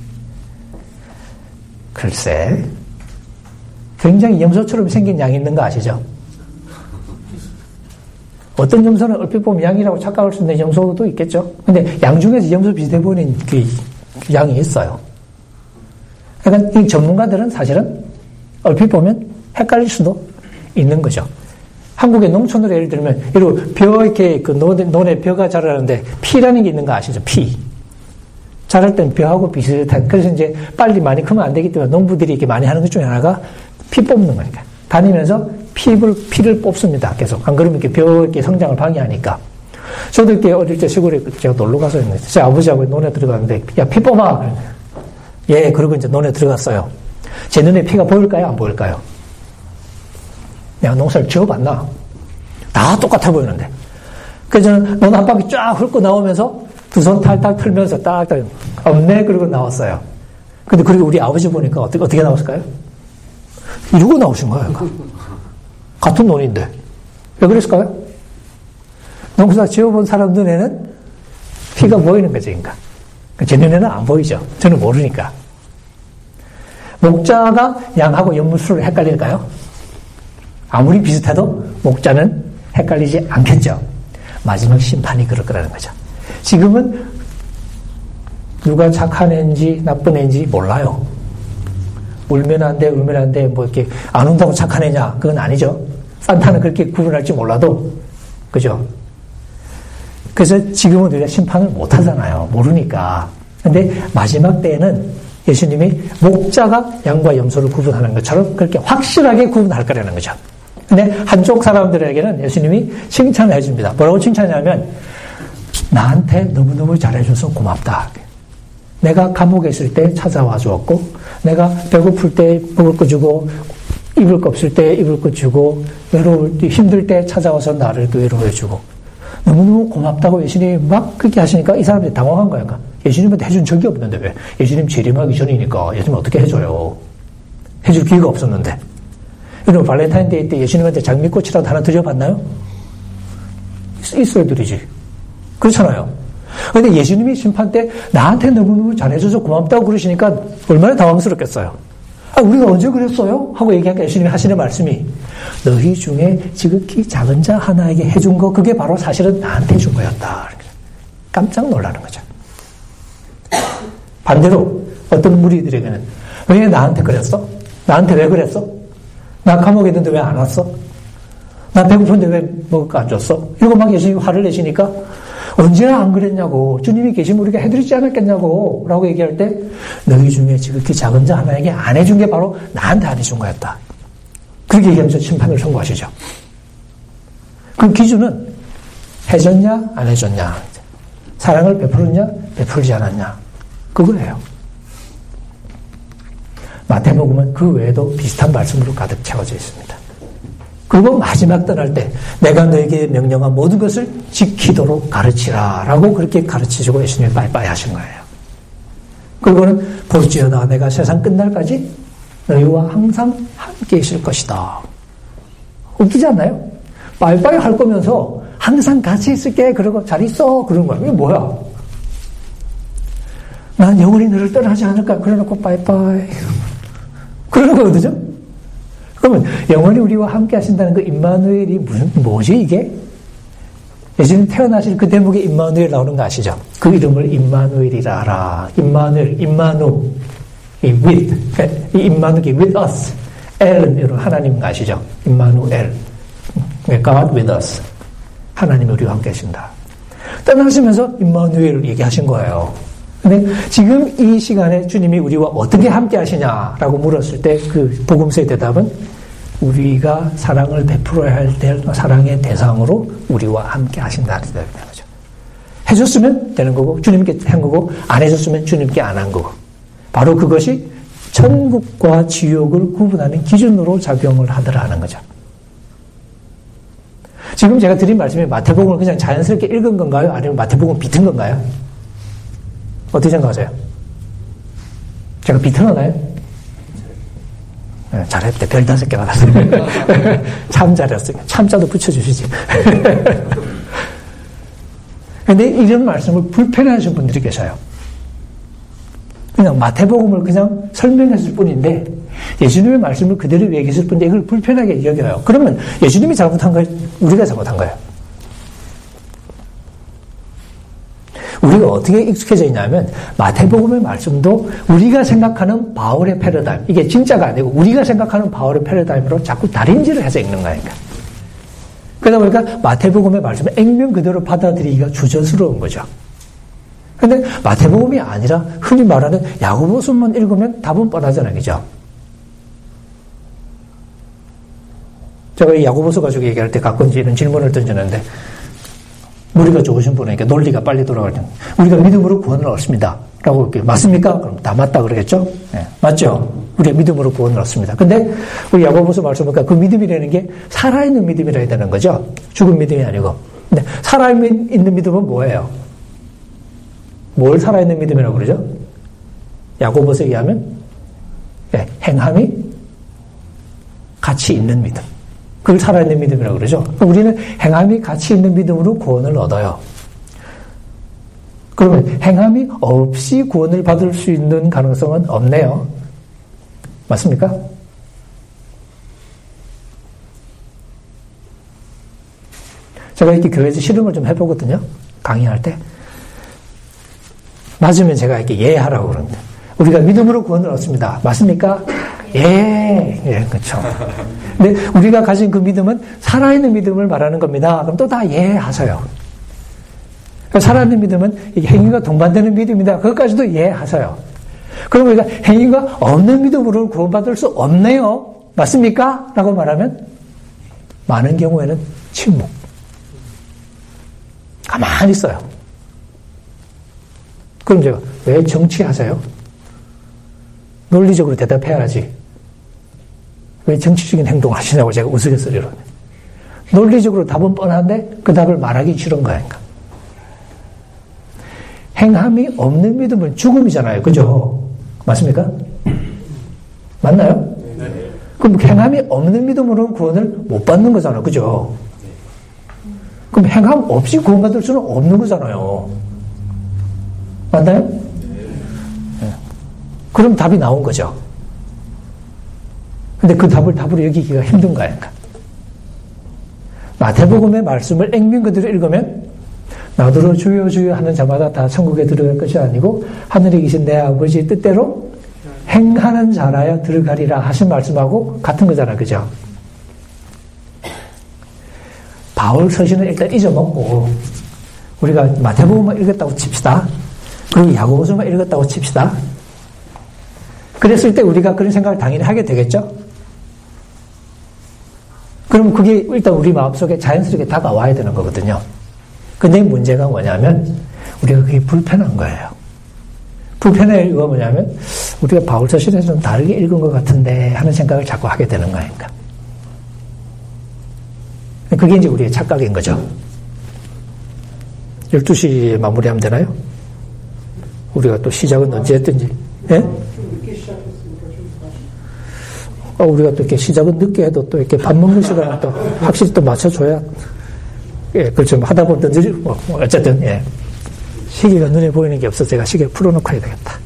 글쎄, 굉장히 염소처럼 생긴 양이 있는 거 아시죠? 어떤 염소는 얼핏 보면 양이라고 착각할 수 있는 염소도 있겠죠. 근데 양 중에서 염소 비슷해 보이는 그 양이 있어요. 그러니까 이 전문가들은 사실은 얼핏 보면 헷갈릴 수도 있는 거죠. 한국의 농촌으로 예를 들면, 이렇게 벼, 이렇게 그 논에 벼가 자라는데 피라는 게 있는 거 아시죠? 피. 자랄 땐 벼하고 비슷한, 그래서 이제 빨리 많이 크면 안 되기 때문에 농부들이 이렇게 많이 하는 것 중에 하나가 피 뽑는 거니까. 다니면서 피를 뽑습니다. 계속. 안 그러면 이렇게 벼 이렇게 성장을 방해하니까. 저도 이렇게 어릴 때 시골에 제가 놀러 가서 했는데, 제 아버지하고 논에 들어갔는데, 야, 피 뽑아! 예, 그러고 이제 논에 들어갔어요. 제 눈에 피가 보일까요? 안 보일까요? 내가 농사를 지어봤나? 다 똑같아 보이는데. 그래서 저는 논 한 바퀴 쫙 훑고 나오면서 두 손 탈탈 털면서 딱딱 없네 그러고 나왔어요. 근데 그리고 우리 아버지 보니까 어떻게 나왔을까요? 이러고 나오신 거예요. 같은 논인데. 왜 그랬을까요? 농사 지어본 사람 눈에는 피가 보이는 거죠, 그러니까. 제 눈에는 안 보이죠. 저는 모르니까. 목자가 양하고 연못수를 헷갈릴까요? 아무리 비슷해도 목자는 헷갈리지 않겠죠. 마지막 심판이 그럴 거라는 거죠. 지금은 누가 착한 애인지 나쁜 애인지 몰라요. 울면 안 돼, 울면 안 돼, 뭐 이렇게 안 운다고 착한 애냐? 그건 아니죠. 산타는 그렇게 구분할지 몰라도, 그죠? 그래서 지금은 우리가 심판을 못 하잖아요. 모르니까. 근데 마지막 때에는 예수님이 목자가 양과 염소를 구분하는 것처럼 그렇게 확실하게 구분할 거라는 거죠. 근데 한쪽 사람들에게는 예수님이 칭찬을 해줍니다. 뭐라고 칭찬하냐면, 나한테 너무너무 잘해줘서 고맙다. 내가 감옥에 있을 때 찾아와 주었고, 내가 배고플 때 먹을 거 주고, 입을 거 없을 때 입을 거 주고, 외로울 때, 힘들 때 찾아와서 나를 외로워해주고, 너무너무 고맙다고 예수님이 막 그렇게 하시니까 이 사람들이 당황한 거야. 예수님한테 해준 적이 없는데 왜? 예수님 재림하기 전이니까 예수님 어떻게 해줘요? 해줄 기회가 없었는데. 여러분 발렌타인데이 때 예수님한테 장미꽃이라도 하나 드려봤나요? 있어야 드리지. 그렇잖아요. 그런데 예수님이 심판 때 나한테 너무너무 잘해줘서 고맙다고 그러시니까 얼마나 당황스럽겠어요. 우리가 언제 그랬어요? 하고 얘기하니까 예수님이 하시는 말씀이, 너희 중에 지극히 작은 자 하나에게 해준 거, 그게 바로 사실은 나한테 해준 거였다. 깜짝 놀라는 거죠. 반대로 어떤 무리들에게는, 왜 나한테 그랬어? 나한테 왜 그랬어? 나 감옥에 있는데 왜 안 왔어? 나 배고픈데 왜 먹을 거 안 줬어? 이러고 막 예수님이 화를 내시니까, 언제나 안 그랬냐고, 주님이 계시면 우리가 해드리지 않았겠냐고 라고 얘기할 때, 너희 중에 지극히 작은 자 하나에게 안 해준 게 바로 나한테 안 해준 거였다. 그렇게 얘기하면서 심판을 선고하시죠. 그 기준은 해줬냐 안 해줬냐, 사랑을 베풀었냐 베풀지 않았냐, 그거예요. 마태복음은 그 외에도 비슷한 말씀으로 가득 채워져 있습니다. 그리고 마지막 떠날 때 내가 너에게 명령한 모든 것을 지키도록 가르치라 라고 그렇게 가르치시고 예수님이 빠이빠이 하신 거예요. 그리고는 볼지어다 내가 세상 끝날까지 너희와 항상 함께 있을 것이다. 웃기지 않나요? 빠이빠이 할 거면서 항상 같이 있을게 그러고 잘 있어 그런 거야. 이게 뭐야? 난 영원히 너를 떠나지 않을까 그래놓고 빠이빠이 그러는 거거든요. 그러면 영원히 우리와 함께 하신다는 그 임마누엘이 뭐지 이게? 예수님 태어나실 그 대목에 임마누엘 나오는 거 아시죠? 그 이름을 임마누엘이라 하라. 임마누엘, 임마누, 이 with, 이 임마누엘이 with us. 엘은 하나님 아시죠? 임마누엘, God with us. 하나님이 우리와 함께 하신다. 떠나시면서 임마누엘을 얘기하신 거예요. 근데 지금 이 시간에 주님이 우리와 어떻게 함께 하시냐라고 물었을 때 그 복음서의 대답은 우리가 사랑을 베풀어야 할 때 사랑의 대상으로 우리와 함께 하신다는 대답이 되는 거죠. 해줬으면 되는 거고 주님께 한 거고 안 해줬으면 주님께 안 한 거고 바로 그것이 천국과 지옥을 구분하는 기준으로 작용을 하더라는 거죠. 지금 제가 드린 말씀이 마태복음을 그냥 자연스럽게 읽은 건가요? 아니면 마태복음을 비튼 건가요? 어떻게 생각하세요? 제가 비틀어나요? 네, 잘했대. 별 5개 받았어요. 참 잘했어요. 참자도 붙여주시지. 근데 이런 말씀을 불편해하시는 분들이 계셔요. 그냥 마태복음을 그냥 설명했을 뿐인데 예수님의 말씀을 그대로 얘기했을 뿐인데 이걸 불편하게 여겨요. 그러면 예수님이 잘못한 거예요? 우리가 잘못한 거예요? 우리가 어떻게 익숙해져 있냐면 마태복음의 말씀도 우리가 생각하는 바울의 패러다임, 이게 진짜가 아니고 우리가 생각하는 바울의 패러다임으로 자꾸 다림질을 해서 읽는 거니까. 그러다 보니까 마태복음의 말씀을 액면 그대로 받아들이기가 주저스러운 거죠. 그런데 마태복음이 아니라 흔히 말하는 야고보서만 읽으면 답은 뻔하잖아요. 그죠? 제가 이 야고보서 가지고 얘기할 때 가끔 이런 질문을 던졌는데 머리가 좋으신 분에게 논리가 빨리 돌아갈 때 우리가 믿음으로 구원을 얻습니다. 라고 이렇게 맞습니까? 그럼 다 맞다 그러겠죠? 네, 맞죠? 우리가 믿음으로 구원을 얻습니다. 근데 우리 야고보서 말씀보니까 그 믿음이라는 게 살아있는 믿음이라 해야 되는 거죠? 죽은 믿음이 아니고. 근데 살아있는 믿음은 뭐예요? 뭘 살아있는 믿음이라고 그러죠? 야고보서에 의하면 네, 행함이 가치 있는 믿음. 그걸 살아있는 믿음이라고 그러죠. 우리는 행함이 가치 있는 믿음으로 구원을 얻어요. 그러면 행함이 없이 구원을 받을 수 있는 가능성은 없네요. 맞습니까? 제가 이렇게 교회에서 실험을 좀 해보거든요. 강의할 때. 맞으면 제가 이렇게 예 하라고 그럽니다. 우리가 믿음으로 구원을 얻습니다. 맞습니까? 예, 그렇죠. 근데 우리가 가진 그 믿음은 살아있는 믿음을 말하는 겁니다. 그럼 또 다 예 하세요. 살아있는 믿음은 행위가 동반되는 믿음이다. 그것까지도 예 하세요. 그럼 우리가 행위가 없는 믿음으로 구원받을 수 없네요. 맞습니까? 라고 말하면 많은 경우에는 침묵. 가만히 있어요. 그럼 제가 왜 정치하세요? 논리적으로 대답해야지. 왜 정치적인 행동을 하시냐고 제가 우스갯소리로. 논리적으로 답은 뻔한데 그 답을 말하기 싫은 거니까. 행함이 없는 믿음은 죽음이잖아요. 그죠? 맞습니까? 맞나요? 네. 그럼 행함이 없는 믿음으로는 구원을 못 받는 거잖아요. 그죠? 그럼 행함 없이 구원받을 수는 없는 거잖아요. 맞나요? 네. 그럼 답이 나온 거죠. 근데 그 답을 답으로 여기기가 힘든 거니까. 마태복음의 말씀을 액면 그대로 읽으면 나더러 주여 주여 하는 자마다 다 천국에 들어갈 것이 아니고 하늘에 계신 내 아버지의 뜻대로 행하는 자라야 들어가리라 하신 말씀하고 같은 거잖아요. 그죠? 바울 서신을 일단 잊어먹고 우리가 마태복음만 읽었다고 칩시다. 그리고 야고보서만 읽었다고 칩시다. 그랬을 때 우리가 그런 생각을 당연히 하게 되겠죠? 그럼 그게 일단 우리 마음속에 자연스럽게 다가와야 되는 거거든요. 근데 문제가 뭐냐면 우리가 그게 불편한 거예요. 불편한 이유가 뭐냐면 우리가 바울 서신에서 좀 다르게 읽은 것 같은데 하는 생각을 자꾸 하게 되는 거니까. 그게 이제 우리의 착각인 거죠. 12시에 마무리하면 되나요? 우리가 또 시작은 언제 했든지. 예? 우리가 또 이렇게 시작은 늦게 해도 또 이렇게 밥 먹는 시간을 또 확실히 또 맞춰줘야, 예, 그렇죠. 하다 보면 늦을, 어쨌든, 예. 시계가 눈에 보이는 게 없어서 제가 시계 풀어놓고 해야 되겠다.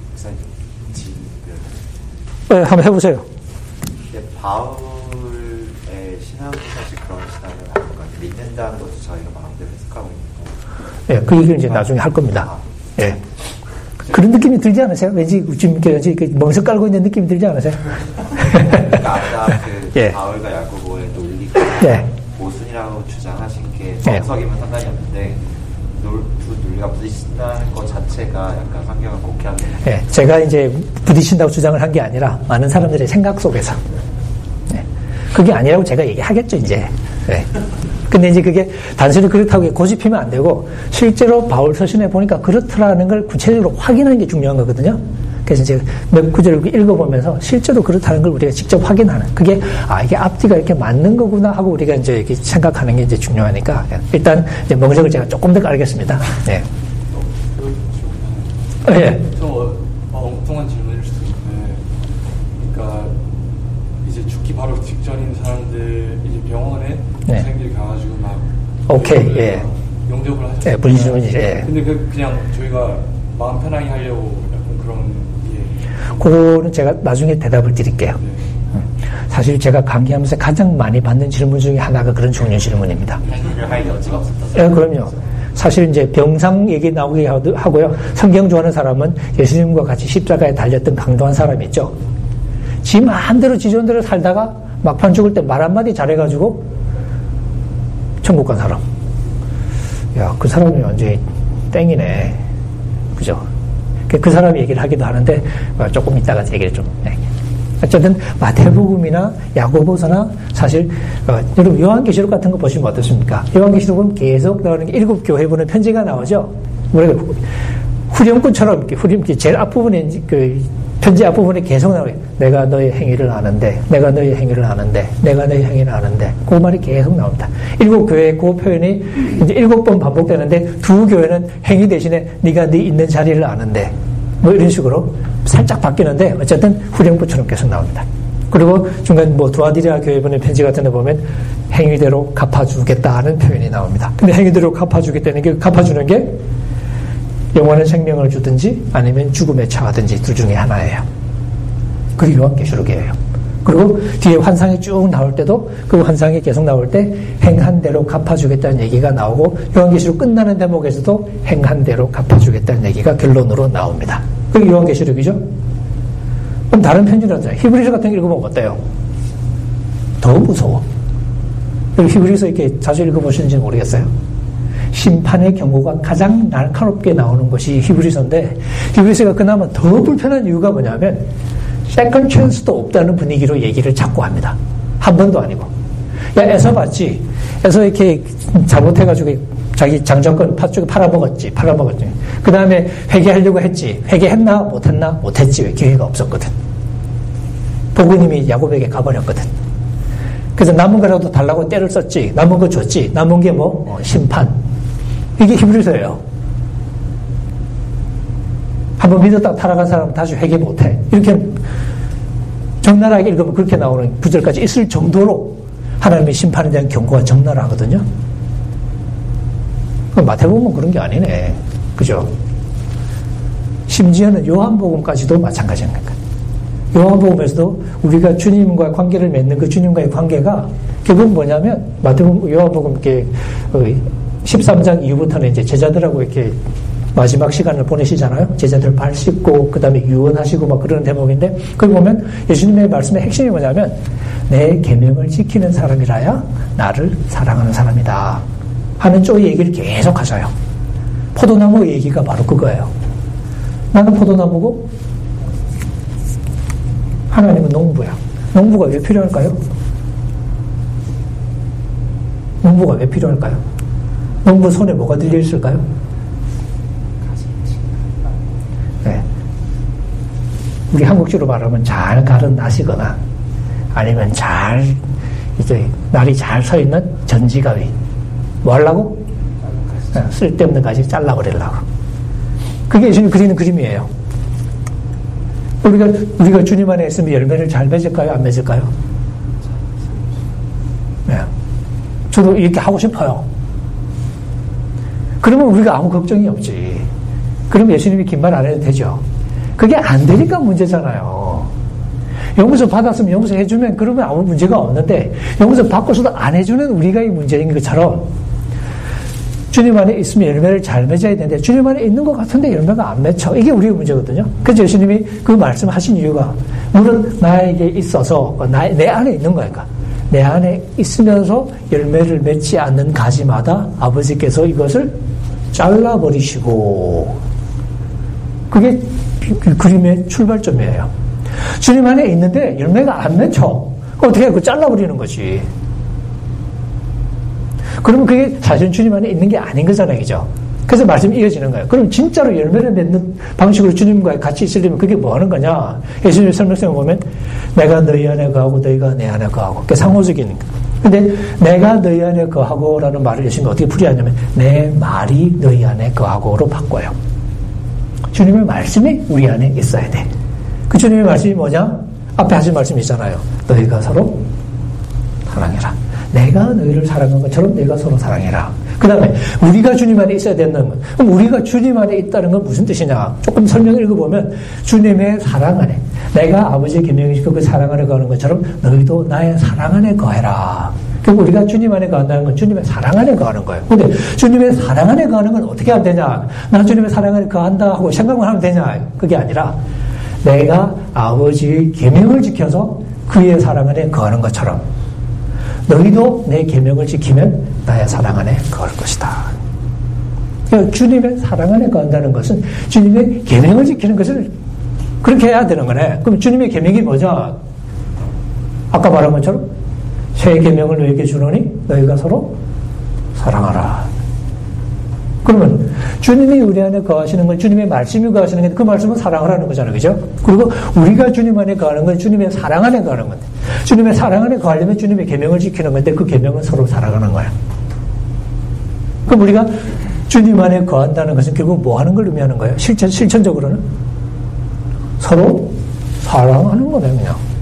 예, 한번 해보세요. 바울의 신앙도 사실 그런 신앙을 하는 거 같아요. 믿는다는 것도 저희가 마음대로 해석하고 있는 거. 예, 그 얘기를 이제 나중에 할 겁니다. 예. 그런 느낌이 들지 않으세요? 왠지 지금 멍석 깔고 있는 느낌이 들지 않으세요? 그러니까 아까 그 예. 바울과 야고보의 논리가 예. 모순이라고 주장하신 게 정석이면 상관이 없는데 두 논리가 부딪힌다는 것 자체가 약간 성경을 곡해하는. 예, 제가 이제 부딪힌다고 주장을 한 게 아니라 많은 사람들의 생각 속에서. 예. 그게 아니라고 제가 얘기하겠죠, 이제. 예. 근데 이제 그게 단순히 그렇다고 고집히면 안 되고 실제로 바울 서신에 보니까 그렇더라는 걸 구체적으로 확인하는 게 중요한 거거든요. 그래서 이제 몇 구절을 읽어보면서 실제로 그렇다는 걸 우리가 직접 확인하는 그게 이게 앞뒤가 이렇게 맞는 거구나 하고 우리가 이제 이렇게 생각하는 게 이제 중요하니까 일단 이제 멍석을 제가 조금 더 깔겠습니다. 네. 예. 좀 엉뚱한 질문일 수도 있는데, 그러니까 이제 죽기 바로 직전인 사람들 이제 병원에 선생님들이 가가지고 막 오케이 예 용접을 하셨어요. 예 분리질문이 예. 근데 그냥 저희가 마음 편하게 하려고 약간 그런 그거는 제가 나중에 대답을 드릴게요. 사실 제가 강의하면서 가장 많이 받는 질문 중에 하나가 그런 종류 질문입니다. 행위를 할 여지가 없었다. 예, 그럼요. 사실 이제 병상 얘기 나오게 하고요. 성경 좋아하는 사람은 예수님과 같이 십자가에 달렸던 강도한 사람이 있죠. 지 마음대로 지존대로 살다가 막판 죽을 때 말 한마디 잘해가지고 천국 간 사람. 야, 그 사람이 완전히 땡이네. 그죠? 그 사람이 얘기를 하기도 하는데 조금 이따가 얘기를 좀. 어쨌든 마태복음이나 야고보서나 사실 여러분 요한계시록 같은 거 보시면 어떻습니까? 요한계시록은 계속 나오는 게 7교회 보는 편지가 나오죠. 우리가 후렴구처럼 이렇게 제일 앞부분에 그 편지 앞부분에 계속 나와요. 내가 너의 행위를 아는데, 내가 너의 행위를 아는데, 내가 너의 행위를 아는데. 그 말이 계속 나옵니다. 7교회 그 표현이 이제 7번 반복되는데 두 교회는 행위 대신에 네가 네 있는 자리를 아는데 뭐 이런 식으로 살짝 바뀌는데 어쨌든 후렴구처럼 계속 나옵니다. 그리고 중간 두아디라 교회 보낸 편지 같은 데 보면 행위대로 갚아주겠다는 표현이 나옵니다. 근데 행위대로 갚아주겠다는 게, 갚아주는 게 영원한 생명을 주든지 아니면 죽음에 처하든지 둘 중에 하나예요. 그게 요한계시록이에요. 그리고 뒤에 환상이 쭉 나올 때도 그 환상이 계속 나올 때 행한 대로 갚아주겠다는 얘기가 나오고 요한계시록 끝나는 대목에서도 행한 대로 갚아주겠다는 얘기가 결론으로 나옵니다. 그게 요한계시록이죠. 그럼 다른 편지라든지 히브리서 같은 거 읽어보면 어때요? 더 무서워. 히브리서 이렇게 자주 읽어보시는지 모르겠어요. 심판의 경고가 가장 날카롭게 나오는 것이 히브리서인데 히브리서가 그나마 더 불편한 이유가 뭐냐면 세컨 찬스도 없다는 분위기로 얘기를 자꾸 합니다. 한 번도 아니고. 야, 에서 봤지? 에서 이렇게 잘못해가지고 자기 장자권 팥죽에 팔아먹었지. 그 다음에 회개하려고 했지. 회개했나? 못했나? 못했지. 왜? 기회가 없었거든. 보고님이 야곱에게 가버렸거든. 그래서 남은 거라도 달라고 때를 썼지. 남은 거 줬지. 남은 게 심판. 이게 히브리서예요. 한번 믿었다가 타락한 사람은 다시 회개 못해. 이렇게 적나라하게 읽으면 그렇게 나오는 구절까지 있을 정도로 하나님의 심판에 대한 경고가 적나라하거든요. 마태복음은 그런 게 아니네. 그죠? 심지어는 요한복음까지도 마찬가지입니다. 요한복음에서도 우리가 주님과 관계를 맺는 그 주님과의 관계가 결국은 뭐냐면 마태복음, 요한복음 이렇게 13장 이후부터는 이제 제자들하고 이렇게 마지막 시간을 보내시잖아요. 제자들 발 씻고 그 다음에 유언하시고 막 그런 대목인데 거기 보면 예수님의 말씀의 핵심이 뭐냐면 내 계명을 지키는 사람이라야 나를 사랑하는 사람이다 하는 쪽의 얘기를 계속 하셔요. 포도나무 얘기가 바로 그거예요. 나는 포도나무고 하나님은 농부야. 농부가 왜 필요할까요? 농부가 왜 필요할까요? 농부 손에 뭐가 들려있을까요? 네. 우리 한국식으로 말하면 잘 갈은 낫이거나 아니면 이제 날이 잘 서 있는 전지가위. 뭐 하려고? 쓸데없는 가지 잘라버리려고. 그게 예수님이 그리는 그림이에요. 우리가 주님 안에 있으면 열매를 잘 맺을까요? 안 맺을까요? 네. 저도 이렇게 하고 싶어요. 그러면 우리가 아무 걱정이 없지. 그럼 예수님이 긴 말 안 해도 되죠. 그게 안 되니까 문제잖아요. 용서 받았으면 용서해주면 그러면 아무 문제가 없는데 용서 받고서도 안 해주는 우리가 이 문제인 것처럼 주님 안에 있으면 열매를 잘 맺어야 되는데 주님 안에 있는 것 같은데 열매가 안 맺혀. 이게 우리의 문제거든요. 그래서 예수님이 그 말씀하신 이유가 물은 나에게 있어서 내 안에 있는 거니까 내 안에 있으면서 열매를 맺지 않는 가지마다 아버지께서 이것을 잘라버리시고 그게 그림의 출발점이에요. 주님 안에 있는데 열매가 안 맺혀. 어떻게 해? 그거 잘라버리는 거지. 그러면 그게 사실 주님 안에 있는 게 아닌 거잖아요. 그죠? 그래서 말씀이 이어지는 거예요. 그럼 진짜로 열매를 맺는 방식으로 주님과 같이 있으려면 그게 뭐 하는 거냐? 예수님 설명성을 보면 내가 너희 안에 거하고 너희가 내 안에 거하고. 그게 상호적인 거예요. 근데 내가 너희 안에 거하고 라는 말을 예수님이 어떻게 풀이하냐면 내 말이 너희 안에 거하고로 바꿔요. 주님의 말씀이 우리 안에 있어야 돼. 그 주님의 말씀이 뭐냐? 앞에 하신 말씀이 있잖아요. 너희가 서로 사랑해라. 내가 너희를 사랑한 것처럼 너희가 서로 사랑해라. 그 다음에 우리가 주님 안에 있어야 된다는 것. 그럼 우리가 주님 안에 있다는 건 무슨 뜻이냐? 조금 설명을 읽어보면 주님의 사랑 안에 내가 아버지의 계명을 지키고 그 사랑 안에 거하는 것처럼 너희도 나의 사랑 안에 거해라. 그리고 우리가 주님 안에 거한다는 건 주님의 사랑 안에 거하는 거예요. 근데 주님의 사랑 안에 거하는 건 어떻게 하면 되냐? 나 주님의 사랑 안에 거한다 하고 생각만 하면 되냐? 그게 아니라 내가 아버지의 계명을 지켜서 그의 사랑 안에 거하는 것처럼 너희도 내 계명을 지키면 나의 사랑 안에 거할 것이다. 그러니까 주님의 사랑 안에 거한다는 것은 주님의 계명을 지키는 것을 그렇게 해야 되는 거네. 그럼 주님의 계명이 뭐죠? 아까 말한 것처럼 새 계명을 너희에게 주노니 너희가 서로 사랑하라. 그러면 주님이 우리 안에 거하시는 건 주님의 말씀이 거하시는 건데 그 말씀은 사랑하라는 거잖아요. 그죠? 그리고 우리가 주님 안에 거하는 건 주님의 사랑 안에 거하는 건데 주님의 사랑 안에 거하려면 주님의 계명을 지키는 건데 그 계명은 서로 사랑하는 거야. 그럼 우리가 주님 안에 거한다는 것은 결국 뭐 하는 걸 의미하는 거예요? 실천적으로는 서로 사랑하는 거네, 그냥. 그러니까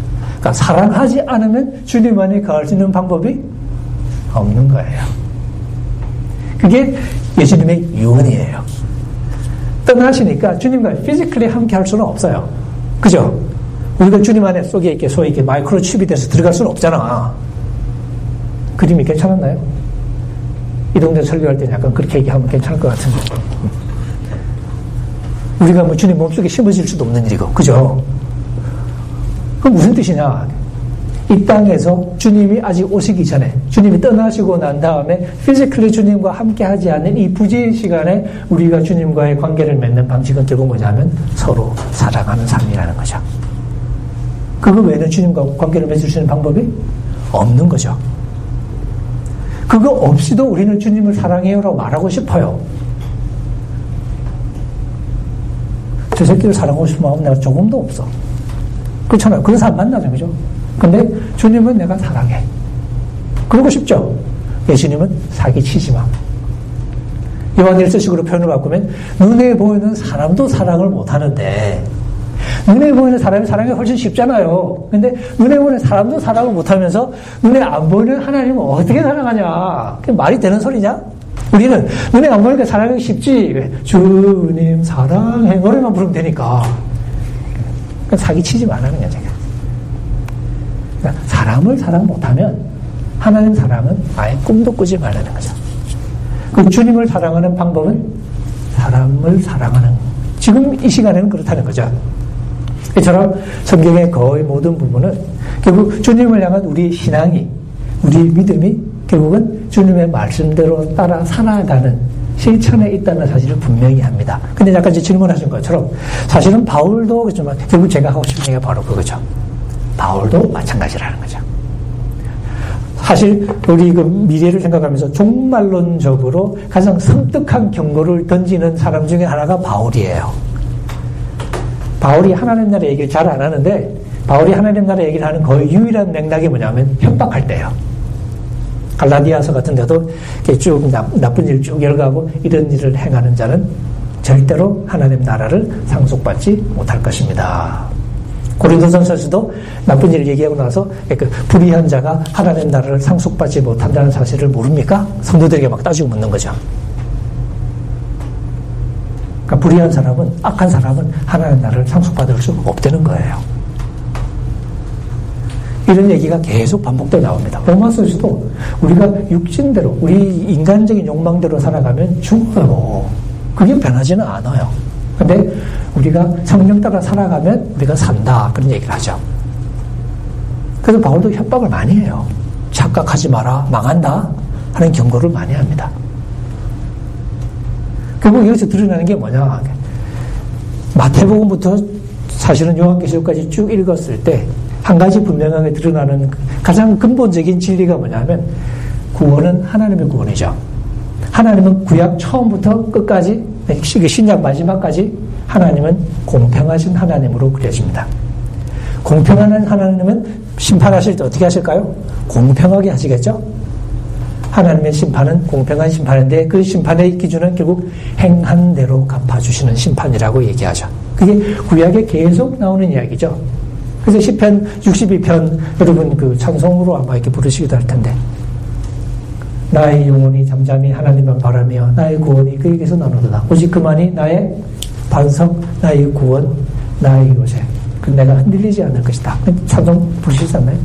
그러니까 사랑하지 않으면 주님 안에 거할 수 있는 방법이 없는 거예요. 그게 예수님의 유언이에요. 떠나시니까 주님과 피지컬리 함께 할 수는 없어요. 그죠? 우리가 주님 안에 속에 이렇게 소위 이렇게 마이크로칩이 돼서 들어갈 수는 없잖아. 그림이 괜찮았나요? 이동대 설교할 때는 약간 그렇게 얘기하면 괜찮을 것 같은데. 우리가 뭐 주님 몸속에 심어질 수도 없는 일이고, 그죠? 그럼 무슨 뜻이냐? 이 땅에서 주님이 아직 오시기 전에, 주님이 떠나시고 난 다음에 피지컬리 주님과 함께 하지 않는 이 부재의 시간에 우리가 주님과의 관계를 맺는 방식은 결국 뭐냐면 서로 사랑하는 삶이라는 거죠. 그거 외에는 주님과 관계를 맺을 수 있는 방법이 없는 거죠. 그거 없이도 우리는 주님을 사랑해요라고 말하고 싶어요. 저 새끼를 사랑하고 싶은 마음 내가 조금도 없어. 그렇잖아요. 그런 사람 만나죠. 그죠? 근데 주님은 내가 사랑해. 그러고 싶죠? 예수님은 사기치지 마. 요한일서식으로 표현을 바꾸면 눈에 보이는 사람도 사랑을 못하는데 눈에 보이는 사람이 사랑이 훨씬 쉽잖아요. 근데 눈에 보이는 사람도 사랑을 못하면서 눈에 안 보이는 하나님은 어떻게 사랑하냐? 그게 말이 되는 소리냐? 우리는 눈에 안 보이니까 사랑하기 쉽지. 주님 사랑해 노래만 부르면 되니까. 그러니까 사기치지 마라 그냥 제가. 그러니까 사람을 사랑 못하면 하나님 사랑은 아예 꿈도 꾸지 말라는 거죠. 그 주님을 사랑하는 방법은 사람을 사랑하는, 지금 이 시간에는 그렇다는 거죠. 이처럼 성경의 거의 모든 부분은 결국 주님을 향한 우리 신앙이, 우리 믿음이 결국은 주님의 말씀대로 따라 살아가는 실천에 있다는 사실을 분명히 합니다. 근데 약간 이제 질문하신 것처럼 사실은 바울도 그렇지만 결국 제가 하고 싶은 얘기가 바로 그거죠. 바울도 마찬가지라는 거죠. 사실 우리 그 미래를 생각하면서 종말론적으로 가장 섬뜩한 경고를 던지는 사람 중에 하나가 바울이에요. 바울이 하나님 나라 얘기를 잘 안 하는데 바울이 하나님 나라 얘기를 하는 거의 유일한 맥락이 뭐냐면 협박할 때예요. 갈라디아서 같은 데도 쭉 나쁜 일 쭉 열거하고 이런 일을 행하는 자는 절대로 하나님 나라를 상속받지 못할 것입니다. 고린도전서에서도 나쁜 일을 얘기하고 나서 그 불의한 자가 하나님 나라를 상속받지 못한다는 사실을 모릅니까? 성도들에게 막 따지고 묻는 거죠. 그러니까 불의한 사람은, 악한 사람은 하나님 나라를 상속받을 수 없다는 거예요. 이런 얘기가 계속 반복되어 나옵니다. 로마서에서도 우리가 육신대로, 우리 인간적인 욕망대로 살아가면 죽어요. 그게 변하지는 않아요. 근데 우리가 성령 따라 살아가면 우리가 산다. 그런 얘기를 하죠. 그래서 바울도 협박을 많이 해요. 착각하지 마라. 망한다. 하는 경고를 많이 합니다. 결국 여기서 드러나는 게 뭐냐. 마태복음부터 사실은 요한계시록까지 쭉 읽었을 때 한 가지 분명하게 드러나는 가장 근본적인 진리가 뭐냐면 구원은 하나님의 구원이죠. 하나님은 구약 처음부터 끝까지 신약 마지막까지 하나님은 공평하신 하나님으로 그려집니다. 공평한 하나님은 심판하실 때 어떻게 하실까요? 공평하게 하시겠죠? 하나님의 심판은 공평한 심판인데 그 심판의 기준은 결국 행한 대로 갚아주시는 심판이라고 얘기하죠. 그게 구약에 계속 나오는 이야기죠. 그래서 시편 62편 여러분 그 찬송으로 아마 이렇게 부르시기도 할 텐데 나의 영혼이 잠잠히 하나님만 바라며 나의 구원이 그에게서 나누도다. 오직 그만이 나의 반석, 나의 구원, 나의 요새. 그 내가 흔들리지 않을 것이다. 찬송 부르시지 않나요?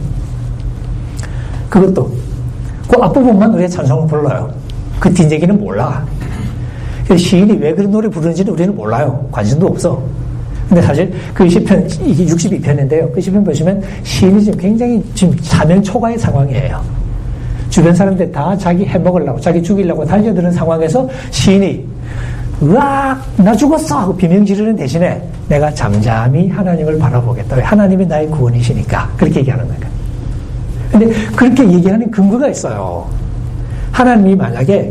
그것도 그 앞부분만 우리가 찬송을 불러요. 그 뒷얘기는 몰라. 시인이 왜 그런 노래 부르는지는 우리는 몰라요. 관심도 없어. 근데 사실 그 시편, 이게 62편인데요. 그 시편 보시면 시인이 지금 굉장히 지금 사면 초과의 상황이에요. 주변 사람들 다 자기 해먹으려고, 자기 죽이려고 달려드는 상황에서 시인이 으악! 나 죽었어! 하고 비명 지르는 대신에 내가 잠잠히 하나님을 바라보겠다. 왜? 하나님이 나의 구원이시니까. 그렇게 얘기하는 거예요. 근데 그렇게 얘기하는 근거가 있어요. 하나님이 만약에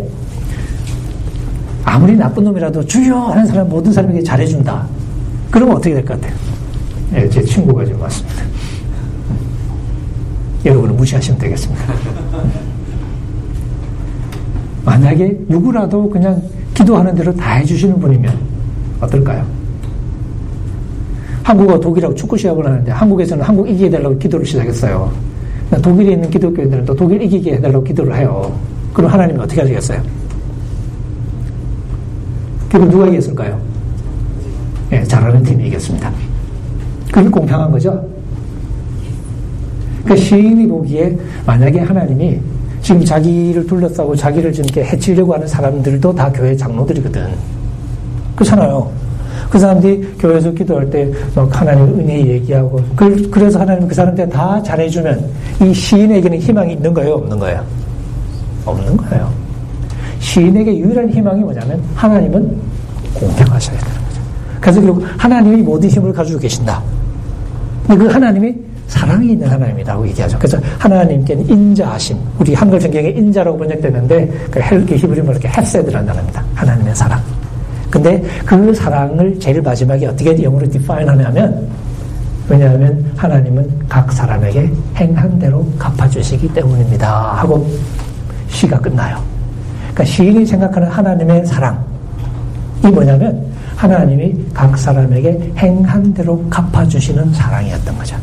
아무리 나쁜 놈이라도 주여 하는 사람 모든 사람에게 잘해준다. 그러면 어떻게 될 것 같아요? 네, 제 친구가 지금 왔습니다. 여러분은 무시하시면 되겠습니다. 만약에 누구라도 그냥 기도하는 대로 다 해주시는 분이면 어떨까요? 한국과 독일하고 축구 시합을 하는데 한국에서는 한국 이기게 해달라고 기도를 시작했어요. 독일에 있는 기독교인들은 또 독일 이기게 해달라고 기도를 해요. 그럼 하나님이 어떻게 하시겠어요? 그럼 누가 이겼을까요? 예, 잘하는 팀이 이겼습니다. 그게 공평한 거죠. 그러니까 시인이 보기에 만약에 하나님이 지금 자기를 둘러싸고 자기를 좀 이렇게 해치려고 하는 사람들도 다 교회 장로들이거든. 그렇잖아요. 그 사람들이 교회에서 기도할 때 하나님 은혜 얘기하고 그래서 하나님 그 사람들 다 잘해주면 이 시인에게는 희망이 있는 거예요? 없는 거예요? 없는 거예요. 시인에게 유일한 희망이 뭐냐면 하나님은 공평하셔야 되는 거죠. 그래서 결국 하나님이 모든 힘을 가지고 계신다. 근데 그 하나님이 사랑이 있는 하나님이라고 얘기하죠. 그래서 하나님께는 인자하심. 우리 한글 성경에 인자라고 번역되는데 그 히브리어로 이렇게 헤세드라는 단어입니다. 하나님의 사랑. 근데 그 사랑을 제일 마지막에 어떻게 영어로 define 하냐면 왜냐하면 하나님은 각 사람에게 행한 대로 갚아주시기 때문입니다. 하고 시가 끝나요. 그러니까 시인이 생각하는 하나님의 사랑이 뭐냐면 하나님이 각 사람에게 행한 대로 갚아주시는 사랑이었던 거죠.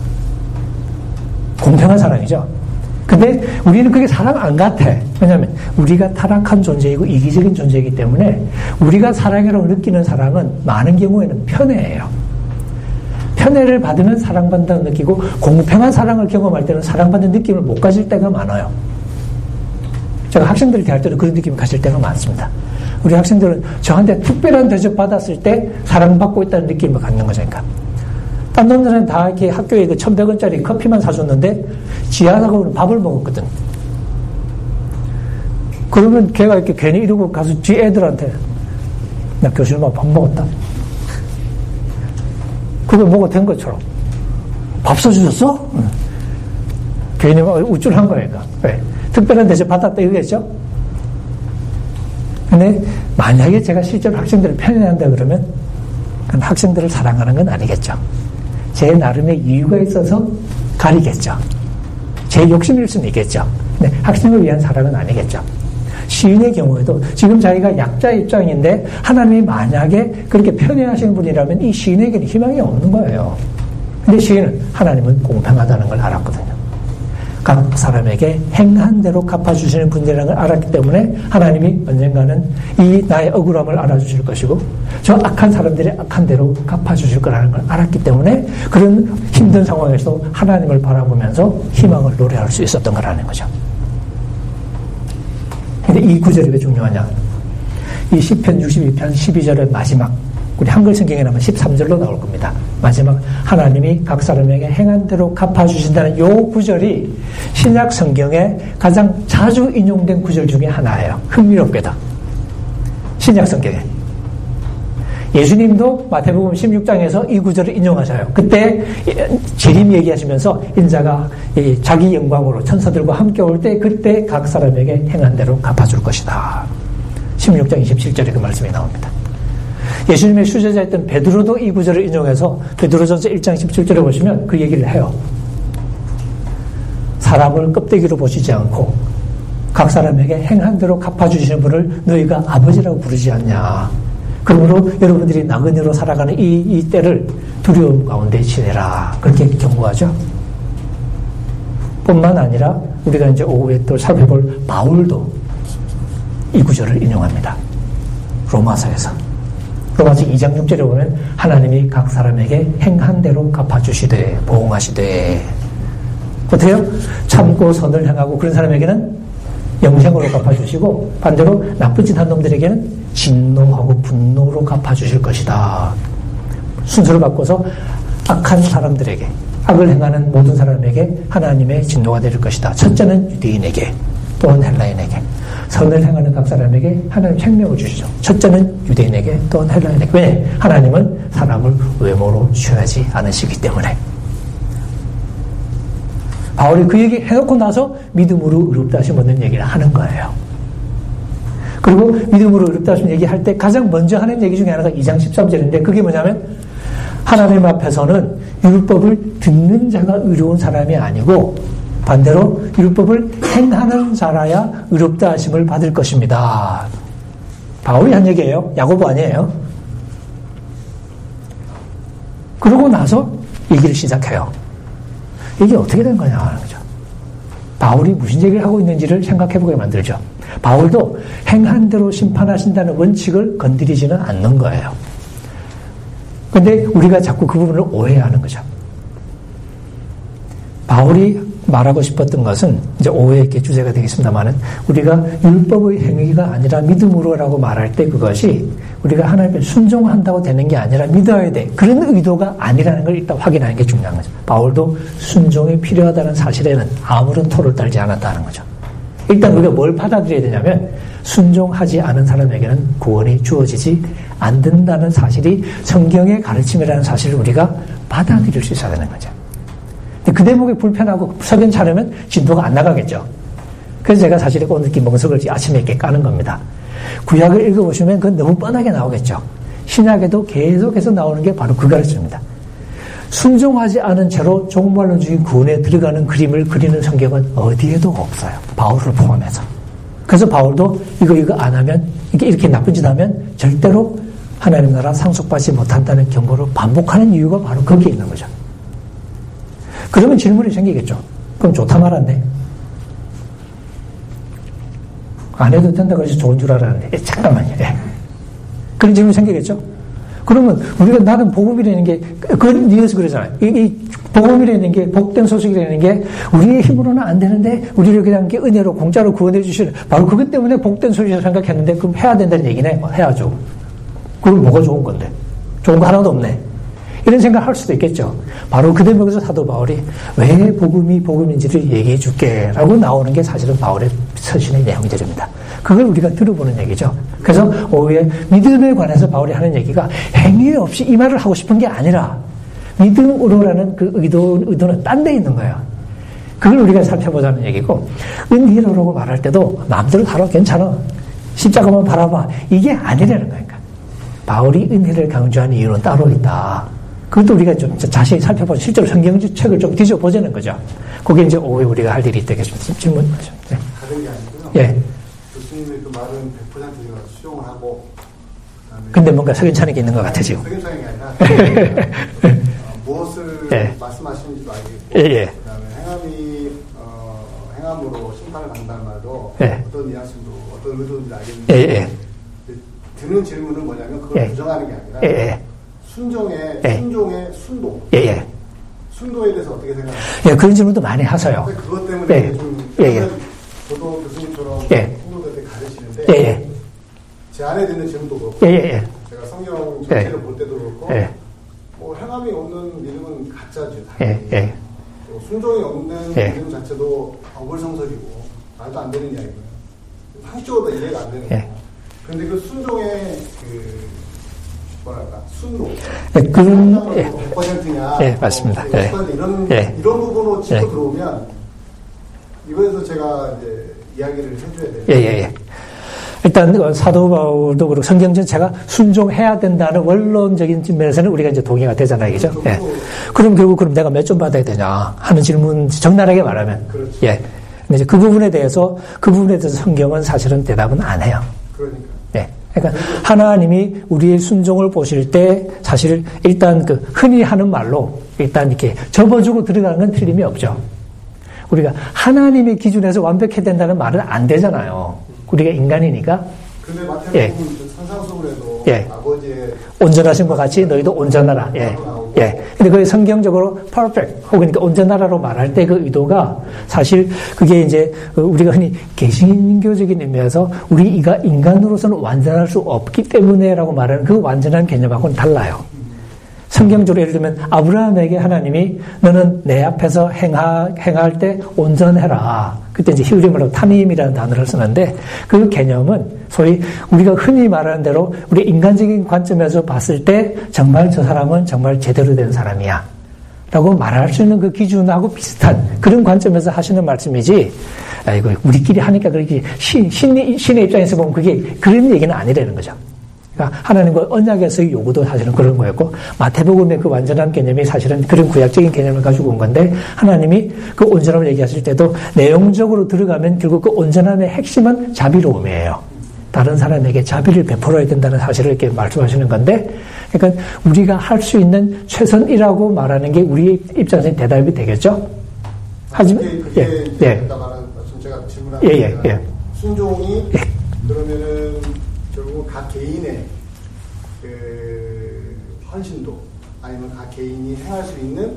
공평한 사랑이죠. 근데 우리는 그게 사랑 안 같아. 왜냐하면 우리가 타락한 존재이고 이기적인 존재이기 때문에 우리가 사랑이라고 느끼는 사랑은 많은 경우에는 편애예요. 편애를 받으면 사랑받는다고 느끼고 공평한 사랑을 경험할 때는 사랑받는 느낌을 못 가질 때가 많아요. 제가 학생들을 대할 때도 그런 느낌을 가질 때가 많습니다. 우리 학생들은 저한테 특별한 대접 받았을 때 사랑받고 있다는 느낌을 갖는 거죠. 그러니까. 딴 놈들은 다 이렇게 학교에 그 1,100원짜리 커피만 사줬는데 지하라고는 밥을 먹었거든. 그러면 걔가 이렇게 괜히 이러고 가서 뒤 애들한테 나 교실만 밥 먹었다. 그거 먹어도 된 것처럼. 밥 사주셨어? 응. 괜히 막 우쭐한 거예요. 왜? 특별한 대접 받았다 이거겠죠? 근데 만약에 제가 실제로 학생들을 편애한다 그러면 그건 학생들을 사랑하는 건 아니겠죠. 제 나름의 이유가 있어서 가리겠죠. 제 욕심일 수는 있겠죠. 근데 학생을 위한 사랑은 아니겠죠. 시인의 경우에도 지금 자기가 약자 입장인데 하나님이 만약에 그렇게 편애하시는 분이라면 이 시인에게는 희망이 없는 거예요. 근데 시인은 하나님은 공평하다는 걸 알았거든요. 각 사람에게 행한 대로 갚아주시는 분들이라는 걸 알았기 때문에 하나님이 언젠가는 이 나의 억울함을 알아주실 것이고 저 악한 사람들의 악한 대로 갚아주실 거라는 걸 알았기 때문에 그런 힘든 상황에서 하나님을 바라보면서 희망을 노래할 수 있었던 거라는 거죠. 근데 이 구절이 왜 중요하냐? 이 시편 62편 12절의 마지막 우리 한글 성경에 나면 13절로 나올 겁니다. 마지막 하나님이 각 사람에게 행한 대로 갚아주신다는 이 구절이 신약 성경에 가장 자주 인용된 구절 중에 하나예요. 흥미롭게도. 신약 성경에. 예수님도 마태복음 16장에서 이 구절을 인용하셔요. 그때 재림 얘기하시면서 인자가 자기 영광으로 천사들과 함께 올 때 그때 각 사람에게 행한 대로 갚아줄 것이다. 16장 27절에 그 말씀이 나옵니다. 예수님의 수제자였던 베드로도 이 구절을 인용해서 베드로전서 1장 17절에 보시면 그 얘기를 해요. 사람을 껍데기로 보시지 않고 각 사람에게 행한 대로 갚아주시는 분을 너희가 아버지라고 부르지 않냐. 그러므로 여러분들이 나그네로 살아가는 이 때를 두려움 가운데 지내라. 그렇게 경고하죠. 뿐만 아니라 우리가 이제 오후에 또 살펴볼 바울도 이 구절을 인용합니다. 로마서에서. 로마서 2장 6절에 보면 하나님이 각 사람에게 행한 대로 갚아주시되 보응하시되 어때요? 참고 선을 행하고 그런 사람에게는 영생으로 갚아주시고 반대로 나쁜 짓 한 놈들에게는 진노하고 분노로 갚아주실 것이다. 순서를 바꿔서 악한 사람들에게 악을 행하는 모든 사람에게 하나님의 진노가 내릴 것이다. 첫째는 유대인에게 또는 헬라인에게 선을 행하는 각 사람에게 하나님 생명을 주시죠. 첫째는 유대인에게 또는 헬라인에게. 왜? 하나님은 사람을 외모로 취하지 않으시기 때문에. 바울이 그 얘기 해놓고 나서 믿음으로 의롭다 하심 얻는 얘기를 하는 거예요. 그리고 믿음으로 의롭다 하심 얘기할 때 가장 먼저 하는 얘기 중에 하나가 2장 13절인데 그게 뭐냐면 하나님 앞에서는 율법을 듣는 자가 의로운 사람이 아니고 반대로 율법을 행하는 자라야 의롭다 하심을 받을 것입니다. 바울이 한 얘기예요. 야고보 아니에요. 그러고 나서 얘기를 시작해요. 이게 어떻게 된 거냐 하는 거죠. 바울이 무슨 얘기를 하고 있는지를 생각해보게 만들죠. 바울도 행한 대로 심판하신다는 원칙을 건드리지는 않는 거예요. 근데 우리가 자꾸 그 부분을 오해하는 거죠. 바울이 말하고 싶었던 것은 이제 오해의 주제가 되겠습니다만은 우리가 율법의 행위가 아니라 믿음으로라고 말할 때 그것이 우리가 하나님께 순종한다고 되는 게 아니라 믿어야 돼. 그런 의도가 아니라는 걸 일단 확인하는 게 중요한 거죠. 바울도 순종이 필요하다는 사실에는 아무런 토를 달지 않았다는 거죠. 일단 우리가 뭘 받아들여야 되냐면 순종하지 않은 사람에게는 구원이 주어지지 않는다는 사실이 성경의 가르침이라는 사실을 우리가 받아들일 수 있어야 되는 거죠. 그 대목이 불편하고 석연치 않으면 진도가 안 나가겠죠. 그래서 제가 사실 오늘 김봉석을 아침에 이렇게 까는 겁니다. 구약을 읽어보시면 그건 너무 뻔하게 나오겠죠. 신약에도 계속해서 나오는 게 바로 그 가르침입니다. 순종하지 않은 채로 종말론적인 구원에 들어가는 그림을 그리는 성경은 어디에도 없어요. 바울을 포함해서. 그래서 바울도 이거 안 하면 이렇게 나쁜 짓 하면 절대로 하나님 나라 상속받지 못한다는 경고를 반복하는 이유가 바로 거기에 있는 거죠. 그러면 질문이 생기겠죠. 그럼 좋다 말았네. 안 해도 된다고 해서 좋은 줄 알았는데. 잠깐만요. 그런 질문이 생기겠죠. 그러면 우리가 나는 복음이라는 게 그건 니어서 그러잖아요. 이 복음이라는 게 복된 소식이라는 게 우리의 힘으로는 안 되는데 우리를 그냥 은혜로 공짜로 구원해 주시는 바로 그것 때문에 복된 소식이라고 생각했는데 그럼 해야 된다는 얘기네. 해야죠. 그럼 뭐가 좋은 건데? 좋은 거 하나도 없네. 이런 생각을 할 수도 있겠죠. 바로 그 대목에서 사도 바울이 왜 복음이 복음인지를 얘기해 줄게 라고 나오는 게 사실은 바울의 서신의 내용이 됩니다. 그걸 우리가 들어보는 얘기죠. 그래서 오후에 믿음에 관해서 바울이 하는 얘기가 행위 없이 이 말을 하고 싶은 게 아니라 믿음으로라는 그 의도는 딴 데 있는 거예요. 그걸 우리가 살펴보자는 얘기고 은혜로라고 말할 때도 마음대로 살아 괜찮아. 십자가만 바라봐. 이게 아니라는 거니까. 바울이 은혜를 강조하는 이유는 따로 있다. 그것도 우리가 좀 자세히 살펴보죠. 실제로 성경책을 좀 뒤져보자는 거죠. 그게 이제 오후에 우리가 할 일이 되겠습니다. 질문하죠. 네. 다른 게 아니고요. 예. 교수님의 그 말은 100% 제가 수용을 하고. 근데 뭔가 석연찮은 게 있는 것 같아, 지금. 석연찮은 게 아니라. 무엇을 예. 말씀하시는지도 알겠고. 예. 그 다음에 행함으로 심판을 받는다는 말도. 예. 어떤 뉘앙스도, 어떤 의도인지 알겠는데. 예. 드는 질문은 뭐냐면 그걸 부정하는 게 아니라. 순종의 순도. 순도에 대해서 어떻게 생각하세요? 그런 질문도 많이 하세요. 그것 때문에 저도 교수님처럼 성도들한테 가르치는데 제 안에 드는 질문도 그렇고 제가 성경 전체를 볼 때도 그렇고 뭐 행함이 없는 믿음은 가짜죠. 또 순종이 없는 믿음 자체도 어불성설이고 말도 안 되는 이야기고요. 상식적으로 이해가 안 되는 거예요. 그런데 그 순종의 순도. 그런, 100%냐. 맞습니다. 100% 이런 부분으로 짚고 들어오면, 이번에도 제가 이제 이야기를 해줘야 돼요. 일단, 사도 바울도 그렇고, 성경 전체가 순종해야 된다는 원론적인 측면에서는 우리가 이제 동의가 되잖아요. 그죠? 그럼 결국, 그럼 내가 몇 점 받아야 되냐 하는 질문, 적나라하게 말하면. 그렇죠. 근데 이제 그 부분에 대해서 성경은 사실은 대답은 안 해요. 그러니까. 그러니까 하나님이 우리의 순종을 보실 때 사실 일단 그 흔히 하는 말로 일단 이렇게 접어주고 들어가는 건 틀림이 없죠. 우리가 하나님의 기준에서 완벽해야 된다는 말은 안 되잖아요. 우리가 인간이니까. 근데 마태복음 산상수훈에도 아버지의 온전하신 것 같이 너희도 온전하라. 근데 그게 성경적으로 perfect 혹은 온전하라로 말할 때 그 의도가 사실 그게 이제 우리가 흔히 개신교적인 의미에서 우리가 인간으로서는 완전할 수 없기 때문에라고 말하는 그 완전한 개념하고는 달라요. 성경적으로 예를 들면 아브라함에게 하나님이 너는 내 앞에서 행할 때 온전해라. 그때 이제 히브리 말로 타밈이라는 단어를 쓰는데 그 개념은 소위 우리가 흔히 말하는 대로 우리 인간적인 관점에서 봤을 때 정말 저 사람은 정말 제대로 된 사람이야. 라고 말할 수 있는 그 기준하고 비슷한 그런 관점에서 하시는 말씀이지, 이거 우리끼리 하니까 그렇게 신의 입장에서 보면 그게 그런 얘기는 아니라는 거죠. 그러니까 하나님과 언약에서의 요구도 사실은 그런 거였고 마태복음의 그 완전한 개념이 사실은 그런 구약적인 개념을 가지고 온 건데 하나님이 그 온전함을 얘기하실 때도 내용적으로 들어가면 결국 그 온전함의 핵심은 자비로움이에요. 다른 사람에게 자비를 베풀어야 된다는 사실을 이렇게 말씀하시는 건데 그러니까 우리가 할 수 있는 최선이라고 말하는 게 우리 입장에서 대답이 되겠죠? 하지만, 그게 제가 말한, 제가 질문한 순종이, 그러면은, 결국 각 개인의 그 헌신도, 아니면 각 개인이 행할 수 있는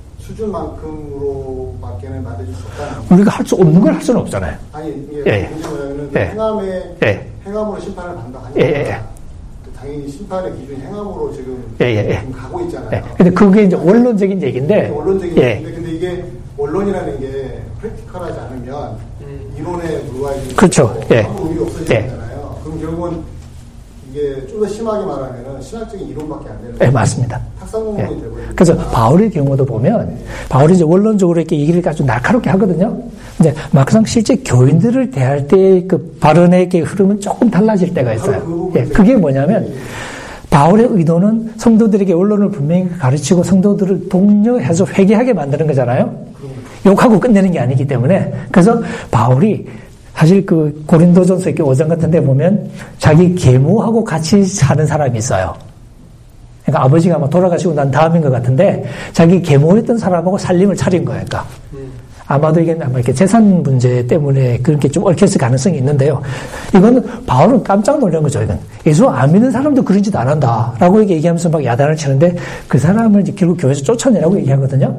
수준만큼으로밖에는 만들어줄 수 없다는 거죠. 우리가 할 수 없는 걸 할 수는 없잖아요. 아니, 이게 문제 뭐냐면, 행함으로 심판을 받는다 하니까, 당연히 심판의 기준이 행함으로 지금 가고 있잖아요. 근데 그게 이제 원론적인 얘기인데. 원론적인 얘기인데, 근데 이게 원론이라는 게 프랙티컬하지 않으면 이론에 불과해지는 그렇죠. 아무 의미 없어지잖아요. 그럼 결국은 이게 좀 더 심하게 말하면 신학적인 이론밖에 안 되는 거예요. 맞습니다. 학상공론이 되거든요. 그래서 바울의 경우도 보면 바울이 이제 원론적으로 이렇게 얘기를 아주 날카롭게 하거든요. 근데 막상 실제 교인들을 대할 때 그 발언의 흐름은 조금 달라질 때가 있어요. 그게 뭐냐면 바울의 의도는 성도들에게 원론을 분명히 가르치고 성도들을 독려해서 회개하게 만드는 거잖아요. 욕하고 끝내는 게 아니기 때문에. 그래서 바울이 사실 그 고린도전서 5장 같은 데 보면 자기 계모하고 같이 사는 사람이 있어요. 그러니까 아버지가 아마 돌아가시고 난 다음인 것 같은데 자기 계모했던 사람하고 살림을 차린 거예요. 그러니까. 아마도 이게 아마 이렇게 재산 문제 때문에 그렇게 좀 얽혔을 가능성이 있는데요. 이거는 바울은 깜짝 놀란 거죠. 이건 예수 안 믿는 사람도 그런 짓 안 한다. 라고 얘기하면서 막 야단을 치는데 그 사람을 이제 결국 교회에서 쫓아내라고 얘기하거든요.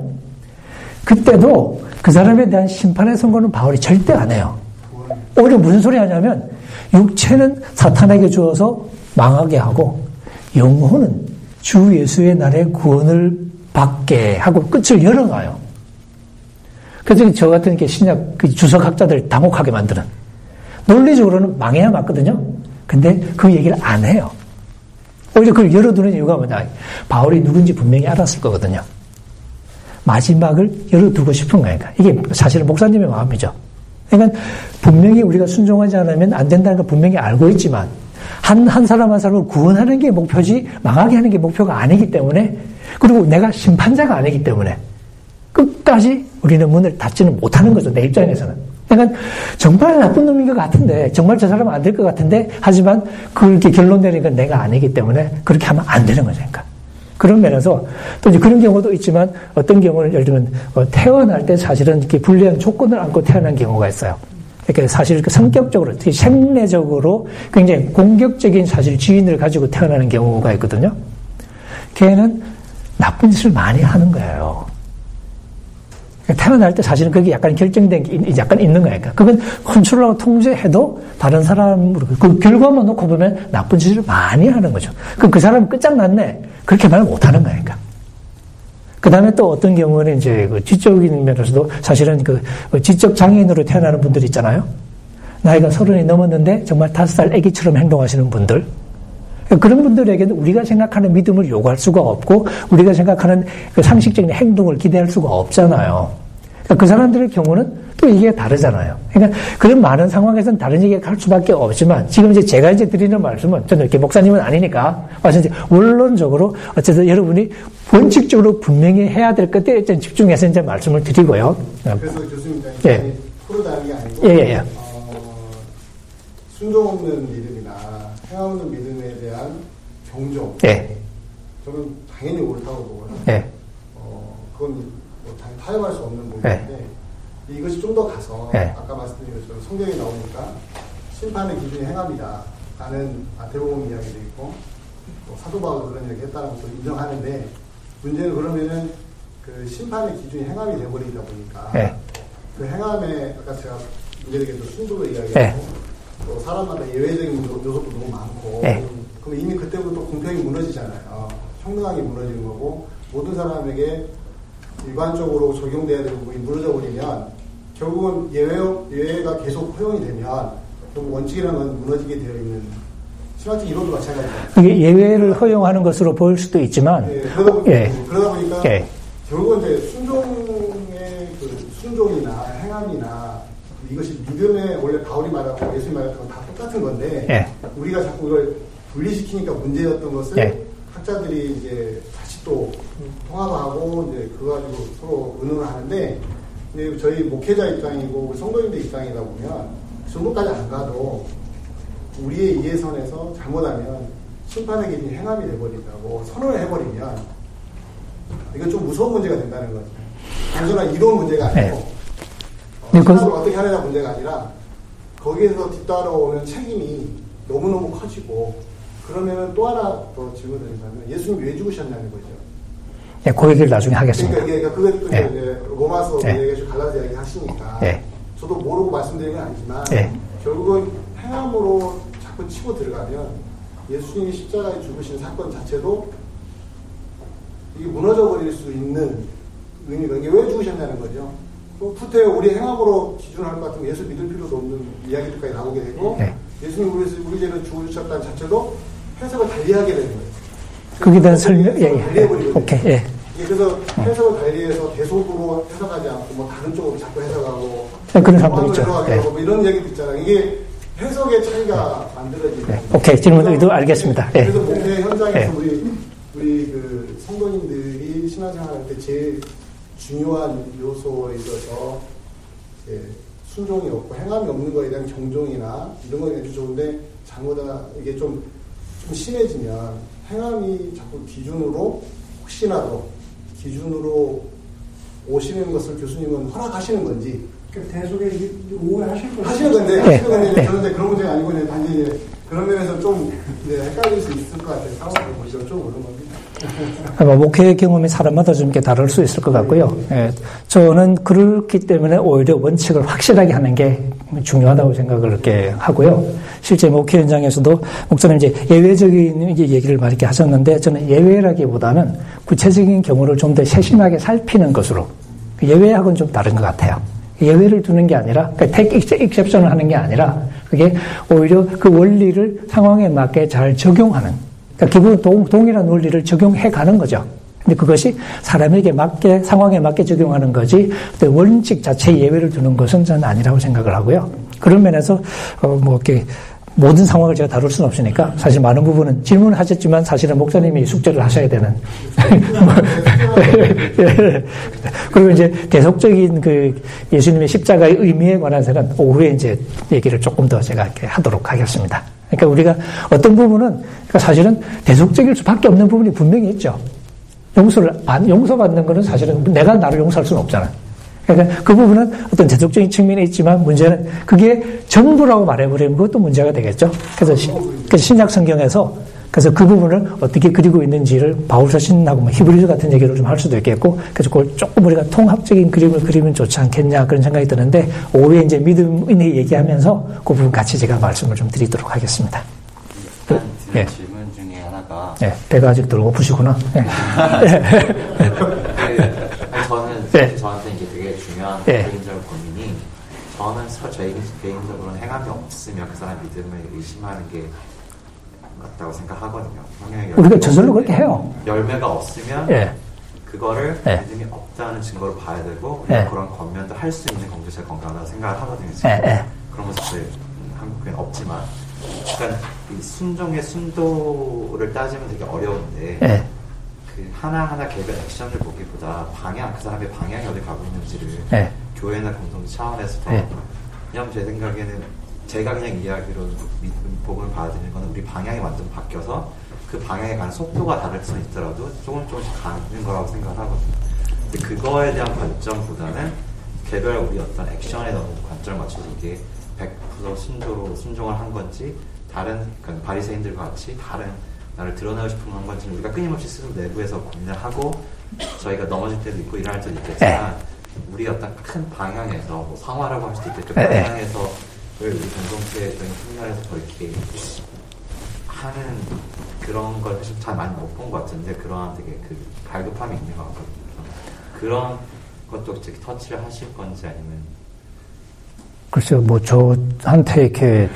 그때도 그 사람에 대한 심판의 선고는 바울이 절대 안 해요. 오히려 무슨 소리 하냐면 육체는 사탄에게 주어서 망하게 하고 영혼은 주 예수의 날에 구원을 받게 하고 끝을 열어가요. 그래서 저 같은 이렇게 신약 그 주석학자들 당혹하게 만드는 논리적으로는 망해야 맞거든요. 근데 그 얘기를 안 해요. 오히려 그걸 열어두는 이유가 뭐냐. 바울이 누군지 분명히 알았을 거거든요. 마지막을 열어두고 싶은 거니까. 이게 사실은 목사님의 마음이죠. 그러니까 분명히 우리가 순종하지 않으면 안 된다는 걸 분명히 알고 있지만 한 사람 한 사람을 구원하는 게 목표지 망하게 하는 게 목표가 아니기 때문에 그리고 내가 심판자가 아니기 때문에 끝까지 우리는 문을 닫지는 못하는 거죠. 내 입장에서는. 그러니까 정말 나쁜 놈인 것 같은데 정말 저 사람은 안 될 것 같은데 하지만 그렇게 결론 내리는 건 내가 아니기 때문에 그렇게 하면 안 되는 거죠. 그러니까. 그런 면에서 또 이제 그런 경우도 있지만 어떤 경우는 예를 들면 태어날 때 사실은 이렇게 불리한 조건을 안고 태어난 경우가 있어요. 그러니까 사실 성격적으로, 특히 생내적으로 굉장히 공격적인 사실 지인을 가지고 태어나는 경우가 있거든요. 걔는 나쁜 짓을 많이 하는 거예요. 태어날 때 사실은 그게 약간 결정된 게 약간 있는 거니까. 그건 컨트롤하고 통제해도 다른 사람으로, 그 결과만 놓고 보면 나쁜 짓을 많이 하는 거죠. 그럼 그 사람은 끝장났네. 그렇게 말 못 하는 거니까. 그 다음에 또 어떤 경우는 이제 그 지적인 면에서도 사실은 그 지적 장애인으로 태어나는 분들 있잖아요. 나이가 30이 넘었는데 정말 5살 아기처럼 행동하시는 분들. 그런 분들에게는 우리가 생각하는 믿음을 요구할 수가 없고 우리가 생각하는 그 상식적인 행동을 기대할 수가 없잖아요. 그러니까 그 사람들의 경우는 또 이게 다르잖아요. 그러니까 그런 많은 상황에서는 다른 얘기가 할 수밖에 없지만 지금 이제 제가 이제 드리는 말씀은 저는 이렇게 목사님은 아니니까 와서 이제 원론적으로 어쨌든 여러분이 원칙적으로 분명히 해야 될 것에 집중해서 이제 말씀을 드리고요. 그래서 교수님 토론하는 게 아니고 순종 없는 믿음이나 행함 없는 믿음에 대한 경종. 저는 당연히 옳다고 보고요. 그건 뭐 당연히 타협할 수 없는 부분인데 이것이 좀 더 가서 아까 말씀드린 것처럼 성경에 나오니까 심판의 기준이 행함이다 라는 마태복음 이야기도 있고 사도 바울도 그런 이야기 했다는 것도 인정하는데 문제는 그러면은 그 심판의 기준이 행함이 되어버리다 보니까 그 행함에 아까 제가 문제되게 또 순도로 이야기하고 또 사람마다 예외적인 요소도 너무 많고 그럼 이미 그때부터 공평이 무너지잖아요. 평등하게 무너지는 거고 모든 사람에게 일반적으로 적용돼야 되는 부분이 무너져 버리면 결국은 예외가 계속 허용이 되면 결국 원칙이라는 건 무너지게 되어 있는 신학적 이론도 마찬가지입니다. 그게 예외를 허용하는 것으로 보일 수도 있지만 그러다 보니까 결국은 이제 순종이나 행함이나 이것이 믿음의 원래 바울이 말하고 예수님이 말했던 건 다 똑같은 건데 우리가 자꾸 이걸 분리시키니까 문제였던 것을 학자들이 이제 다시 또 통합하고 이제 그거 가지고 서로 의논을 하는데 근데 저희 목회자 입장이고 성도님들 입장이다 보면 그 정도까지 안 가도 우리의 이해선에서 잘못하면 심판의 기준이 행함이 돼버린다고 선언을 해버리면 이건 좀 무서운 문제가 된다는 거죠. 단순한 이론 문제가 아니고 신학을 어떻게 하느냐 문제가 아니라 거기에서 뒤따라오는 책임이 너무너무 커지고 그러면은 또 하나 더 질문드리자면 예수님 왜 죽으셨냐는 거죠. 네, 그 얘기를 나중에 하겠습니다. 그러니까 그것도 이제 로마서 얘기하시고 갈라디아 얘기 하시니까 저도 모르고 말씀드린 건 아니지만 결국은 행함으로 자꾸 치고 들어가면 예수님이 십자가에 죽으신 사건 자체도 이게 무너져버릴 수 있는 의미가 이게 왜 죽으셨냐는 거죠. 후퇴 우리 행함으로 기준할 것 같으면 예수 믿을 필요도 없는 이야기들까지 나오게 되고 예수님 우리 죄를 죽으셨다는 자체도 해석을 달리하게 되는 거예요. 거기에 대한 설명, 오케이, 그래서 해석을 달리해서 대속으로 해석하지 않고 뭐 다른 쪽으로 자꾸 해석하고 그런 사람들 있죠. 뭐 이런 얘기도 있잖아요. 이게 해석의 차이가 만들어지는. 오케이, 질문 의도 알겠습니다. 그래서 목회 현장에서 우리 그 성도님들이 신앙생활할 때 제일 중요한 요소에 있어서 순종이 없고 행함이 없는 거에 대한 경종이나 이런 거에 대해서 좋은데 잘못하다 이게 좀 심해지면 행함이 자꾸 기준으로 혹시나도 기준으로 오시는 것을 교수님은 허락하시는 건지 대속에 오해하실 거예요. 하시는 건데 저는 그런 문제가 아니고 단지 그런 면에서 좀 헷갈릴 수 있을 것 같아요. 상황을 보시죠. 좀 그런 겁니다. 목회 경험이 사람마다 좀 이렇게 다를 수 있을 것 같고요. 저는 그렇기 때문에 오히려 원칙을 확실하게 하는 게 중요하다고 생각을 이렇게 하고요. 실제 목회 현장에서도 목사님 이제 예외적인 얘기를 많이 이렇게 하셨는데 저는 예외라기보다는 구체적인 경우를 좀 더 세심하게 살피는 것으로 예외하고는 좀 다른 것 같아요. 예외를 두는 게 아니라 take exception을 하는 게 아니라 그게 오히려 그 원리를 상황에 맞게 잘 적용하는 그러니까 기본 동일한 원리를 적용해 가는 거죠. 근데 그것이 사람에게 맞게, 상황에 맞게 적용하는 거지, 원칙 자체에 예외를 두는 것은 저는 아니라고 생각을 하고요. 그런 면에서, 이렇게, 모든 상황을 제가 다룰 수는 없으니까, 사실 많은 부분은 질문을 하셨지만 사실은 목사님이 숙제를 하셔야 되는. 그리고 이제 대속적인 그 예수님의 십자가의 의미에 관해서는 오후에 이제 얘기를 조금 더 제가 이렇게 하도록 하겠습니다. 그러니까 우리가 어떤 부분은 그러니까 사실은 대속적일 수밖에 없는 부분이 분명히 있죠. 용서받는 거는 사실은 내가 나를 용서할 수는 없잖아. 그러니까 그 부분은 어떤 대속적인 측면에 있지만 문제는 그게 전부라고 말해버리면 그것도 문제가 되겠죠. 그래서 신약 성경에서 그래서 그 부분을 어떻게 그리고 있는지를 바울서 신하고 뭐 히브리서 같은 얘기를 좀 할 수도 있겠고 그래서 그걸 조금 우리가 통합적인 그림을 그리면 좋지 않겠냐 그런 생각이 드는데 오후에 이제 믿음의 얘기하면서 그 부분 같이 제가 말씀을 좀 드리도록 하겠습니다. 질문 중에 하나가 배가 아직 덜 고프시구나. 저는 저한테 이제 되게 중요한 개인적인 고민이 저는 저희 개인적으로는 행함이 없으면 그 사람 믿음을 의심하는 게 맞다고 생각하거든요. 우리가 저절로 그렇게 해요. 열매가 없으면 그거를 믿음이 없다는 증거로 봐야 되고 그런 권면도 할 수 있는 공동체가 건강하다고 생각을 하거든요. 그런 모습들 한국에는 없지만 그러니까 이 순종의 순도를 따지면 되게 어려운데 그 하나하나 개별 액션을 보기보다 그 사람의 방향이 어디 가고 있는지를 교회나 공동체 차원에서 왜냐면 제 생각에는 제가 그냥 이야기로 복음을 받아들이는 거는 우리 방향이 완전 바뀌어서 그 방향에 가는 속도가 다를 수는 있더라도 조금씩 가는 거라고 생각을 하거든요. 근데 그거에 대한 관점보다는 개별 우리 어떤 액션에 너무 관점을 맞춰서 이게 100% 순종을 한 건지 다른 그러니까 바리새인들과 같이 다른 나를 드러내고 싶은 건 건지 우리가 끊임없이 스스로 내부에서 고민을 하고 저희가 넘어질 때도 있고 일어날 때도 있겠지만 우리 어떤 큰 방향에서 뭐 상화라고 할 수도 있겠죠. 방향에서 왜 우리 공동체적인 측면에서 더 이렇게 하는 그런 걸 잘 많이 못 본 것 같은데 그러한 되게 그 갈급함이 있는 것 같거든요. 그런 것도 되게 터치를 하실 건지 아니면 글쎄요, 뭐 저한테 이렇게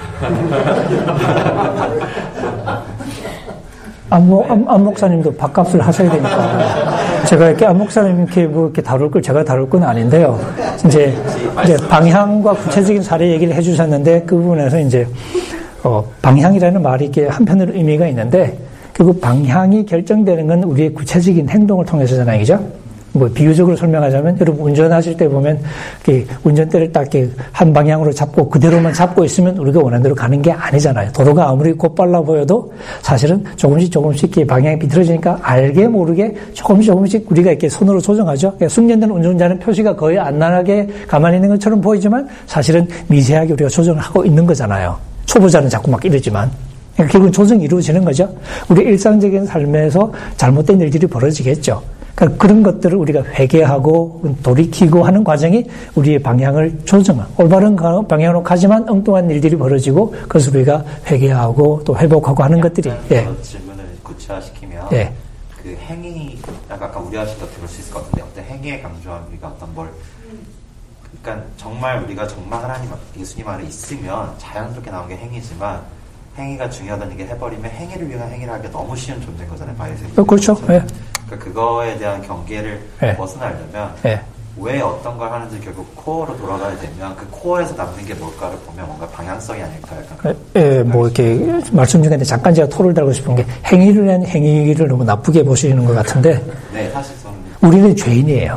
안 목사님도 밥값을 하셔야 되니까 제가 이렇게 안 목사님 이렇게 다룰 걸 제가 다룰 건 아닌데요. 이제 방향과 구체적인 사례 얘기를 해주셨는데 그 부분에서 이제 방향이라는 말이 이렇게 한편으로 의미가 있는데 결국 방향이 결정되는 건 우리의 구체적인 행동을 통해서잖아요, 그죠? 뭐 비유적으로 설명하자면 여러분 운전하실 때 보면 운전대를 딱 한 방향으로 잡고 그대로만 잡고 있으면 우리가 원하는 대로 가는 게 아니잖아요. 도로가 아무리 곧빨라 보여도 사실은 조금씩 방향이 비틀어지니까 알게 모르게 조금씩 우리가 이렇게 손으로 조정하죠. 그러니까 숙련된 운전자는 표시가 거의 안 나게 가만히 있는 것처럼 보이지만 사실은 미세하게 우리가 조정을 하고 있는 거잖아요. 초보자는 자꾸 막 이러지만. 그러니까 결국은 조정이 이루어지는 거죠. 우리 일상적인 삶에서 잘못된 일들이 벌어지겠죠. 그러니까 그런 것들을 우리가 회개하고 돌이키고 하는 과정이 우리의 방향을 조정하고 올바른 방향으로 가지만 엉뚱한 일들이 벌어지고 그것을 우리가 회개하고 또 회복하고 하는 것들이. 예. 질문을 구체화시키면 예. 그 행위 아까 우리하신 것 들을 수 있을 것 같은데 어떤 행위에 강조한 우리가 어떤 뭘 그러니까 정말 우리가 정말 하나님 예수님 안에 있으면 자연스럽게 나온 게 행위지만 행위가 중요하다는 얘기를 해버리면 행위를 위한 행위를 하기가 너무 쉬운 존재인 거잖아요. 바이오세이. 그렇죠. 예. 그러니까 그거에 대한 경계를 벗어나려면 왜 어떤 걸 하는지 결국 코어로 돌아가야 되면 그 코어에서 남는 게 뭘까를 보면 뭔가 방향성이 아닐까 약간. 뭐 이렇게 말씀 중에 잠깐 제가 토를 달고 싶은 게 행위를 한 행위를 너무 나쁘게 보시는 것 같은데. 네, 사실 저는 우리는 죄인이에요.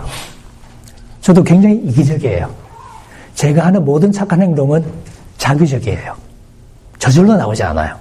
저도 굉장히 이기적이에요. 제가 하는 모든 착한 행동은 자기적이에요. 저절로 나오지 않아요.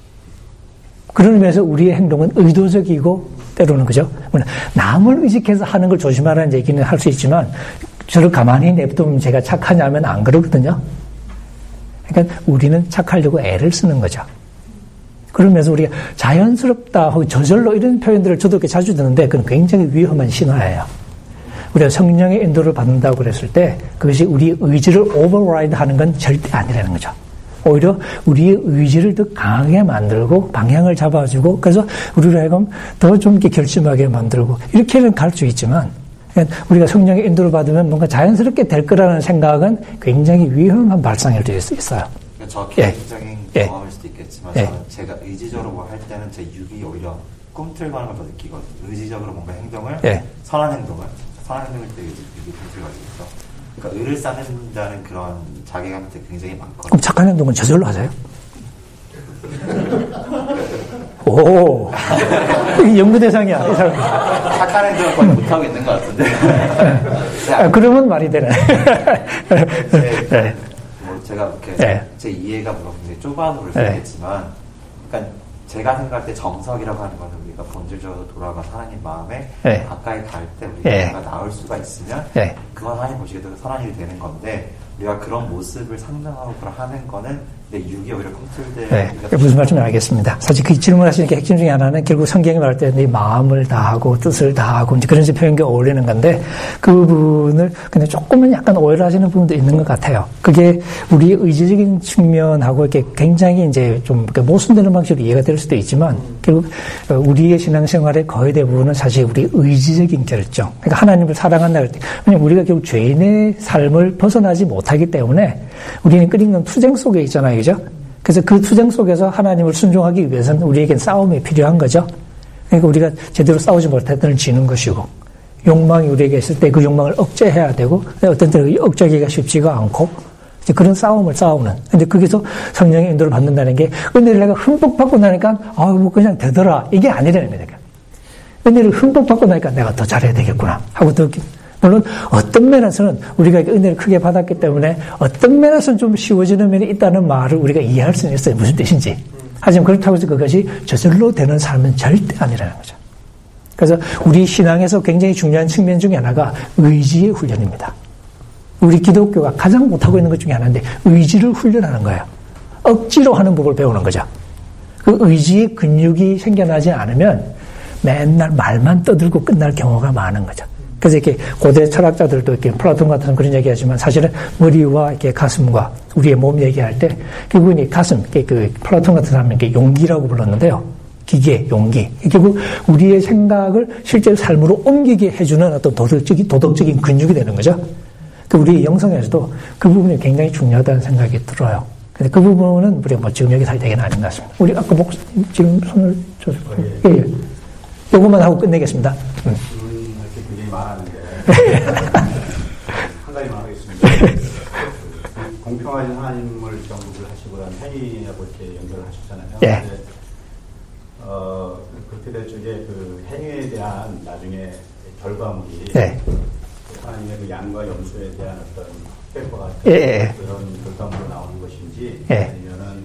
그런 의미에서 우리의 행동은 의도적이고 때로는 그죠? 남을 의식해서 하는 걸 조심하라는 얘기는 할 수 있지만 저를 가만히 냅두면 제가 착하냐면 안 그러거든요. 그러니까 우리는 착하려고 애를 쓰는 거죠. 그러면서 우리가 자연스럽다 하고 저절로 이런 표현들을 저도 이렇게 자주 듣는데 그건 굉장히 위험한 신화예요. 우리가 성령의 인도를 받는다고 그랬을 때 그것이 우리 의지를 오버라이드 하는 건 절대 아니라는 거죠. 오히려 우리의 의지를 더 강하게 만들고 방향을 잡아주고 그래서 우리로 하여금 더 좀 이렇게 결심하게 만들고 이렇게는 갈 수 있지만 우리가 성령의 인도를 받으면 뭔가 자연스럽게 될 거라는 생각은 굉장히 위험한 발상일 수 있어요. 저 개인적인 경험일 수도 있겠지만 저는 제가 의지적으로 뭘 할 때는 제 육이 오히려 꿈틀거리는 걸 더 느끼거든요. 의지적으로 뭔가 행동을 선한 행동을 때 육이 꿈틀거리고 있어. 그러니까 의를 쌓는다는 그런 자괴감이 굉장히 많거든요. 그럼 착한 행동은 저절로 하세요? 오, 연구 대상이야. 이 사람. 착한 행동을 거의 못하고 있는 것 같은데. 그러면 말이 되네. 뭐 제가 이렇게 제 이해가 물론 굉장히 좁아서 그럴 수 있겠지만, 그러니까 제가 생각할 때 정석이라고 하는 거는 우리가 본질적으로 돌아가 하나님 마음에 가까이 갈 때 우리가 나올 수가 있으면 그건 하나님 보시기에도 선한 일이 되는 건데 우리가 그런 모습을 상정하고 하는 거는 내 육이 오히려 꿈틀대. 무슨 말씀인지 알겠습니다. 사실 그 질문하시는 게 핵심 중에 하나는 결국 성경이 말할 때 네 마음을 다하고 뜻을 다하고 이제 그런 표현이 어울리는 건데 그 부분을 근데 조금은 약간 오해를 하시는 부분도 있는 것 같아요. 그게 우리의 의지적인 측면하고 이렇게 굉장히 이제 좀 모순되는 방식으로 이해가 될 수도 있지만 결국 우리의 신앙생활의 거의 대부분은 사실 우리 의지적인 결정. 그러니까 하나님을 사랑한다 할 때 왜냐면 우리가 결국 죄인의 삶을 벗어나지 못하기 때문에 우리는 끊임없는 투쟁 속에 있잖아요. 그죠? 그래서 그 투쟁 속에서 하나님을 순종하기 위해서는 우리에겐 싸움이 필요한 거죠. 그러니까 우리가 제대로 싸우지 못할 때는 지는 것이고 욕망이 우리에게 있을 때 그 욕망을 억제해야 되고 어떤 때는 억제하기가 쉽지가 않고 이제 그런 싸움을 싸우는. 근데 거기서 성령의 인도를 받는다는 게 은혜를 내가 흠뻑 받고 나니까 뭐 그냥 되더라. 이게 아니라는 거니까. 은혜를 흠뻑 받고 나니까 내가 더 잘해야 되겠구나 하고 더 물론 어떤 면에서는 우리가 은혜를 크게 받았기 때문에 어떤 면에서는 좀 쉬워지는 면이 있다는 말을 우리가 이해할 수는 있어요. 무슨 뜻인지. 하지만 그렇다고 해서 그것이 저절로 되는 삶은 절대 아니라는 거죠. 그래서 우리 신앙에서 굉장히 중요한 측면 중에 하나가 의지의 훈련입니다. 우리 기독교가 가장 못하고 있는 것 중에 하나인데 의지를 훈련하는 거예요. 억지로 하는 법을 배우는 거죠. 그 의지의 근육이 생겨나지 않으면 맨날 말만 떠들고 끝날 경우가 많은 거죠. 그래서 이렇게 고대 철학자들도 이렇게 플라톤 같은 그런 얘기하지만 사실은 머리와 이렇게 가슴과 우리의 몸 얘기할 때 결국은 이 가슴, 그 플라톤 같은 사람은 이렇게 용기라고 불렀는데요. 기계, 용기. 결국 우리의 생각을 실제 삶으로 옮기게 해주는 어떤 도덕적인 근육이 되는 거죠. 그 우리의 영성에서도 그 부분이 굉장히 중요하다는 생각이 들어요. 근데 그 부분은 우리가 뭐 지금 여기서 할 얘기는 아닌 것 같습니다. 우리 아까 지금 손을 쳐주세요. 예. 요것만 하고 끝내겠습니다. 많았는데 한 가지만 하겠습니다. 공평하신 하나님을 경고를 하시고 행위하고 이렇게 연결을 하셨잖아요. 예. 그렇게 될 적에 그 행위에 대한 나중에 결과물이 하나님의 그 양과 염소에 대한 어떤 페퍼가 그런 결과물로 나오는 것인지 아니면은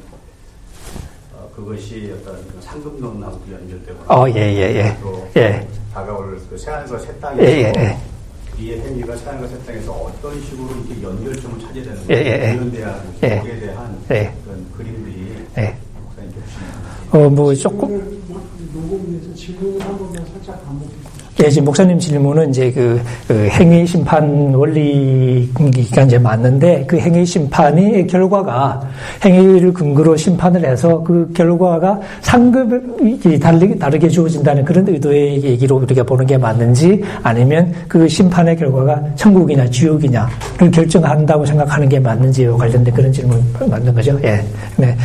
그것이 어떤 그 상급론하고 연결되거나 또 다가올 그 새하늘과 새 땅에서 이의 행위가 새하늘과 새 땅에서 어떤 식으로 이렇게 연결점을 찾아야 되는 그런 대한 거기에 대한 그런 그림들이 목사님께 주시는 뭐 조금 녹음에서 질문을 한 번만 살짝 반복해주세요. 예, 지금 목사님 질문은 이제 그 행위 심판 원리가 이제 맞는데 그 행위 심판의 결과가 행위를 근거로 심판을 해서 그 결과가 상급이 다르게 주어진다는 그런 의도의 얘기로 우리가 보는 게 맞는지 아니면 그 심판의 결과가 천국이냐 지옥이냐를 결정한다고 생각하는 게 맞는지와 관련된 그런 질문 맞는 거죠. 예. 네.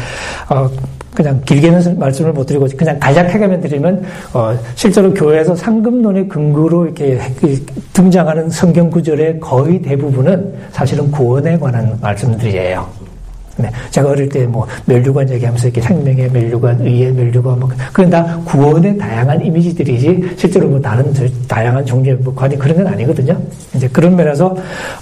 그냥 길게는 말씀을 못 드리고 그냥 간략하게만 드리면 실제로 교회에서 상급론의 근거로 이렇게 등장하는 성경 구절의 거의 대부분은 사실은 구원에 관한 말씀들이에요. 네, 제가 어릴 때 뭐 면류관 얘기하면서 이렇게 생명의 면류관, 의의 면류관 그건 다 구원의 다양한 이미지들이지 실제로 뭐 다른 다양한 종류의 뭐 관이 그런 건 아니거든요. 이제 그런 면에서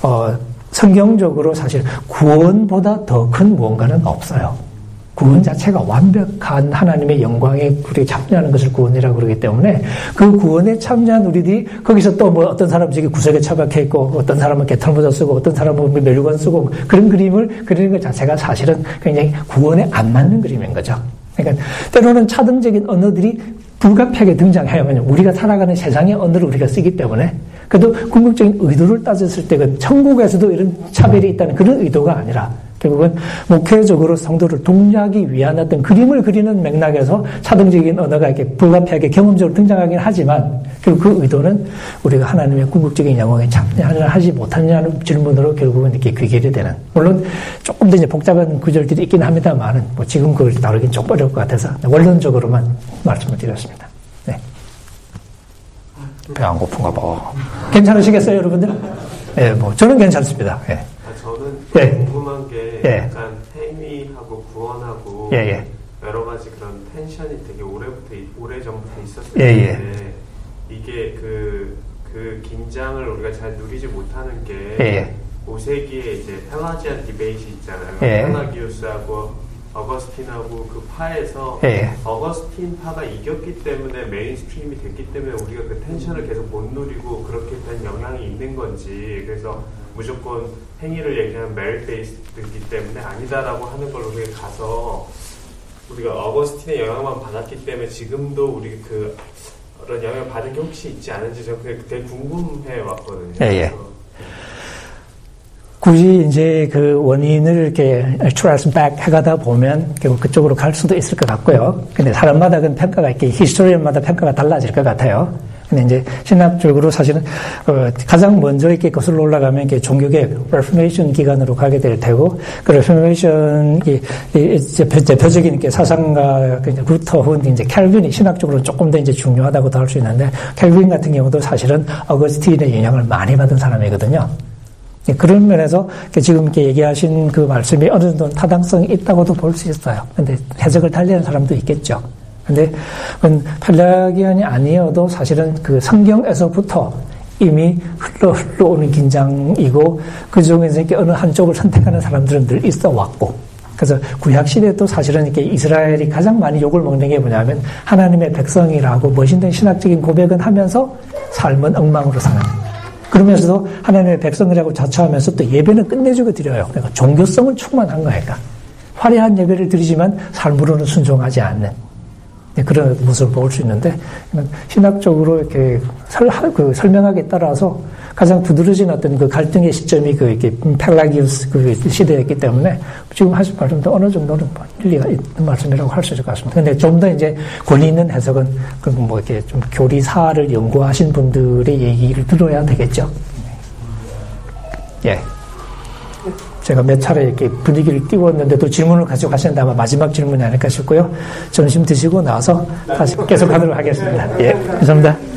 성경적으로 사실 구원보다 더 큰 무언가는 없어요. 구원 자체가 완벽한 하나님의 영광에 우리가 참여하는 것을 구원이라고 그러기 때문에 그 구원에 참여한 우리들이 거기서 또 뭐 어떤 사람은 저기 구석에 처박혀 있고 어떤 사람은 개털모자 쓰고 어떤 사람은 멸류관 쓰고 그런 그림을 그리는 것 자체가 사실은 굉장히 구원에 안 맞는 그림인 거죠. 그러니까 때로는 차등적인 언어들이 불가피하게 등장해요. 왜냐하면 우리가 살아가는 세상의 언어를 우리가 쓰기 때문에 그래도 궁극적인 의도를 따졌을 때 그 천국에서도 이런 차별이 있다는 그런 의도가 아니라 결국은 목회적으로 성도를 독려하기 위한 어떤 그림을 그리는 맥락에서 차등적인 언어가 이렇게 불가피하게 경험적으로 등장하긴 하지만 결국 그 의도는 우리가 하나님의 궁극적인 영광에 참여하지 못하느냐는 질문으로 결국은 이렇게 귀결이 되는. 물론 조금 더 이제 복잡한 구절들이 있긴 합니다만은 뭐 지금 그걸 다루긴 좀 어려울 것 같아서 원론적으로만 말씀을 드렸습니다. 네. 배 안 고픈가 봐. 괜찮으시겠어요, 여러분들? 예, 뭐 저는 괜찮습니다. 예. 저는 궁금한 게 약간 행위하고 구원하고 여러 가지 그런 텐션이 되게 오래전부터 있었는데 이게 그 긴장을 우리가 잘 누리지 못하는 게 5세기에 이제 펠라지안 디베이트 있잖아요. 펠라기우스하고 어거스틴하고 그 파에서 어거스틴 파가 이겼기 때문에 메인스트림이 됐기 때문에 우리가 그 텐션을 계속 못 누리고 그렇게 된 영향이 있는 건지 그래서 무조건 행위를 얘기하는 메리트 베이스이기 때문에 아니다라고 하는 걸로 우리가 가서 우리가 어거스틴의 영향만 받았기 때문에 지금도 우리 그런 영향을 받은 게 혹시 있지 않은지 저는 되게 궁금해 왔거든요. 굳이 이제 그 원인을 이렇게 트레이스 백 해가다 보면 결국 그쪽으로 갈 수도 있을 것 같고요. 근데 사람마다 그 평가가 이렇게 히스토리언마다 평가가 달라질 것 같아요. 근데 이제 신학적으로 사실은 가장 먼저 이렇게 거슬러 올라가면 이렇게 종교계 레포메이션 기간으로 가게 될 테고 그 레포메이션 대표적인 이렇게 사상가 루터 혹은 이제 캘빈이 신학적으로 조금 더 이제 중요하다고도 할 수 있는데 캘빈 같은 경우도 사실은 어거스틴의 영향을 많이 받은 사람이거든요. 그런 면에서 지금 이렇게 얘기하신 그 말씀이 어느 정도 타당성이 있다고도 볼 수 있어요. 근데 해석을 달리하는 사람도 있겠죠. 근데 펠라기안이 아니어도 사실은 그 성경에서부터 이미 흘러오는 긴장이고 그 중에서 이렇게 어느 한쪽을 선택하는 사람들은 늘 있어 왔고 그래서 구약시대도 사실은 이렇게 이스라엘이 가장 많이 욕을 먹는 게 뭐냐면 하나님의 백성이라고 멋있는 신학적인 고백은 하면서 삶은 엉망으로 사는 그러면서도 하나님의 백성이라고 자처하면서 또 예배는 끝내주고 드려요. 그러니까 종교성을 충만한 거니까 화려한 예배를 드리지만 삶으로는 순종하지 않는 그런 모습을 볼 수 있는데 신학적으로 이렇게 설명하기에 따라서 가장 두드러진 어떤 그 갈등의 시점이 그 이렇게 펠라기우스 그 시대였기 때문에 지금 하신 말씀도 어느 정도는 일리가 있는 말씀이라고 할 수 있을 것 같습니다. 근데 좀 더 이제 권위 있는 해석은 그 뭐 이렇게 좀 교리사를 연구하신 분들의 얘기를 들어야 되겠죠. 예. 제가 몇 차례 이렇게 분위기를 띄웠는데도 질문을 가지고 가시는데 아마 마지막 질문이 아닐까 싶고요. 점심 드시고 나서 다시 계속 하도록 하겠습니다. 예, 감사합니다.